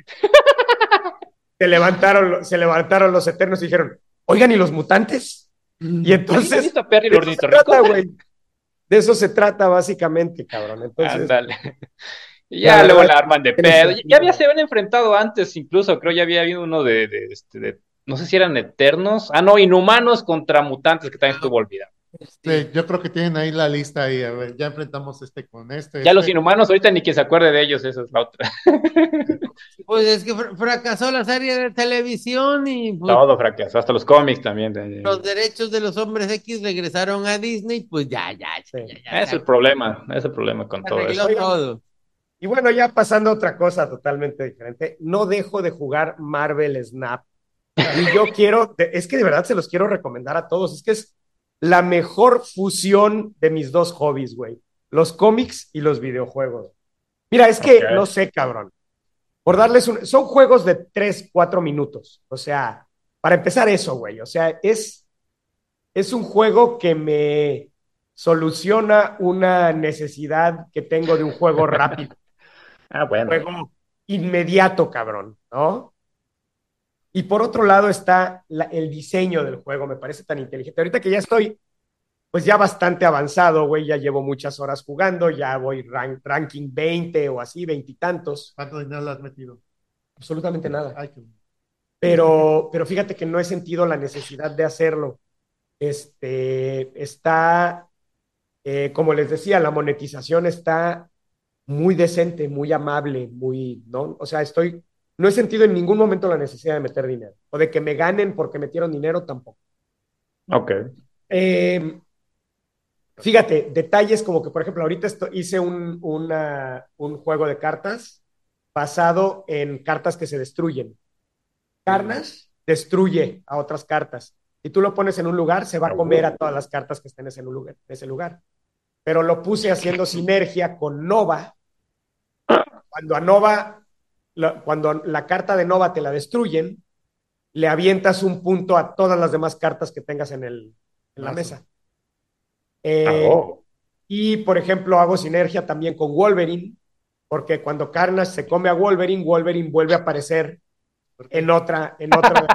se levantaron, se levantaron los Eternos y dijeron, oigan, ¿y los mutantes? Y ¿Alguien ha entonces, visto a Perry el de eso se ornitorrinco? trata, güey. De eso se trata básicamente, cabrón. Entonces, Ándale. Y la ya luego verdad, la arman de tiene pedo. Ya sentido. había, se habían enfrentado antes, incluso, creo ya había habido uno de, de, este, de- no sé si eran eternos. Ah, no, inhumanos contra mutantes, que también estuvo olvidado. Sí, yo creo que tienen ahí la lista ahí. A ver, ya enfrentamos este con este. Ya los este. inhumanos, ahorita ni quien se acuerde de ellos, esa es la otra. Pues es que fr- fracasó la serie de televisión y pues, Todo fracasó, hasta los cómics también. de- los derechos de los hombres X regresaron a Disney, pues ya, ya, ya, Sí. ya, ya Es se el problema, es el problema con todo arregló eso. todo. Y bueno, ya pasando a otra cosa totalmente diferente, no dejo de jugar Marvel Snap. Y yo quiero, de- es que de verdad se los quiero recomendar a todos. Es que es la mejor fusión de mis dos hobbies, güey. Los cómics y los videojuegos. Mira, es que Ok. no sé, cabrón. Por darles un. Son juegos de tres, cuatro minutos. O sea, para empezar eso, güey. O sea, es, es un juego que me soluciona una necesidad que tengo de un juego rápido, Ah, bueno. juego inmediato, cabrón, ¿no? Y por otro lado está la- el diseño del juego, me parece tan inteligente. Ahorita que ya estoy, pues ya bastante avanzado, güey, ya llevo muchas horas jugando, ya voy rank, ranking veinte o así, veintitantos, ¿Cuánto dinero le has metido? absolutamente nada. Ay, qué- Pero, pero fíjate que no he sentido la necesidad de hacerlo. Este, está, eh, como les decía, la monetización está muy decente, muy amable, muy, ¿no? O sea, estoy, no he sentido en ningún momento la necesidad de meter dinero o de que me ganen porque metieron dinero tampoco. Ok. Eh, fíjate, detalles como que, por ejemplo, ahorita esto, hice un, una, un juego de cartas basado en cartas que se destruyen. Carnas destruye a otras cartas. Si tú lo pones en un lugar, se va a comer a todas las cartas que estén en ese lugar. En ese lugar. Pero lo puse haciendo sinergia con Nova. Cuando a Nova, la, cuando la carta de Nova te la destruyen, le avientas un punto a todas las demás cartas que tengas en, el, en la mesa. Eh, Oh. y, por ejemplo, hago sinergia también con Wolverine, porque cuando Carnage se come a Wolverine, Wolverine vuelve a aparecer en otra, en otra.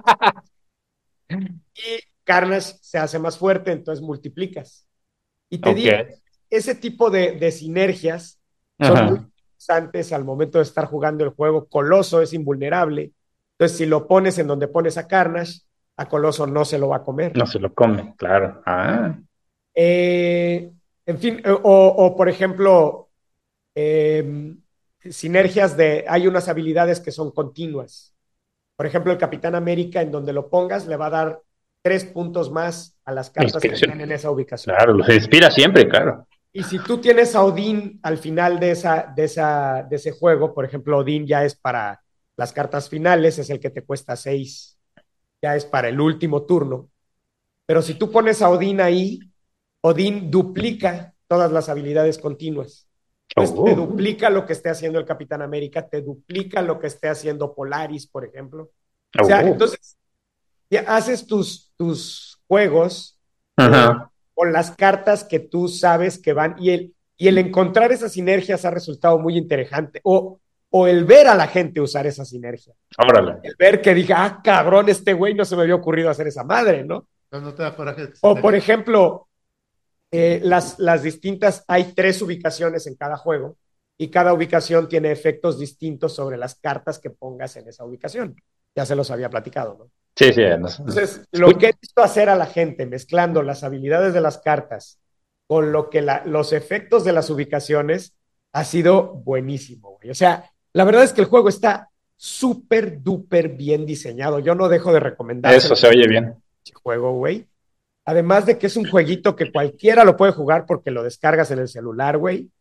Y Carnage se hace más fuerte, entonces multiplicas. Y te Ok. digo, ese tipo de, de sinergias son Ajá. muy interesantes al momento de estar jugando el juego. Coloso es invulnerable. Entonces, si lo pones en donde pones a Carnage, a Coloso no se lo va a comer. No se lo come, claro. Ah. Eh, en fin, o, o por ejemplo, eh, sinergias de, hay unas habilidades que son continuas. Por ejemplo, el Capitán América, en donde lo pongas, le va a dar tres puntos más a las cartas que Inspiración. tienen en esa ubicación. Claro, los inspira siempre, claro. Y si tú tienes a Odín al final de, esa, de, esa, de ese juego, por ejemplo, Odín ya es para las cartas finales, es el que te cuesta seis, ya es para el último turno. Pero si tú pones a Odín ahí, Odín duplica todas las habilidades continuas. Entonces Oh. te duplica lo que esté haciendo el Capitán América, te duplica lo que esté haciendo Polaris, por ejemplo. O sea, Oh. entonces ya haces tus, tus juegos Ajá. con las cartas que tú sabes que van, y el, y el encontrar esas sinergias ha resultado muy interesante, o, o el ver a la gente usar esa sinergia, Órale. el ver que diga, ah, cabrón, este güey no se me había ocurrido hacer esa madre, ¿no? No, no te da coraje. que se O te- por ejemplo, eh, las, las distintas, hay tres ubicaciones en cada juego, y cada ubicación tiene efectos distintos sobre las cartas que pongas en esa ubicación. Ya se los había platicado, ¿no? Sí, sí. No sé. Entonces, lo que he visto hacer a la gente mezclando las habilidades de las cartas con lo que la, los efectos de las ubicaciones ha sido buenísimo, güey. O sea, la verdad es que el juego está súper, duper bien diseñado. Yo no dejo de recomendar Eso se oye bien. el juego, güey. Además de que es un jueguito que cualquiera lo puede jugar porque lo descargas en el celular, güey.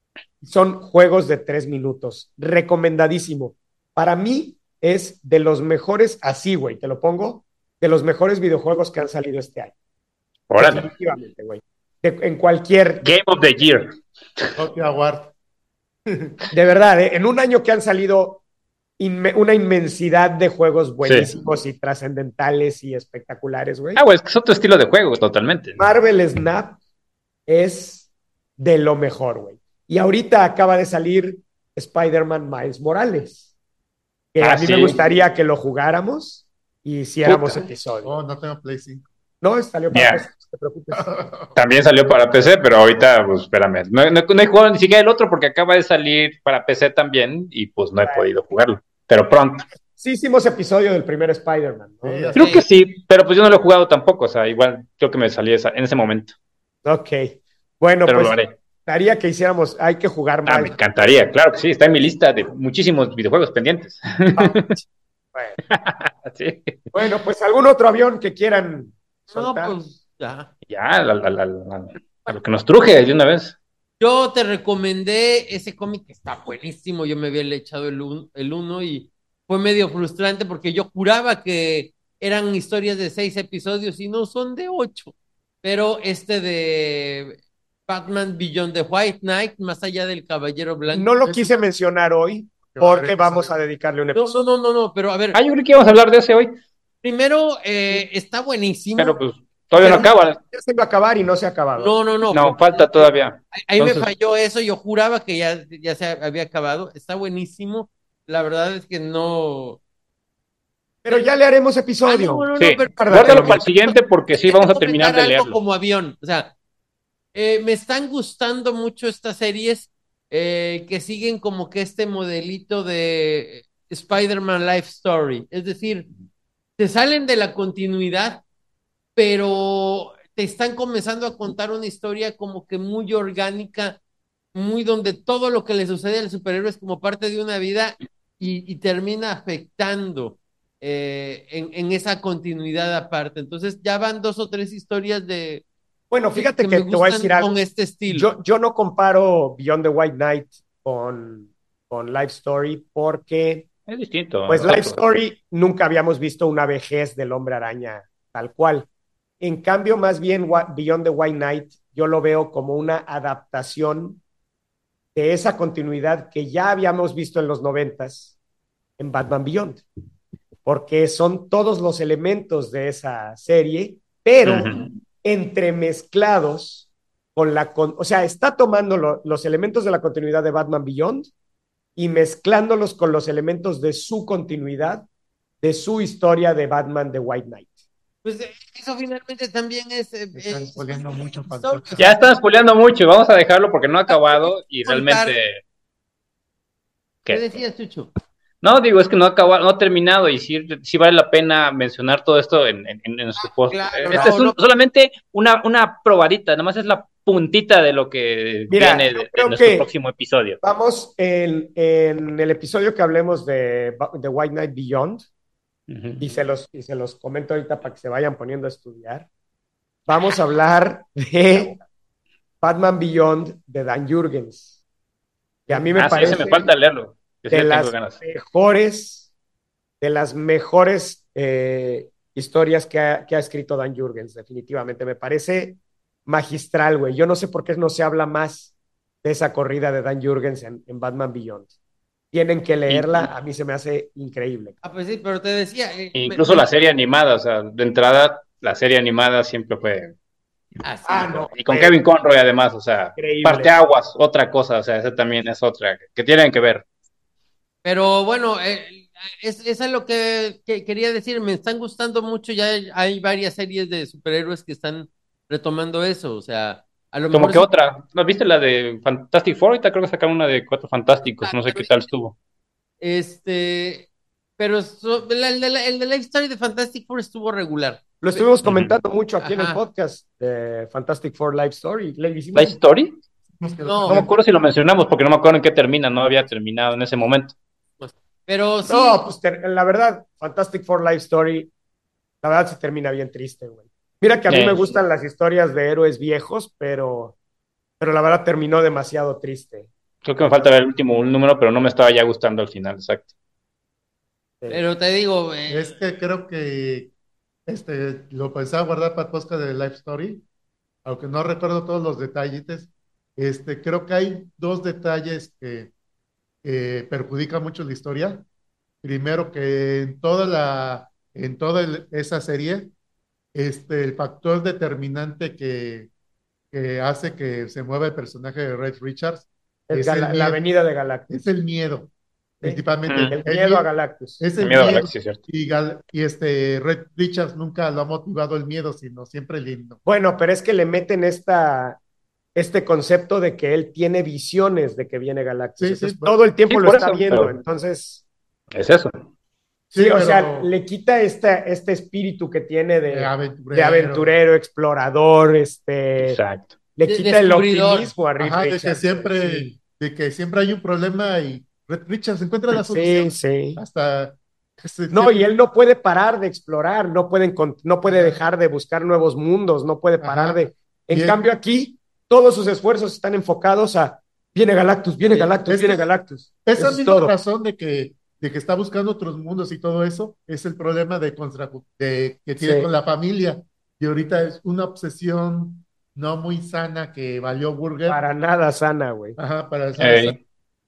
Son juegos de tres minutos. Recomendadísimo. Para mí es de los mejores, así, güey, te lo pongo, de los mejores videojuegos que han salido este año. Órale. Definitivamente, güey. De- En cualquier, Game of the Year. Tokyo Award. de verdad, ¿eh? En un año que han salido inme- una inmensidad de juegos buenísimos y trascendentales y espectaculares, güey. Ah, güey, es que es otro estilo de juego, totalmente. Marvel Snap es de lo mejor, güey. Y ahorita acaba de salir Spider-Man Miles Morales, que Ah, a mí sí. me gustaría que lo jugáramos y hiciéramos Puta. episodio. Oh, no tengo Play cinco. No, salió para Ya. P C, no te preocupes. También salió para P C, pero ahorita, pues espérame. No, no- no he jugado ni siquiera el otro porque acaba de salir para P C también y pues no he podido jugarlo. Pero pronto. Sí hicimos episodio del primer Spider-Man, ¿no? Sí, ya Creo que sí, pero pues yo no lo he jugado tampoco. O sea, igual creo que me salió esa- en ese momento. Ok. Bueno, Pero pues lo haré. estaría que hiciéramos, hay que jugar Ah, más. me encantaría. Claro que sí, está en mi lista de muchísimos videojuegos pendientes. Bueno, Sí. bueno, pues algún otro avión que quieran No, soltar. pues ya. Ya, la- la- la- la- a lo que nos truje de una vez. Yo te recomendé ese cómic que está buenísimo. Yo me había echado el, un- el uno y fue medio frustrante porque yo juraba que eran historias de seis episodios y no son de ocho. Pero este de Batman Beyond the White Knight, más allá del Caballero Blanco. No lo quise mencionar hoy porque vamos a dedicarle un No, episodio. no, no, no, no, pero a ver, Ah, yo creo que íbamos a hablar de ese hoy, primero eh, está buenísimo. pero pues todavía no acaba. Ya se iba a acabar y no se ha acabado. No, no, no. No, porque falta todavía. Ahí ahí me Entonces- falló eso, yo juraba que ya, ya se había acabado. Está buenísimo. La verdad es que no. Pero ya le haremos Ah, episodio. no, no, no, Sí, pero- guárdalo para el siguiente porque sí, vamos a Tengo que terminar comentar de algo leerlo. como avión. O sea, eh, me están gustando mucho estas series eh, que siguen como que este modelito de Spider-Man Life Story. Es decir, te salen de la continuidad, pero te están comenzando a contar una historia como que muy orgánica, muy donde todo lo que le sucede al superhéroe es como parte de una vida y, y termina afectando eh, en, en esa continuidad aparte. Entonces ya van dos o tres historias de Bueno, fíjate que, me te voy a gustan decir algo. con este estilo. Yo, yo no comparo Beyond the White Knight con, con Life Story porque, Es distinto. pues, es Life otro. Story nunca habíamos visto una vejez del hombre araña tal cual. En cambio, más bien, Wa- Beyond the White Knight, yo lo veo como una adaptación de esa continuidad que ya habíamos visto en los noventas en Batman Beyond, porque son todos los elementos de esa serie, pero Ujú. entremezclados con la, con, o sea, está tomando lo, los elementos de la continuidad de Batman Beyond y mezclándolos con los elementos de su continuidad, de su historia de Batman The White Knight. Pues eh, eso finalmente también es... eh, Me están es- spoileando mucho, es- Pantoja. o sea, Ya están spoileando mucho, vamos a dejarlo porque no ha acabado y Contar- realmente. ¿Qué ¿Qué? decías, Chucho? No, digo, es que no ha acabado, no ha terminado y sí, sí vale la pena mencionar todo esto en, en, en nuestro post. claro, Este no, es un- no. solamente una, una probadita, nada más es la puntita de lo que Mira, viene yo de, de creo nuestro que- próximo episodio. Vamos en, en el episodio que hablemos de The White Knight Beyond, Uh-huh. y se los, y se los comento ahorita para que se vayan poniendo a estudiar. Vamos a hablar de Batman Beyond de Dan Jurgens, que a mí me Ah, sí, parece ese me falta leerlo. Que sí de le tengo las ganas. mejores, de las mejores eh, historias que ha, que ha escrito Dan Jurgens, definitivamente. Me parece magistral, güey. Yo no sé por qué no se habla más de esa corrida de Dan Jurgens en, en Batman Beyond. Tienen que leerla, a mí se me hace increíble. Ah, pues sí, pero te decía. eh, me- Incluso me- la serie animada, o sea, de entrada, la serie animada siempre fue. Ah, sí. Ah, no, Y con eh, Kevin Conroy, además, o sea, increíble. parteaguas, otra cosa, o sea, esa también es otra que tienen que ver. Pero bueno, eh, es, eso es lo que, que quería decir. Me están gustando mucho. Ya hay, hay varias series de superhéroes que están retomando eso. O sea, a lo Como mejor que sí. otra, ¿no viste la de Fantastic Four? Ahorita creo que sacaron una de Cuatro Fantásticos, no sé qué tal estuvo. Este, pero so- la- el, de la- el de Life Story de Fantastic Four estuvo regular. Lo Pe- estuvimos comentando mucho aquí en el Ajá. podcast de Fantastic Four Life Story. Le hicimos ¿Life Story? No, No me acuerdo si lo mencionamos porque no me acuerdo en qué termina, no había terminado en ese momento. pero sí, No, pues ter- la verdad, Fantastic Four Life Story, la verdad se termina bien triste, güey. Mira que a mí me Eh, gustan las historias de héroes viejos, pero, pero la verdad terminó demasiado triste. Creo que me falta ver el último número, pero no me estaba ya gustando al final, exacto. Eh, pero te digo, eh, Es que creo que este, lo pensaba guardar para el podcast de Life Story, aunque no recuerdo todos los detalles. Este, creo que hay dos detalles que, que perjudican mucho la historia. Primero, que en toda la, en toda el- esa serie, este, el factor determinante que, que hace que se mueva el personaje de Red Richards el es el Gala- la miedo, avenida de Galactus. es el miedo, ¿Sí? principalmente. Mm. El El miedo a miedo, Galactus. es El el miedo a miedo. Galaxy, cierto. Y, Gal- y este Red Richards nunca lo ha motivado el miedo, sino siempre el himno. Bueno, pero es que le meten esta, este concepto de que él tiene visiones de que viene Galactus. Sí, sí, Entonces, pues, todo el tiempo sí, lo por está eso, viendo. pero- Entonces, Es eso. sí, sí, o pero sea, le quita este, este espíritu que tiene de de, aventurero. de aventurero, explorador, este, Exacto. le De- quita el descubridor. optimismo a Reed Ajá, de que Richards. siempre, Sí, de que siempre hay un problema y Red Richards encuentra la sí, solución. sí. Hasta se- No, y siempre- él no puede parar de explorar, no puede, encont- no puede dejar de buscar nuevos mundos, no puede parar Ajá. de... En Y es- cambio aquí, todos sus esfuerzos están enfocados a, viene Galactus, viene Sí, Galactus, es viene que Galactus. esa Eso es misma todo. razón de que, de que está buscando otros mundos y todo eso es el problema de, contra- de- que tiene Sí. con la familia. Y ahorita es una obsesión no muy sana que valió Burger. Para nada sana, güey. Ajá, para Ey.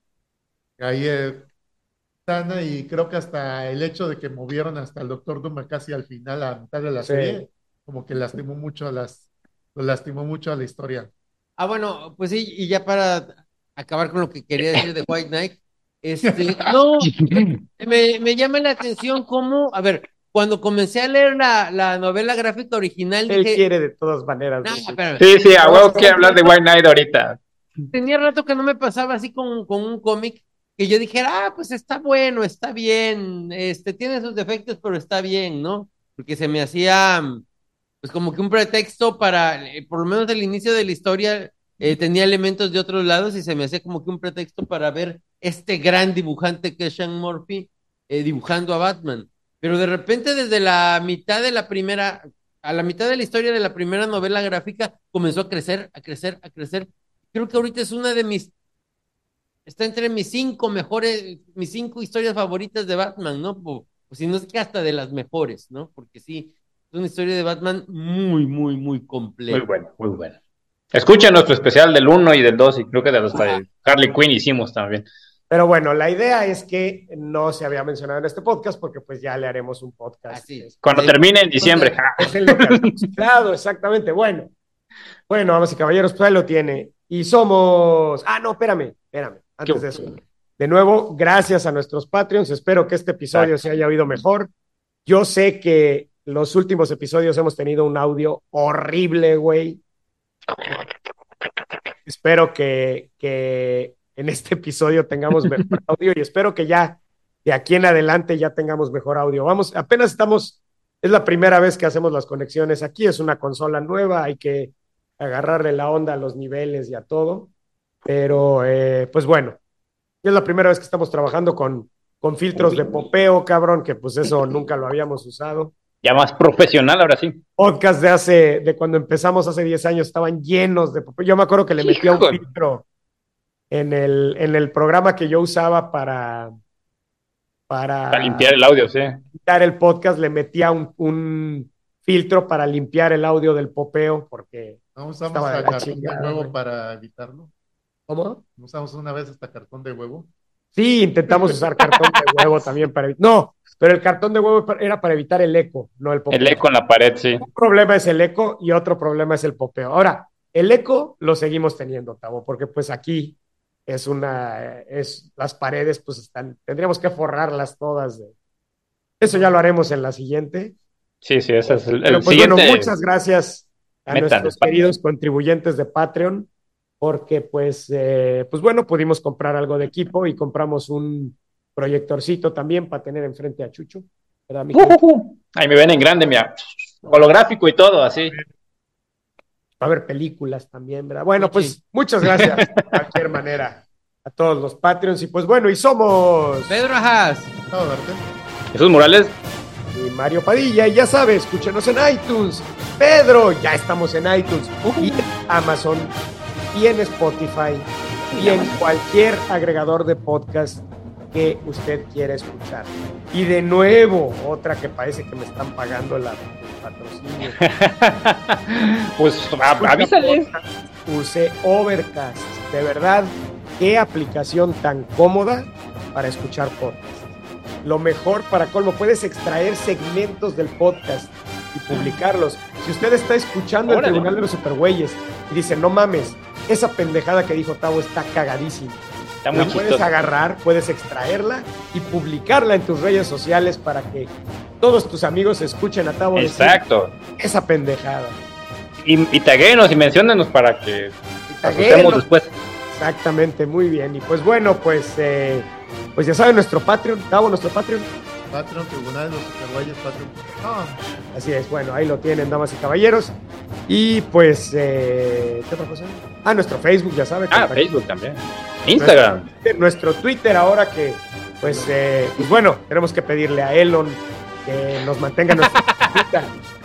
ahí eh, sana, y creo que hasta el hecho de que movieron hasta el Doctor Doom casi al final, a mitad de la Sí. serie, como que lastimó mucho a las, lo lastimó mucho a la historia. ah, bueno, pues sí, y ya para acabar con lo que quería decir de White Knight, este, no, me, me llama la atención cómo, a ver, cuando comencé a leer la, la novela gráfica original, Él dije, quiere de todas maneras. no, güey. espérame, Sí, sí, a huevo quiero hablar de White Knight ahorita. tenía rato que no me pasaba así con, con un cómic que yo dijera, ah, pues está bueno, está bien, este, tiene sus defectos, pero está bien, ¿no? Porque se me hacía, pues como que un pretexto para, eh, por lo menos el inicio de la historia, eh, tenía elementos de otros lados y se me hacía como que un pretexto para ver este gran dibujante que es Sean Murphy eh, dibujando a Batman. Pero de repente desde la mitad de la primera, a la mitad de la historia de la primera novela gráfica, comenzó a crecer, a crecer, a crecer. Creo que ahorita es una de mis, está entre mis cinco mejores, mis cinco historias favoritas de Batman, ¿no? O, o si no es que hasta de las mejores, ¿no? Porque sí, es una historia de Batman muy, muy, muy completa. Muy bueno, muy bueno. Escuchen nuestro especial del uno y del dos y creo que de los de Harley Quinn hicimos también. Pero bueno, la idea es que no se había mencionado en este podcast porque pues ya le haremos un podcast. Así. Es, Cuando Sí. termine en diciembre. es en lo que habíamos quedado, exactamente. Bueno, bueno, vamos y caballeros, pues ahí lo tiene. Y somos... Ah, no, espérame, espérame, antes de eso. De nuevo, gracias a nuestros Patreons. Espero que este episodio Exacto. se haya oído mejor. Yo sé que los últimos episodios hemos tenido un audio horrible, güey. Espero que, que en este episodio tengamos mejor audio y espero que ya de aquí en adelante ya tengamos mejor audio. Vamos, apenas estamos, es la primera vez que hacemos las conexiones aquí, es una consola nueva, hay que agarrarle la onda a los niveles y a todo, pero eh, pues bueno, es la primera vez que estamos trabajando con, con filtros de popeo, cabrón, que pues eso nunca lo habíamos usado. Ya más profesional, ahora sí. Podcast de hace, de cuando empezamos hace diez años, estaban llenos de popeo. Yo me acuerdo que le metía un filtro en el, en el programa que yo usaba para... Para, para limpiar el audio, sí. Limpiar el podcast, le metía un, un filtro para limpiar el audio del popeo, porque ¿No usamos estaba de a la cartón chingada, de huevo güey. para evitarlo? ¿Cómo? ¿No usamos una vez hasta cartón de huevo? Sí, intentamos usar cartón de huevo también para evitar. No, pero el cartón de huevo era para evitar el eco, no el popeo. El eco en la pared, sí. Un problema es el eco y otro problema es el popeo. Ahora, el eco lo seguimos teniendo, Tavo, porque pues aquí es una, es las paredes pues están, tendríamos que forrarlas todas. De, eso ya lo haremos en la siguiente. Sí, sí, ese es el, el Pero pues siguiente. Bueno, muchas gracias a Metan, nuestros queridos contribuyentes de Patreon, porque pues, eh, pues bueno, pudimos comprar algo de equipo y compramos un proyectorcito también para tener enfrente a Chucho. ¿Verdad, mi uh, uh, uh. Ahí me ven en grande, mira, holográfico y todo, así. Va a haber películas también, ¿verdad? Bueno, pues muchas gracias de cualquier manera a todos los Patreons. Y pues bueno, y somos Pedro Ajas, No, Darte. Jesús Morales. y Mario Padilla. Y ya sabes, escúchenos en iTunes. Pedro, ya estamos en iTunes. Y en Amazon, y en Spotify, y en cualquier agregador de podcast que usted quiera escuchar. Y de nuevo, otra que parece que me están pagando la, el patrocinio. Pues a- avísales. Use Overcast. De verdad, qué aplicación tan cómoda para escuchar podcast. Lo mejor para colmo, puedes extraer segmentos del podcast y publicarlos. Si usted está escuchando el Órale. Tribunal de los Supergüeyes y dice, no mames, esa pendejada que dijo Tavo está cagadísima. Está muy La puedes chistoso. agarrar, puedes extraerla y publicarla en tus redes sociales para que todos tus amigos escuchen a Tavo decir Exacto. esa pendejada. Y, y taguéenos y menciónenos para que taguéenos. asustemos después. Exactamente, muy bien. Y pues bueno, pues, eh, pues ya saben, nuestro Patreon, Tavo, nuestro Patreon. Patreon, Tribunal de los Superguayes, Patreon punto com. Así es, bueno, ahí lo tienen, damas y caballeros. Y pues, eh, ¿qué otra cosa? Ah, nuestro Facebook, ya saben. Ah, Facebook también. Instagram. Nuestro, nuestro Twitter ahora que, pues, eh, pues bueno, tenemos que pedirle a Elon que nos mantenga nuestra cuenta.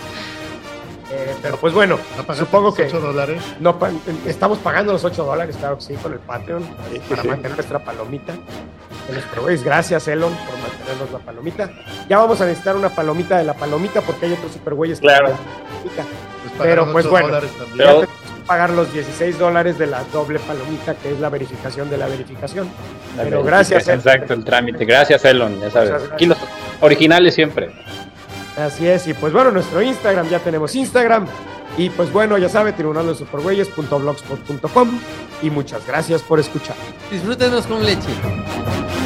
Eh, pero pues bueno, ¿No pagaste supongo los que ocho dólares? no pa- estamos pagando los ocho dólares, claro que sí, con el Patreon, Sí, para sí. mantener nuestra palomita. De los Supergüeyes. Gracias, Elon, por mantenernos la palomita. Ya vamos a necesitar una palomita de la palomita porque hay otros supergüeyes que Claro. tienen palomita. Pues Pero, pagaron pues, ocho bueno. dólares también. Pero- Ya tenemos que pagar los dieciséis dólares de la doble palomita, que es la verificación de la verificación. Pero gracias, Elon. Exacto, el trámite. Gracias, Elon. Ya sabes. Muchas gracias. Aquí los originales siempre. Así es, y pues bueno, nuestro Instagram, ya tenemos Instagram. Y pues bueno, ya sabe, tribunal de supergüeyes punto blogspot punto com. Y muchas gracias por escuchar. disfrútenos con leche.